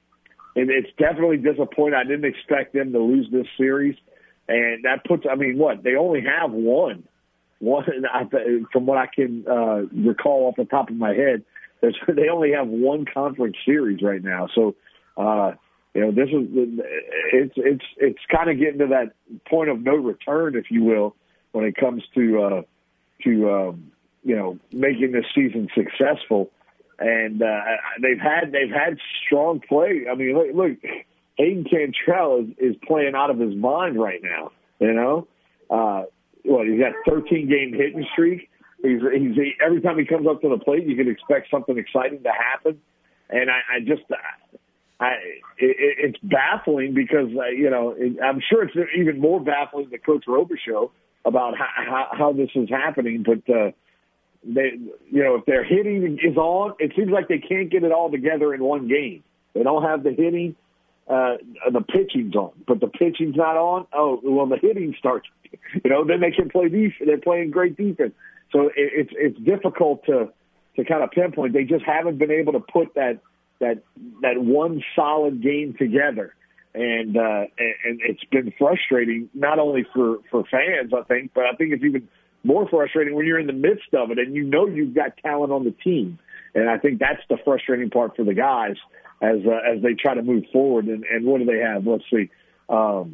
it, it's definitely disappointing. I didn't expect them to lose this series, and that puts. I mean, what they only have one, one from what I can uh, recall off the top of my head. There's, they only have one conference series right now, so uh, you know this is it's it's it's kind of getting to that point of no return, if you will, when it comes to uh, to um, you know making this season successful. And uh, they've had they've had strong play. I mean, look, look Hayden Cantrell is, is playing out of his mind right now. You know, uh, what he's got thirteen game hitting streak. He's, he's he, every time he comes up to the plate, you can expect something exciting to happen. And I, I just, I it, it's baffling because uh, you know it, I'm sure it's even more baffling to Coach Robichaux about how, how, how this is happening, but. Uh, They, you know, if their hitting is on, it seems like they can't get it all together in one game. They don't have the hitting, uh, the pitching's on, but the pitching's not on. Oh, well, the hitting starts. You know, then they can play defense. They're playing great defense, so it, it's it's difficult to to kind of pinpoint. They just haven't been able to put that that that one solid game together, and uh, and, and it's been frustrating not only for for fans, I think, but I think it's even more frustrating when you're in the midst of it and you know you've got talent on the team. And I think that's the frustrating part for the guys as uh, as they try to move forward. And, and what do they have? Let's see. Um,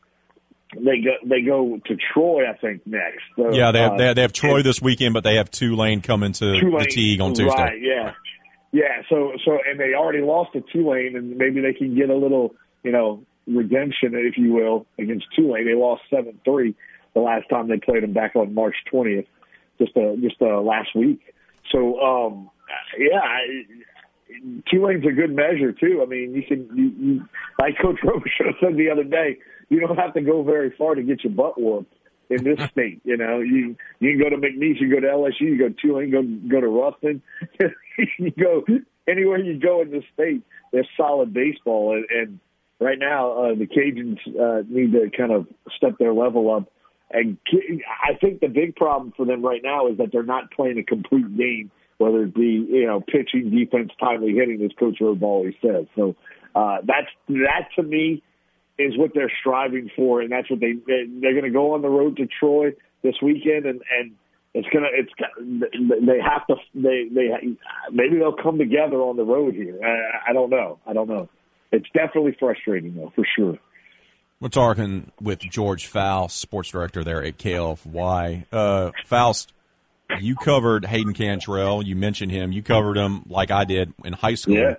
they go they go to Troy, I think, next. So, yeah, they have, uh, they have, they have Troy this weekend, but they have Tulane coming to Tulane, the Teague on Tuesday. Right, yeah. Yeah, so, so and they already lost to Tulane, and maybe they can get a little, you know, redemption, if you will, against Tulane. They lost seven three. The last time they played them back on March twentieth, just uh, just uh, last week. So, um, yeah, I, Tulane's a good measure, too. I mean, you can, you, you, like Coach Robichaux said the other day, you don't have to go very far to get your butt whooped in this state. You know, you you can go to McNeese, you go to L S U, you go to Tulane, go, go to Ruston. You go anywhere you go in this state, there's solid baseball. And, and right now, uh, the Cajuns uh, need to kind of step their level up. And I think the big problem for them right now is that they're not playing a complete game, whether it be, you know, pitching, defense, timely hitting, as Coach Robe always says. So uh, that's that to me is what they're striving for, and that's what they they're going to go on the road to Troy this weekend, and, and it's gonna it's they have to they they maybe they'll come together on the road here. I, I don't know. I don't know. It's definitely frustrating though, for sure. We're talking with George Faust, sports director there at K L F Y. Uh, Faust, you covered Hayden Cantrell. You mentioned him. You covered him like I did in high school. Yeah,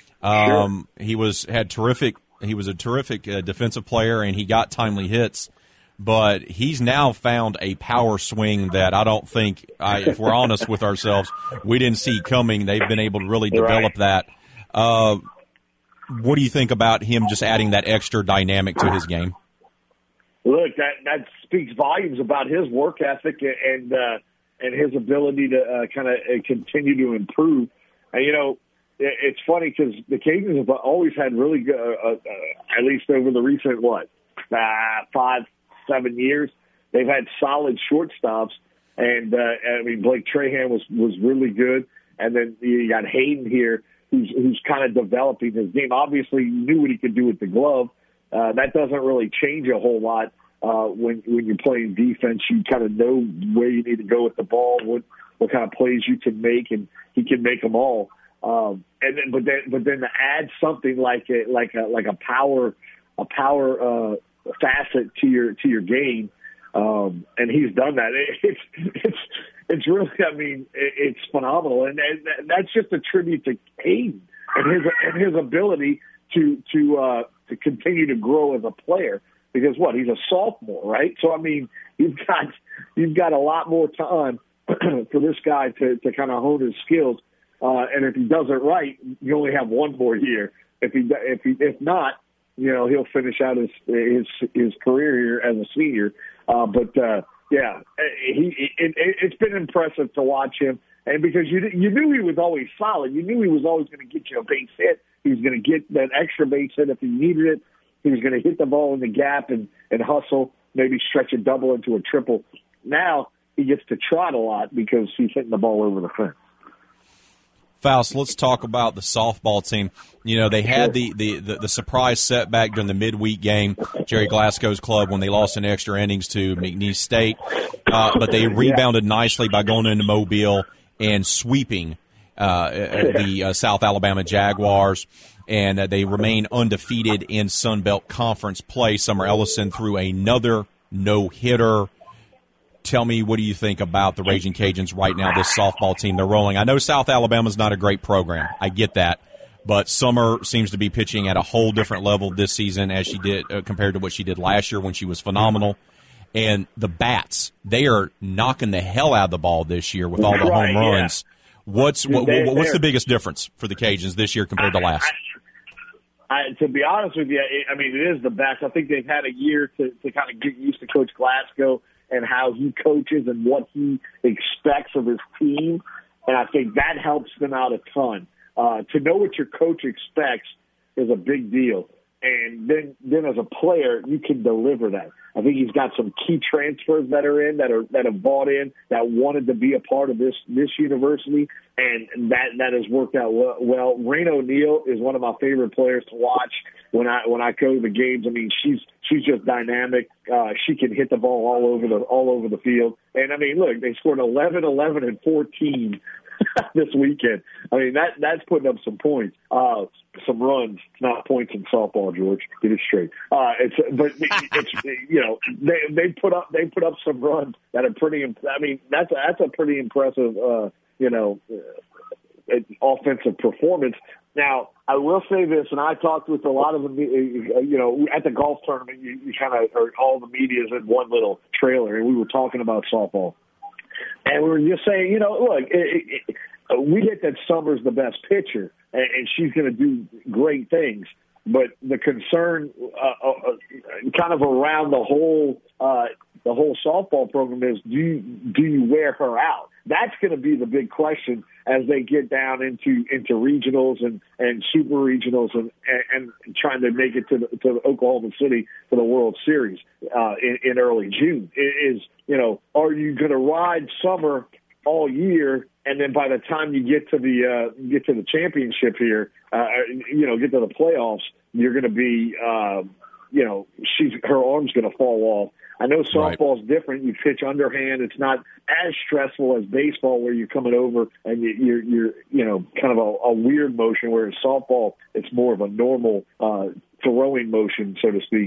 um, sure. He was had terrific. He was a terrific uh, defensive player, and he got timely hits. But he's now found a power swing that I don't think, I, if we're honest with ourselves, we didn't see coming. They've been able to really develop right. that. Uh, What do you think about him just adding that extra dynamic to his game? Look, that that speaks volumes about his work ethic and uh, and his ability to uh, kind of continue to improve. And you know, it, it's funny because the Cajuns have always had really good, uh, uh, at least over the recent what uh, five, seven years, they've had solid shortstops. And uh, I mean, Blake Trahan was was really good, and then you got Hayden here, who's who's kind of developing his game. Obviously, he knew what he could do with the glove. Uh, that doesn't really change a whole lot uh, when when you're playing defense. You kind of know where you need to go with the ball, what what kind of plays you can make, and he can make them all. Um, and then, but then, but then to add something like a like a like a power a power uh, facet to your to your game, um, and he's done that. It, it's it's it's really, I mean, it, it's phenomenal, and, and that's just a tribute to Hayden and his and his ability to to uh, to continue to grow as a player. Because what, he's a sophomore, right? So I mean, you've got you've got a lot more time for this guy to to kind of hone his skills. Uh, and if he does it right, you only have one more year. If he if he if not, you know, he'll finish out his his his career here as a senior. Uh, but uh, yeah, he it, it's been impressive to watch him, and because you you knew he was always solid, you knew he was always going to get you a base hit. He was going to get that extra base hit if he needed it. He was going to hit the ball in the gap and and hustle, maybe stretch a double into a triple. Now he gets to trot a lot because he's hitting the ball over the fence. Faust, let's talk about the softball team. You know, they had the, the, the, the surprise setback during the midweek game, Jerry Glasgow's club, when they lost in extra innings to McNeese State. Uh, but they rebounded nicely by going into Mobile and sweeping uh, the uh, South Alabama Jaguars. And uh, they remain undefeated in Sun Belt Conference play. Summer Ellison threw another no-hitter. Tell me, what do you think about the Raging Cajuns right now, this softball team they're rolling? I know South Alabama's not a great program. I get that. But Summer seems to be pitching at a whole different level this season as she did uh, compared to what she did last year when she was phenomenal. And the bats, they are knocking the hell out of the ball this year with all the right, home runs. Yeah. What's what, they, what's the biggest difference for the Cajuns this year compared to last? I, I, to be honest with you, I mean, it is the best. I think they've had a year to, to kind of get used to Coach Glasgow and how he coaches and what he expects of his team. And I think that helps them out a ton. Uh, to know what your coach expects is a big deal. And then, then as a player, you can deliver that. I think he's got some key transfers that are in, that are that have bought in, that wanted to be a part of this this university, and that that has worked out well. well. Rain O'Neal is one of my favorite players to watch when I when I go to the games. I mean, she's she's just dynamic. Uh, she can hit the ball all over the all over the field. And I mean, look, they scored eleven, eleven, and fourteen this weekend. I mean, that that's putting up some points, uh, some runs, not points in softball, George. Get it straight. Uh, it's but it's you know they they put up they put up some runs that are pretty. I mean, that's a, that's a pretty impressive uh, you know uh, offensive performance. Now, I will say this, and I talked with a lot of the, you know, at the golf tournament, you, you kind of heard all the media's in one little trailer, and we were talking about softball. And we were just saying, you know, look, it, it, we get that Summer's the best pitcher, and, and she's going to do great things. But the concern, uh, uh, kind of around the whole uh, the whole softball program is, do you, do you wear her out? That's going to be the big question as they get down into into regionals and, and super regionals and, and, and trying to make it to the, to Oklahoma City for the World Series uh, in, in early June. It is, you know, are you going to ride Summer all year, and then by the time you get to the uh, get to the championship here, uh, you know, get to the playoffs, you're going to be, uh, you know, she's her arm's going to fall off. I know softball's right. different. You pitch underhand. It's not as stressful as baseball, where you're coming over and you, you're, you're, you know, kind of a, a weird motion. Whereas softball, it's more of a normal uh, throwing motion, so to speak.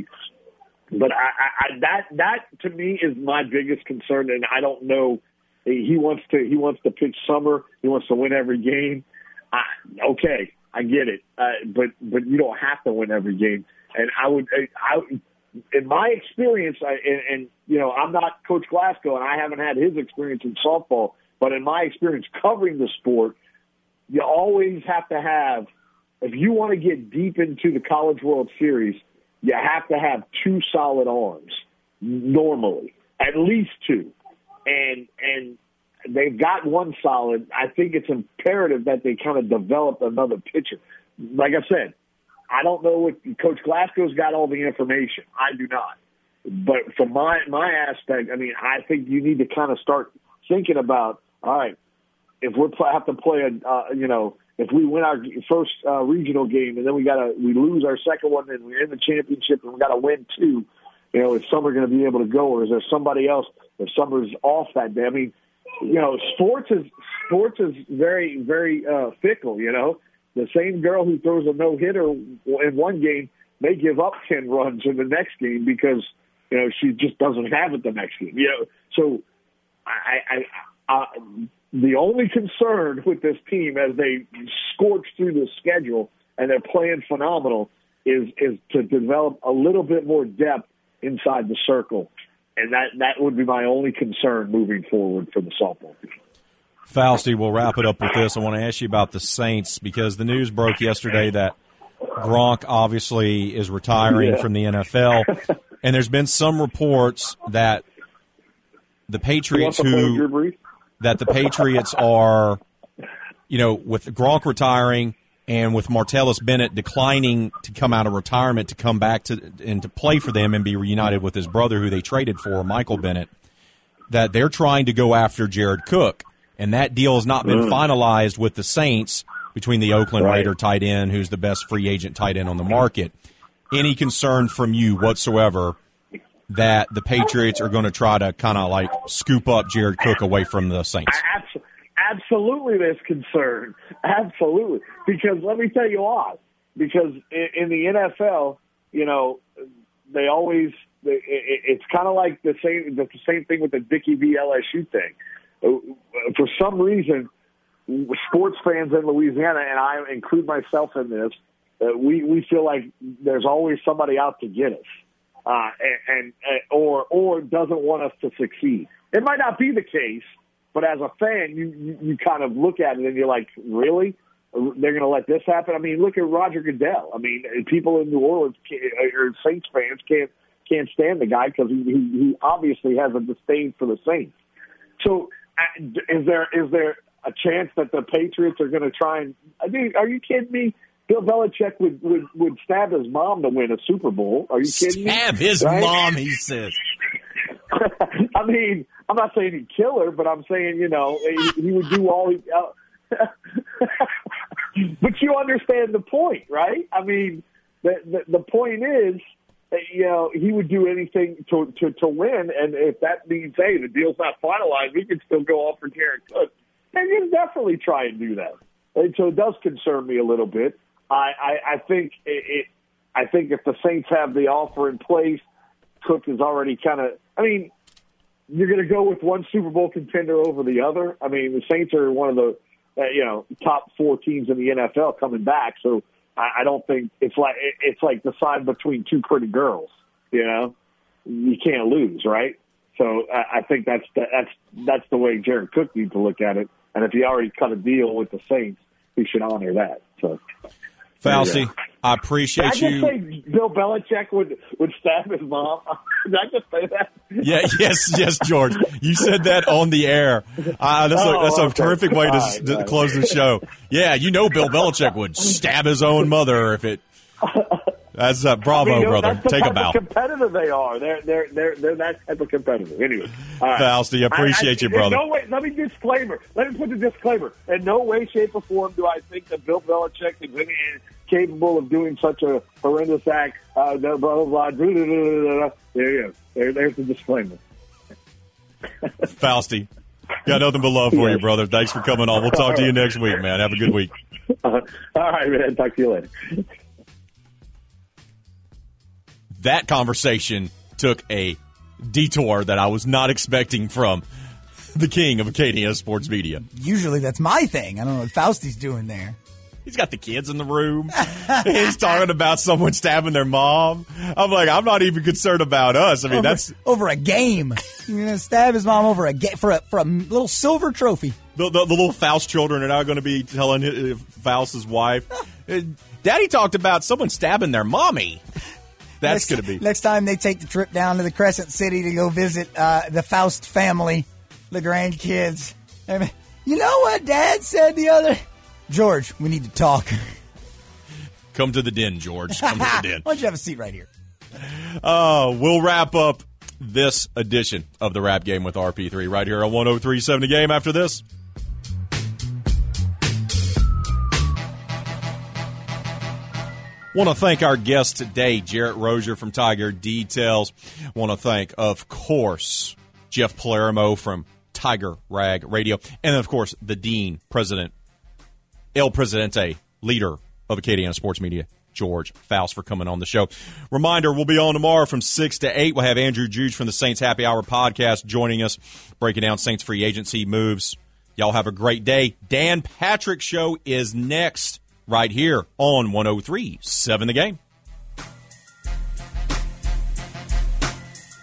But I, I, that that to me is my biggest concern, and I don't know. He wants to he wants to pitch Summer. He wants to win every game. I, okay, I get it, uh, but but you don't have to win every game. And I would I. I in my experience, I, and, and, you know, I'm not Coach Glasgow, and I haven't had his experience in softball, but in my experience covering the sport, you always have to have, if you want to get deep into the College World Series, you have to have two solid arms, normally, at least two. And, and they've got one solid. I think it's imperative that they kind of develop another pitcher. Like I said, I don't know what Coach Glasgow's got all the information. I do not. But from my my aspect, I mean, I think you need to kind of start thinking about, all right, if we have to play a, uh, you know, if we win our first uh, regional game and then we got to we lose our second one and we're in the championship and we got to win two, you know, is Summer going to be able to go, or is there somebody else if Summer's off that day? I mean, you know, sports is sports is very very uh, fickle, you know. The same girl who throws a no-hitter in one game may give up ten runs in the next game because, you know, she just doesn't have it the next game. You know, so I, I, I, the only concern with this team as they scorch through the schedule and they're playing phenomenal is is to develop a little bit more depth inside the circle, and that that would be my only concern moving forward for the softball team. Fausty, we'll wrap it up with this. I want to ask you about the Saints because the news broke yesterday that Gronk obviously is retiring yeah. from the N F L, and there's been some reports that the Patriots who that the Patriots are, you know, with Gronk retiring and with Martellus Bennett declining to come out of retirement to come back to and to play for them and be reunited with his brother who they traded for, Michael Bennett, that they're trying to go after Jared Cook. And that deal has not been Mm. finalized with the Saints between the Oakland Right. Raider tight end, who's the best free agent tight end on the market. Any concern from you whatsoever that the Patriots are going to try to kind of like scoop up Jared Cook away from the Saints? Abs- Absolutely, there's concern. Absolutely, because let me tell you why. Because in, in the N F L, you know, they always they, it, it's kind of like the same the same thing with the Dickie v. L S U thing. For some reason, sports fans in Louisiana, and I include myself in this, uh, we we feel like there's always somebody out to get us, uh, and, and, and or or doesn't want us to succeed. It might not be the case. But as a fan, you, you, you kind of look at it and you're like, really? They're going to let this happen? I mean, look at Roger Goodell. I mean, people in New Orleans or Saints fans can't can't stand the guy because he, he, he obviously has a disdain for the Saints. So uh, is there is there a chance that the Patriots are going to try and I mean, are you kidding me? Bill Belichick would, would, would stab his mom to win a Super Bowl. Are you kidding me? Stab his Right? mom, he says. I mean, I'm not saying he'd kill her, but I'm saying, you know, he, he would do all he... Uh, but you understand the point, right? I mean, the, the, the point is, that, you know, he would do anything to, to, to win, and if that means, hey, the deal's not finalized, we can still go off for Jared Cook, then you definitely try and do that. And so it does concern me a little bit. I, I, I think it, it, I think if the Saints have the offer in place, Cook is already kind of, I mean, you're going to go with one Super Bowl contender over the other. I mean, the Saints are one of the, uh, you know, top four teams in the N F L coming back. So I, I don't think it's like, it's like deciding between two pretty girls, you know, you can't lose. Right. So I, I think that's, the, that's, that's the way Jared Cook needs to look at it. And if he already cut a deal with the Saints, he should honor that. So. Fauci, Yeah. I appreciate Did I you. just say Bill Belichick would, would stab his mom? Did I just say that? Yeah, yes, yes, George. You said that on the air. Uh, that's Oh, a, that's a okay. terrific way to, All right, to all right. close the show. Yeah, you know Bill Belichick would stab his own mother if it. That's uh, bravo, I mean, brother. That's the Take a type bow. of competitor they are. They're they're they're they're that type of competitor. Anyway, all right. Fausti, appreciate I, I, you, brother. In no way, let me disclaimer. Let me put the disclaimer. In no way, shape, or form do I think that Bill Belichick is any, capable of doing such a horrendous act. Uh, blah blah blah. blah, blah, blah, blah. There you go. There, there's the disclaimer. Fausti, got nothing but love for Yes. you, brother. Thanks for coming on. We'll talk to you next week, man. Have a good week. Uh, all right, man. Talk to you later. That conversation took a detour that I was not expecting from the king of Acadiana sports media. Usually that's my thing. I don't know what Fausti's doing there. He's got the kids in the room. He's talking about someone stabbing their mom. I'm like, I'm not even concerned about us. I mean, over, that's over a game. You're gonna stab his mom over a ga- for a for a little silver trophy. the, the, the little Faust children are now going to be telling uh, Faust's wife. uh, Daddy talked about someone stabbing their mommy. That's Next- going to be. next time they take the trip down to the Crescent City to go visit uh, the Faust family, the grandkids. I mean, you know what Dad said the other. George, we need to talk. Come to the den, George. Come to the den. Why don't you have a seat right here? Uh, we'll wrap up this edition of the Rap Game with R P three right here on one oh three point seven The Game after this. Want to thank our guest today, Jarrett Rozier from Tiger Details. Want to thank, of course, Jeff Palermo from Tiger Rag Radio. And, of course, the Dean, President, El Presidente, leader of Acadiana Sports Media, George Faust, for coming on the show. Reminder, we'll be on tomorrow from six to eight. We'll have Andrew Juge from the Saints Happy Hour podcast joining us, breaking down Saints free agency moves. Y'all have a great day. Dan Patrick Show is next right here on one oh three point seven The Game.